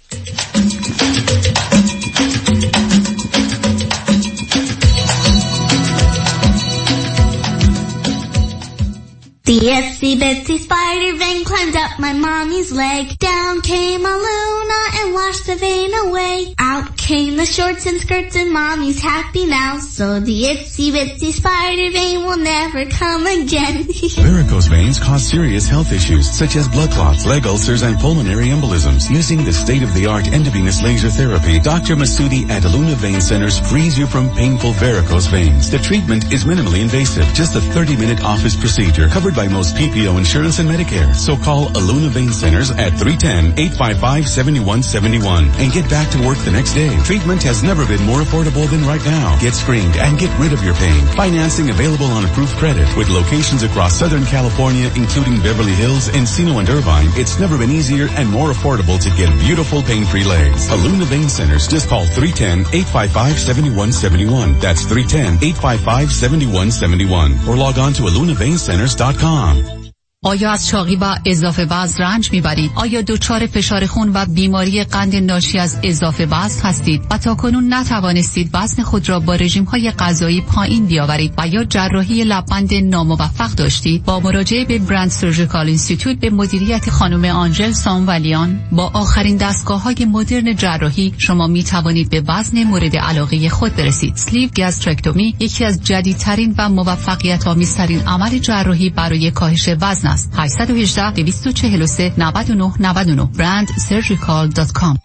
The itsy bitsy spider vein climbed up my mommy's leg. Down came a Luna and washed the vein away. Out came the shorts and skirts and mommy's happy now. So the itsy bitsy spider vein will never come again. Varicose veins cause serious health issues such as blood clots, leg ulcers, and pulmonary embolisms. Using the state-of-the-art endovenous laser therapy, Doctor Masudi at Aluna Vein Centers frees you from painful varicose veins. The treatment is minimally invasive, just a thirty-minute office procedure covered by most P P O insurance and Medicare. So call Aluna Vein Centers at three one zero, eight five five, seven one seven one and get back to work the next day. Treatment has never been more affordable than right now. Get screened and get rid of your pain. Financing available on approved credit with locations across Southern California, including Beverly Hills, Encino, and Irvine. It's never been easier and more affordable to get beautiful pain-free legs. Aluna Vein Centers. Just call three one zero, eight five five, seven one seven one. That's three one zero, eight five five, seven one seven one. Or log on to aluna vein centers dot com. آیا از چاقی و اضافه وزن رنج میبرید؟ آیا دچار فشار خون و بیماری قند ناشی از اضافه وزن هستید و تاکنون نتوانستید وزن خود را با رژیم‌های غذایی پایین بیاورید و یا جراحی لبخند ناموفق داشتید؟ با مراجعه به برند سرجیکال اینستیتوت به مدیریت خانم آنژل سامولیان با آخرین دستگاه‌های مدرن جراحی شما میتوانید به وزن مورد علاقه خود برسید. اسلیو گاسترکتومی یکی از جدیدترین و موفقیت‌آمیزترین عمل جراحی برای کاهش وزن هشت یک هشت، دو چهار سه، نه نه نه نه برند سرجیکال دات کام.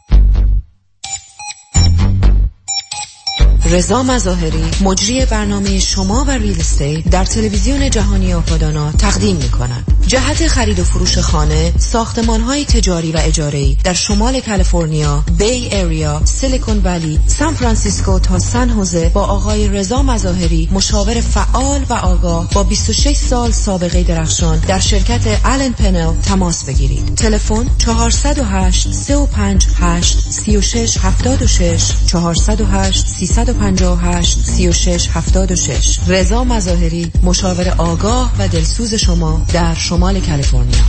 رضا مظاهری مجری برنامه شما و ریل استیت در تلویزیون جهانی آپادانا تقدیم می‌کند. جهت خرید و فروش خانه، ساختمان‌های تجاری و اجاره‌ای در شمال کالیفرنیا، بی ایریا، سیلیکون ولی، سان فرانسیسکو تا سن خوزه با آقای رضا مظاهری، مشاور فعال و آگاه با بیست و شش سال سابقه درخشان در شرکت آلن پنل تماس بگیرید. تلفن چهار صفر هشت، سه پنج هشت، سه شش هفت شش چهار صفر هشت، سه پنج هشت، سه شش هفت شش. رضا مظاهری، مشاور آگاه و دلسوز شما در شمال کالیفرنیا.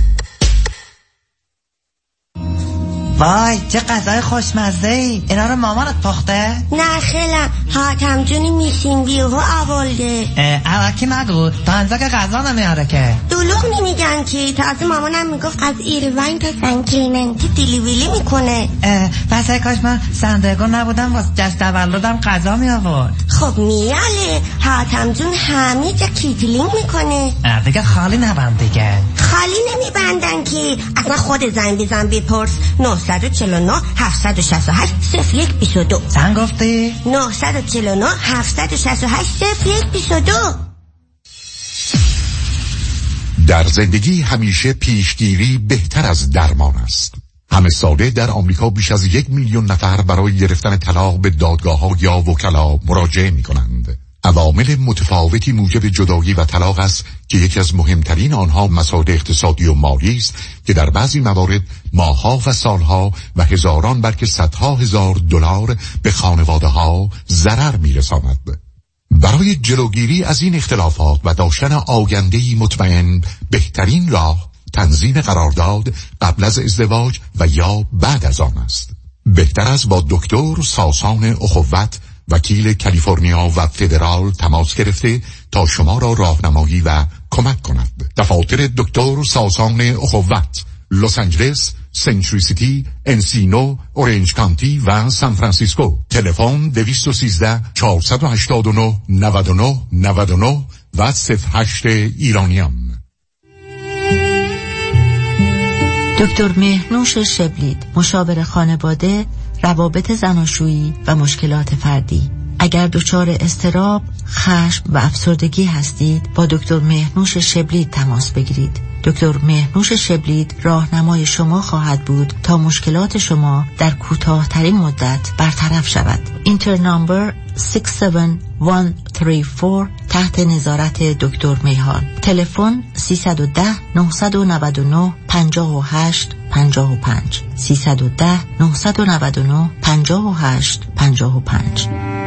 وای چه غذای خوشمزه ای. اینا رو مامانت پخته؟ نه خیلم حاتم جونی میشین بیهو آورده. الکی نگو تا انزا که غذا نمیاره که. دلوغ نمیگن که تازه مامانم میگفت از ایروین تا سن کلمنتی دیلیویلی میکنه. پس کاش من سندرگو نبودم واسه جشن تولدم غذا می آورد. خب میاله حاتم جون همه جا کیتلینگ میکنه. دیگه خالی نبند دیگه. خالی نمیبندن که اصلا خود زنگ بزن بپرس. نه چهار نه هفت شش هشت صفر یک دو دو. زن گفتی؟ نه چهار نه هفت شش هشت صفر یک دو دو. در زندگی همیشه پیشگیری بهتر از درمان است. همه ساله در آمریکا بیش از یک میلیون نفر برای گرفتن طلاق به دادگاه‌ها یا وکلا مراجعه می‌کنند. عوامل متفاوتی موجب جدایی و طلاق است که یکی از مهمترین آنها مسائل اقتصادی و مالی است که در بعضی موارد ماه‌ها و سالها و هزاران بلکه صدها هزار دلار به خانواده‌ها ضرر می‌رساند. برای جلوگیری از این اختلافات و داشتن آینده‌ای مطمئن بهترین راه تنظیم قرارداد قبل از ازدواج و یا بعد از آن است. بهتر است با دکتر ساسان اخوت وکیل کالیفرنیا و فدرال تماس گرفته تا شما را راهنمایی و کمک کند. دفاتر دکتر ساسان اخوت لس آنجلس، سنچوری سیتی، انسینو، اورنج کانتی و سان فرانسیسکو. تلفن دو یک سه چهار هشت نه نه نه نه نه و صفر هشت ایرانیان. دکتر مهرنوش شبلید، مشاور خانواده، روابط زناشویی و مشکلات فردی. اگر دچار اضطراب، خشم و افسردگی هستید، با دکتر مهرنوش شبلید تماس بگیرید. دکتر مهرنوش شبلید راهنمای شما خواهد بود تا مشکلات شما در کوتاه‌ترین مدت برطرف شود. اینتر نامبر شش هفت یک سه چهار تحت نظارت دکتر میهان. تلفن سیصد و ده نهصد و نود و نه پنجاه و هشت پنجاه و پنج سیصد و ده نهصد و نود و نه پنجاه و هشت پنجاه و پنج.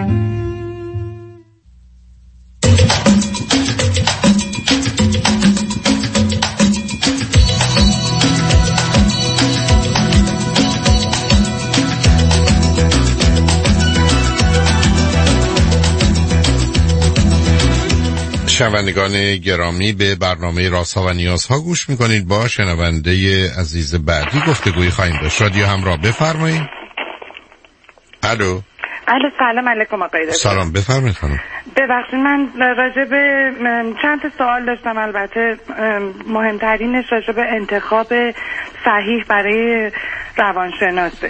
شنوندگان گرامی، به برنامه رازها و نیازها گوش میکنید. با شنونده عزیز بعدی گفتگوی خواهیم داشت. رادیو همراه، بفرمایید. الو. الو، سلام علیکم آقای دکتر. سلام، بفرمایید خانم. ببخشید من راجع به چند تا سوال داشتم، البته مهمترینش راجع به انتخاب صحیح برای روانشناسه.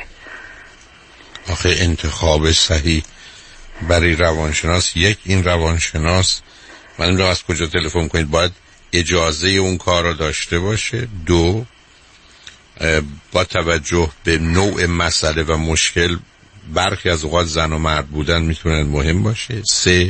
آخه انتخاب صحیح برای روانشناس، یک این روانشناس من نمیدونم از کجا تلفن کنید باید اجازه اون کار رو داشته باشه. دو، با توجه به نوع مسئله و مشکل برخی از اوقات زن و مرد بودن میتونن مهم باشه. سه،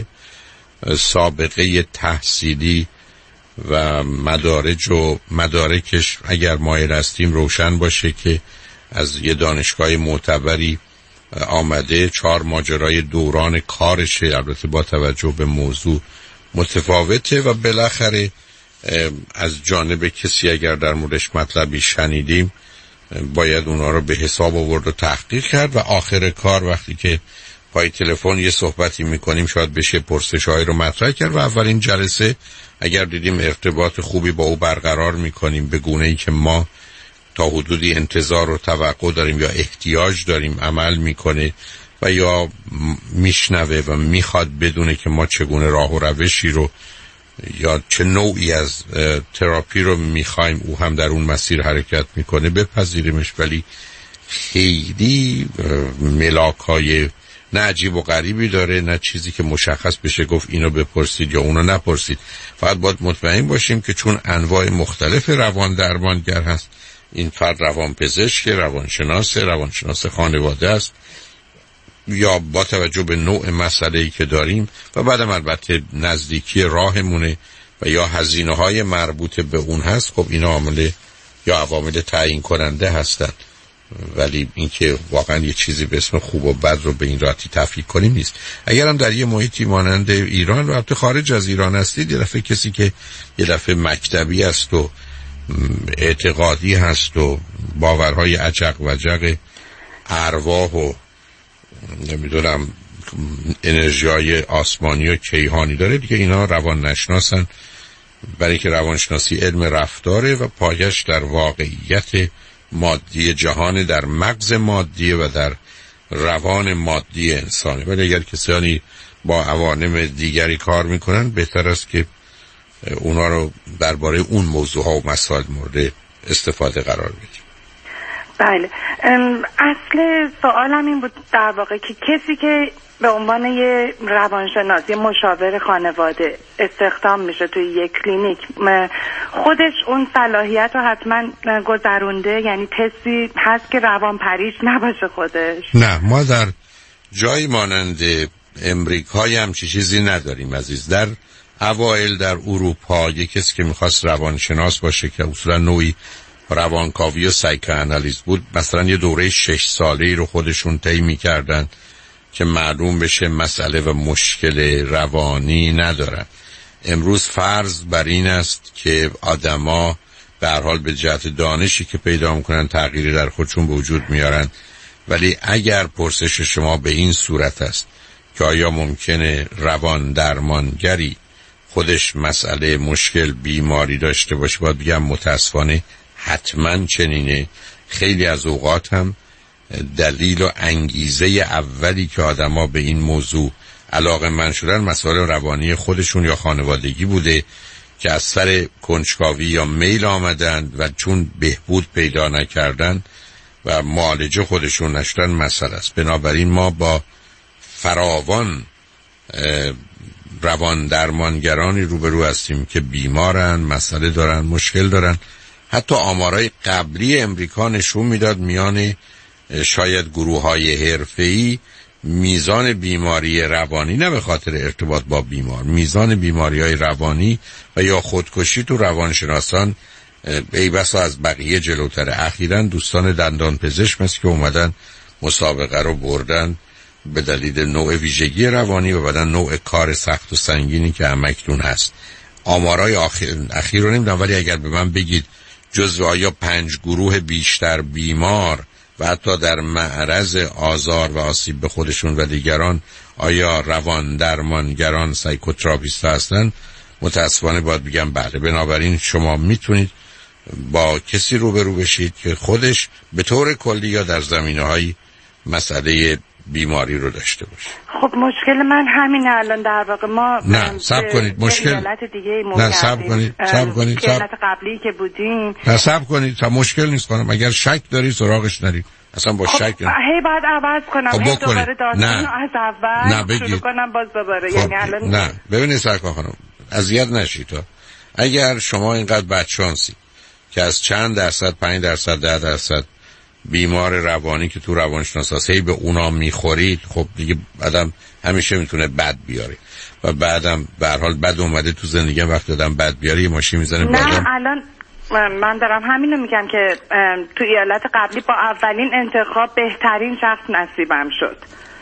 سابقه تحصیلی و مدارج و مدارکش اگر مایل هستیم روشن باشه که از یه دانشگاه معتبری آمده. چهار، ماجرای دوران کارشه، البته با توجه به موضوع متفاوته. و بالاخره از جانب کسی اگر در موردش مطلبی شنیدیم باید اونا رو به حساب آورد و تحقیق کرد. و آخر کار وقتی که پای تلفن یه صحبتی میکنیم شاید بشه پرسش‌هایی رو مطرح کرد و اولین جلسه اگر دیدیم ارتباط خوبی با او برقرار میکنیم به گونه‌ای که ما تا حدودی انتظار و توقع داریم یا احتیاج داریم عمل میکنه و یا میشنوه و میخواد بدونه که ما چگونه راه و روشی رو یا چه نوعی از تراپی رو میخوایم او هم در اون مسیر حرکت میکنه بپذیریمش. ولی خیلی ملاکای نه عجیب و غریبی داره نه چیزی که مشخص بشه گفت اینو بپرسید یا اونو نپرسید. فقط باید مطمئن باشیم که چون انواع مختلف روان درمانگر هست، این فرد روان پزشک، روانشناس، روانشناس خانواده است یا با توجه به نوع مسئله‌ای که داریم و بعدم البته نزدیکی راهمونه و یا هزینه‌های مربوط به اون هست، خب اینا عامل یا عوامل تعیین کننده هستند. ولی اینکه واقعا یه چیزی به اسم خوب و بد رو به این راحتی تفکیک کنیم نیست. اگر هم در یه محیطی مانند ایران و البته خارج از ایران هستید، یه دفعه کسی که یه دفعه مکتبی است و اعتقادی هست و باورهای عجق و جق ارواح و نمیدونم انرژیای آسمانی و کیهانی داره دیگه، اینا روان نشناسن. برای که روانشناسی علم رفتاره و پایش در واقعیت مادی جهان، در مغز مادی و در روان مادی انسانه. ولی اگر کسانی با عوالم دیگری کار میکنن بهتر است که اونا رو درباره اون موضوع ها و مسائل مورد استفاده قرار بدیم. بله، اصل سوالم این بود در واقع که کسی که به عنوان یه روانشناس، یه مشاور خانواده استخدام میشه توی یک کلینیک، خودش اون صلاحیت رو حتما گذرونده؟ یعنی تستی هست که روان پریش نباشه خودش؟ نه، ما در جایی مانند امریکا همچی چیزی نداریم عزیز. در اوایل در اروپا یک کسی که میخواست روانشناس باشه که اصولا نوعی روانکاوی و سایکوآنالیز بود، مثلا یه دوره شش ساله‌ای رو خودشون طی می‌کردن که معلوم بشه مسئله و مشکل روانی ندارن. امروز فرض بر این است که آدما به هر حال به جهت دانشی که پیدا می‌کنن تغییری در خودشون به وجود میارن. ولی اگر پرسش شما به این صورت است که آیا ممکنه روان درمانگری خودش مسئله مشکل بیماری داشته باشه، باید بگم متاسفانه حتما چنینه. خیلی از اوقات هم دلیل و انگیزه اولی که آدما به این موضوع علاقه‌مند شدن مسائل روانی خودشون یا خانوادگی بوده که از سر کنجکاوی یا میل آمدن و چون بهبود پیدا نکردن و معالجه خودشون نشدن مسئله است. بنابراین ما با فراوان روان درمانگرانی روبرو هستیم که بیمارن، مسئله دارن، مشکل دارن. حتی آمارای قبلی امریکا نشون میداد میان شاید گروه‌های حرفه‌ای میزان بیماری روانی، نه به خاطر ارتباط با بیمار، میزان بیماری‌های روانی و یا خودکشی تو روانشناسان ای بسا از بقیه جلوتره. اخیراً دوستان دندان پزشک مثل که اومدن مسابقه رو بردن به دلیل نوع ویژگی روانی و بعدن نوع کار سخت و سنگینی که همکنون هست. آمارای آخر اخیر رو نمیدونم، ولی اگر به من بگید جزو آیا پنج گروه بیشتر بیمار و حتی در معرض آزار و آسیب به خودشون و دیگران آیا روان درمانگران سایکوتراپیست هستن، متاسفانه باید بگم بله. بنابراین شما میتونید با کسی روبرو بشید که خودش به طور کلی یا در زمینه‌های مسئله بیماری رو داشته باشه. خب مشکل من همینه الان در واقع. ما نه صبر کنید مشکل نه صبر کنید صبر کنید صبر قبلی که بودیم نه صبر کنید تا مشکل نیست خانم. اگر شک داری سراغش نرید اصلا با خب شک هی بعد عوض کنم خب هی دوباره داستان نه. از اول نه بگید. شروع کنم باز دوباره خب. یعنی الان نه ببینید سرکار خانم اذیت نشید. تا اگر شما اینقدر بدشانسی که از چند درصد پنج درصد ده درصد بیمار روانی که تو روانشناس هی به اونا میخورید، خب دیگه بعدم همیشه میتونه بد بیاره و بعدم به هر حال بد اومده تو زندگی. وقتی آدم بد بیاره یه ماشین میزنه نه بعدم. الان من دارم همینو میگم که تو ایالت قبلی با اولین انتخاب بهترین شخص نصیبم شد،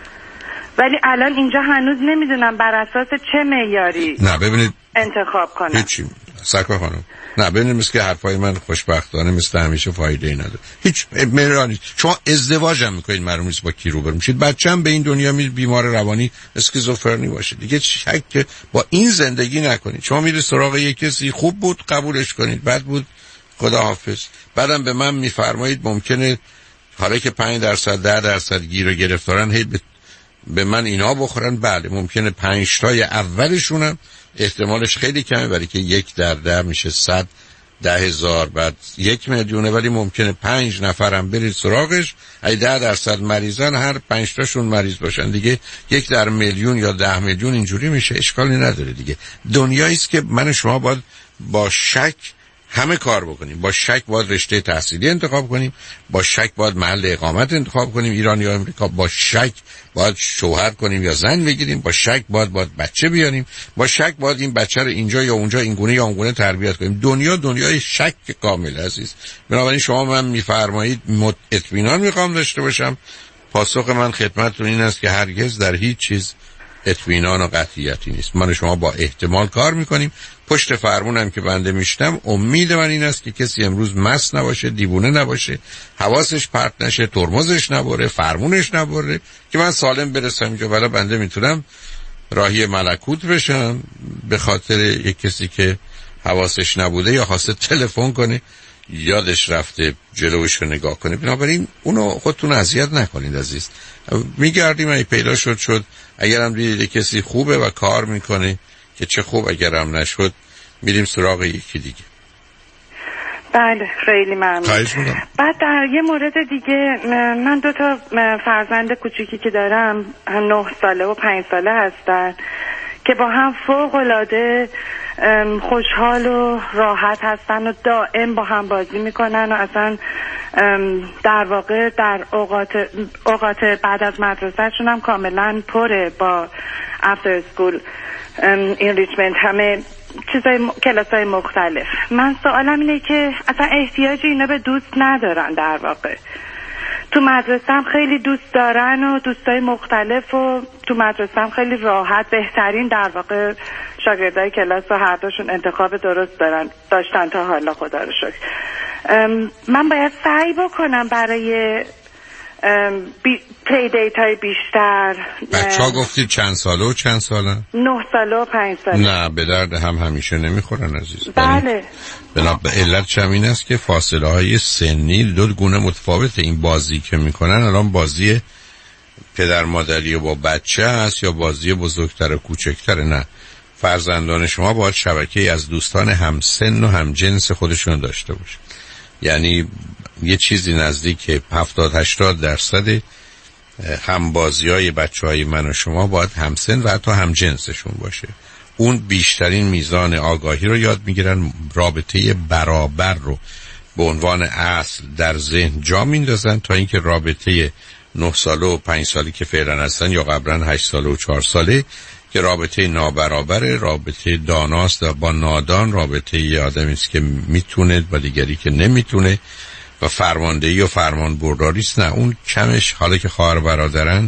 ولی الان اینجا هنوز نمیدونم بر اساس چه معیاری نه ببینید انتخاب کنم. هیچی سرکار خانم نه ببینید مثل که حرفای من خوشبختانه مثل همیشه فایده ای نداره. هیچ معیاری شما ازدواج هم میکنید معلوم نیست با کی روبرو میشید. بچه هم به این دنیا میاد بیمار روانی اسکیزوفرنی باشه دیگه شک با این زندگی نکنید. شما میرید سراغ یک کسی خوب بود قبولش کنید، بد بود خداحافظ. بعدم به من میفرمایید ممکنه حالا که پنج درصد ده درصد گیر و گرفتارن هی به, به من اینا بخورن. بله ممکنه پنج تای اولشونم احتمالش خیلی کمه، برای که یک در ده میشه صد ده هزار بعد یک میلیونه، ولی ممکنه پنج نفرم برید سراغش. ای ده درصد مریضن هر پنج تاشون مریض باشن دیگه یک در میلیون یا ده میلیون اینجوری میشه. اشکالی نداره دیگه. دنیایی است که من شما باید با شک همه کار بکنیم. با شک باید رشته تحصیلی انتخاب کنیم، با شک باید محل اقامت انتخاب کنیم ایران یا امریکا، با شک باید شوهر کنیم یا زن بگیریم، با شک باید باید بچه بیاریم، با شک باید این بچه رو اینجا یا اونجا اینگونه یا اونگونه تربیت کنیم. دنیا دنیای شک کامل عزیز. بنابراین شما من میفرمایید اطمینان میخوام داشته باشم، پاسخ من خدمتتون این است که هرگز در هیچ چیز اطمینان و قطعیتی نیست. من شما با احتمال کار میکنیم. پشت فرمونم که بنده میشتم امید من این است که کسی امروز مست نباشه، دیوونه نباشه، حواسش پرت نشه، ترمزش نبره، فرمونش نبره، که من سالم برسم اینجا. ولی بنده میتونم راهی ملکوت بشم به خاطر یک کسی که حواسش نبوده یا خواسته تلفن کنه یادش رفته جلوش رو نگاه کنه. بنابراین اونو خودتون اذیت نکنید عزیز. میگردیم اگه پیدا شد شد، اگرم دیدید کسی خوبه و کار میکنه که چه خوب، اگرم نشد میریم سراغ یکی دیگه. بله خیلی ممنون. بعد در یه مورد دیگه من دو تا فرزند کوچیکی که دارم نه ساله و پنج ساله هستن که با هم فوق العاده خوشحال و راحت هستن و دائم با هم بازی میکنن و اصلا در واقع در اوقات اوقات بعد از مدرسهشون هم کاملا پره با افتر اسکول انریچمنت همه چیزای م... کلاسای مختلف. من سوالم اینه که اصلا احتیاج اینا به دوست ندارن. در واقع تو مدرسه هم خیلی دوست دارن و دوستای مختلف و تو مدرسه هم خیلی راحت بهترین در واقع شاگردای کلاس و هر دوشون انتخاب درست دارن داشتن تا حالا خدا رو شکر. من باید سعی بکنم برای بی... پلی دیت های بیشتر. بچه ها گفتید چند ساله و چند ساله؟ نه ساله و پنج ساله. نه به درد هم همیشه نمیخورن عزیز. بله. بنا به علت چمین است که فاصله های سنی دو گونه متفاوته. این بازی که میکنن الان بازی پدر مادری و با بچه هست یا بازی بزرگتر و کوچکتر. نه، فرزندان شما باید شبکه از دوستان همسن و همجنس خودشون داشته باشه. یعنی یه چیزی نزدیک هفتاد هشتاد درصد همبازی های بچه های من و شما باید همسن و حتی همجنسشون باشه. اون بیشترین میزان آگاهی رو یاد میگیرن، رابطه برابر رو به عنوان اصل در ذهن جا میندازن، تا اینکه رابطه نه ساله و پنج سالی که فعلا هستن یا قبلا هشت ساله و چهار ساله که رابطه نابرابره، رابطه داناست و با نادان، رابطه یه آدمی است که میتونه و دیگری که نمیتونه و فرماندهی و فرمان برداری است. نه، اون کمش حالا که خواهر برادرن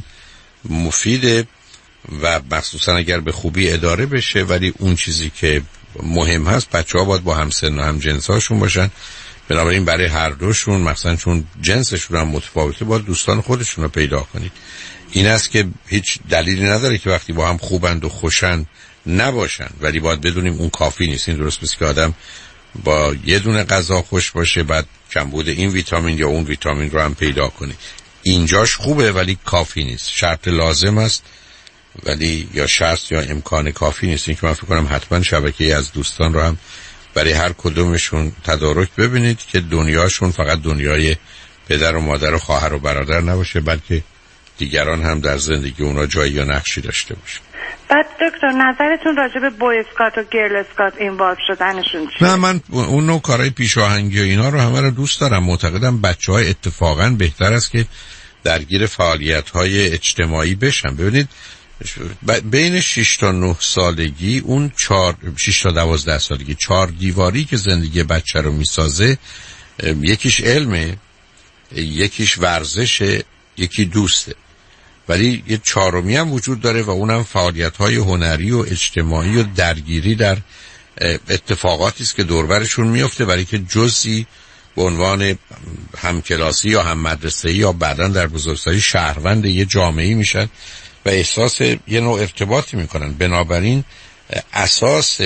مفیده و مخصوصا اگر به خوبی اداره بشه، ولی اون چیزی که مهم هست بچه ها باید با همسن و هم جنس هاشون باشن. بنابراین برای هر دوشون، مثلا چون جنسشون هم متفاوته، باید دوستان خودشون رو پیدا کنید. این است که هیچ دلیلی نداره که وقتی با هم خوبند و خوشند نباشن، ولی باید بدونیم اون کافی نیست. این درست نیست که آدم با یه دونه غذا خوش باشه بعد کمبود این ویتامین یا اون ویتامین رو هم پیدا کنه. اینجاش خوبه ولی کافی نیست. شرط لازم است ولی یا شرط یا امکان کافی نیست. این که من فکر کنم حتما شبکه از دوستان رو هم برای هر کدومشون تدارک ببینید که دنیاشون فقط دنیای پدر و مادر و خواهر و برادر نباشه، بلکه دیگران هم در زندگی اونا جایی یا نقشی داشته باشه. بعد دکتر نظرتون راجع به بوی اسکات و گرل اسکات اینوالو شدنشون چیه؟ نه، من اون نوع کارهای پیشاهنگی و اینا رو همه رو دوست دارم. معتقدم بچه‌ها اتفاقا بهتر است که درگیر فعالیت‌های اجتماعی بشن. ببینید بین شش تا نه سالگی، اون چهار شش تا دوازده سالگی، چهار دیواری که زندگی بچه رو میسازه، یکیش علمه، یکیش ورزشه، یکی دوسته، ولی یه چهارمی هم وجود داره و اونم فعالیت‌های هنری و اجتماعی و درگیری در اتفاقاتی است که دور برشون میفته، برای که جزئی به عنوان همکلاسی یا هم مدرسه‌ای یا بعداً در بزرگسالی شهروند یه جامعه‌ای میشن و احساس یه نوع ارتباطی میکنن. بنابراین اساس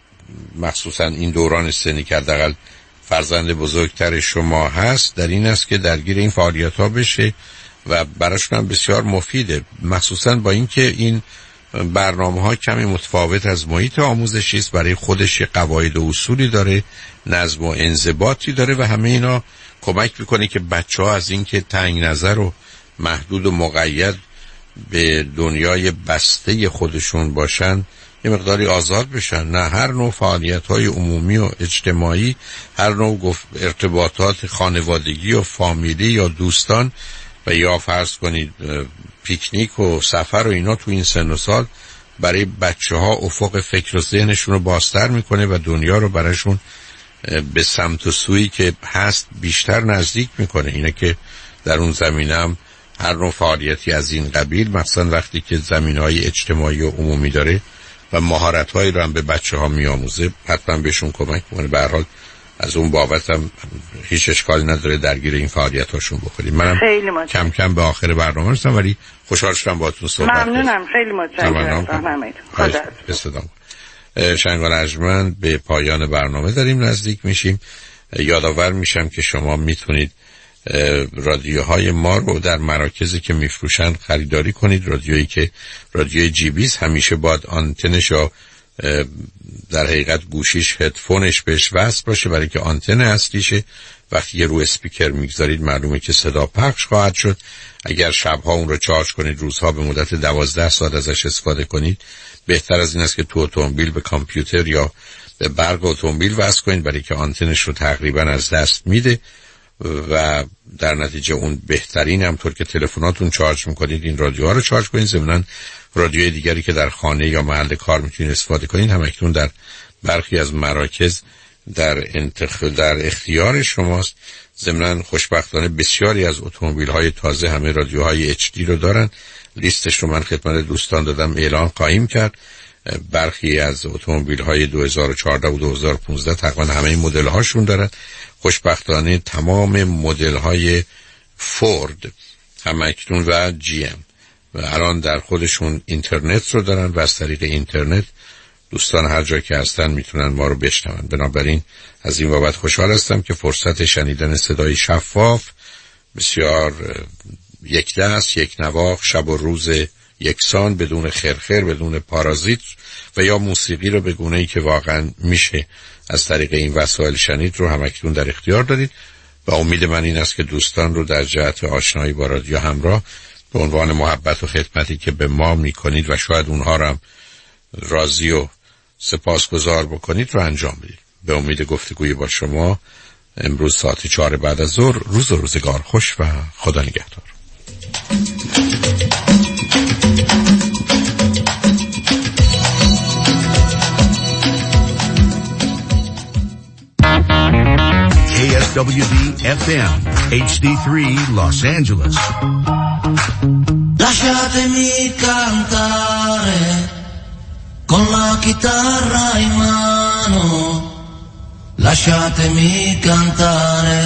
مخصوصا این دوران سنی که حداقل فرزند بزرگتر شما هست در این است که درگیر این فعالیت ها بشه و براشون هم بسیار مفیده، مخصوصا با اینکه این برنامه ها کمی متفاوت از محیط آموزشی است، برای خودش قواعد و اصولی داره، نظم و انضباطی داره و همه اینا کمک میکنه که بچه ها از اینکه تنگ نظر و محدود و مقید به دنیای بسته خودشون باشن یه مقداری آزاد بشن. نه، هر نوع فعالیت‌های عمومی و اجتماعی، هر نوع گفت ارتباطات خانوادگی و فامیلی یا دوستان و یا فرض کنید پیکنیک و سفر و اینا تو این سن و سال برای بچه‌ها افق فکر و ذهنشون رو بازتر میکنه و دنیا رو براشون به سمت و سویی که هست بیشتر نزدیک میکنه. اینه که در اون زمینه هم هر نوع فعالیتی از این قبیل، مثلا وقتی که زمینه‌های اجتماعی و عمومی داره و مهارت‌هایی رو هم به بچه‌ها میآموزه، حتما بهشون کمک کنه. به هر حال از اون بابت هم هیچ اشکالی نداره درگیر این فعالیت‌هاشون بخورید. منم کم کم به آخر برنامه رسیدم ولی خوشحال شدم باهاتون صحبت کردم. ممنونم، خیلی متشکرم. خدا حافظ. شنگان ارجمند به پایان برنامه داریم نزدیک میشیم. یادآور میشم که شما میتونید رادیوهای ما رو در مراکزی که میفروشن خریداری کنید. رادیویی که رادیوی جی بیست همیشه باید آنتنش یا در حقیقت گوشیش هدفونش بهش وصل باشه، برای که آنتن اصلیشه. وقتی یه رو اسپیکر میگذارید معلومه که صدا پخش خواهد شد. اگر شبها اون رو چارج کنید، روزها به مدت دوازده ساعت ازش استفاده کنید. بهتر از این است که تو اتومبیل به کامپیوتر یا به برق اتومبیل وصل کنید، برای که آنتنش رو تقریبا از دست میده و در نتیجه اون بهترین. همطور که تلفناتون چارج میکنید این رادیوها رو چارج کنید. ضمناً رادیوی دیگری که در خانه یا محل کار میتونید استفاده کنید هم اکنون در برخی از مراکز در انتخ... در اختیار شماست. ضمناً خوشبختانه بسیاری از اتومبیل‌های تازه همه رادیوهای اچ دی رو دارن. لیستش رو من خدمت دوستان دادم، اعلان خواهیم کرد. برخی از اتومبیل‌های دو هزار و چهارده و دو هزار و پانزده تقریبا همه مدل‌هاشون دارن. خوشبختانه تمام مدل‌های فورد هم اکنون و جی ام و الان در خودشون اینترنت رو دارن و از طریق اینترنت دوستان هر جا که هستن میتونن ما رو بشنون. بنابراین از این بابت خوشحال هستم که فرصت شنیدن صدای شفاف بسیار یک دست، یک نواخت، شب و روز یکسان، بدون خرخر، بدون پارازیت و یا موسیقی رو به گونه‌ای که واقعا میشه از طریق این وسایل شنید رو همکنون در اختیار دارید. و امید من این است که دوستان رو در جهت آشنایی با رادیو همراه به عنوان محبت و خدمتی که به ما میکنید و شاید اونها رو هم راضی و سپاسگزار بکنید رو انجام بدید. به امید گفتگوی با شما امروز ساعت چهار بعد از ظهر. روز و روزگار خوش و خدا نگهدار. K S W D F M H D three Los Angeles. Lasciatemi cantare con la chitarra in mano. Lasciatemi cantare.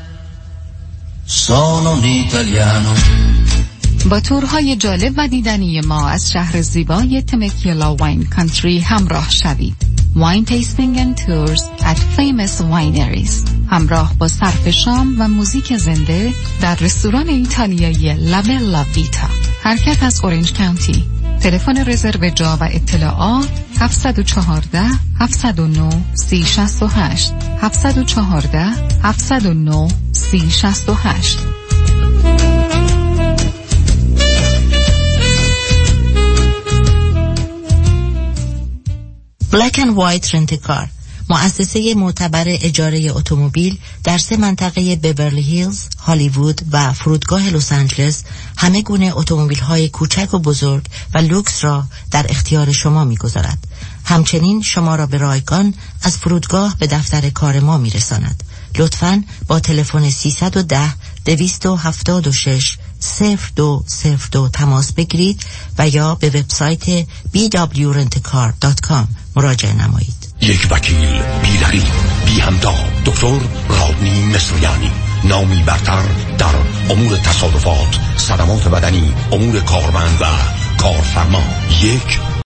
Sono un italiano. با تورهای جالب و دیدنی ما از شهر زیبای تمکیلا واین کانتری همراه شوید. Wine tasting and tours at famous wineries. همراه با صرف شام و موزیک زنده در رستوران ایتالیایی لابلا ویتا. حرکت از اورنج کانتی. تلفن رزرو جا و اطلاعات هفت یک چهار هفت صفر نه سه شش هشت هفت یک چهار هفت صفر نه سه شش هشت. Black and White رنتکار، مؤسسه معتبر اجاره اتومبیل در سه منطقه بیورلی هیلز، هالیوود و فرودگاه لس آنجلس همه گونه اتومبیل‌های کوچک و بزرگ و لوکس را در اختیار شما می‌گذارد. همچنین شما را به رایگان از فرودگاه به دفتر کار ما می‌رساند. لطفاً با تلفن سیصد و ده دویست و هفتاد و شش صفر دو صفر دو تماس بگیرید و یا به وبسایت بی دبلیو رنت کار دات کام مراجعه نمایید. یک وکیل بی رقیب بی همتا، دکتر رادنی مصریانی، نامی برتر در امور تصادفات، صدمات بدنی، امور کارمند و کارفرما. یک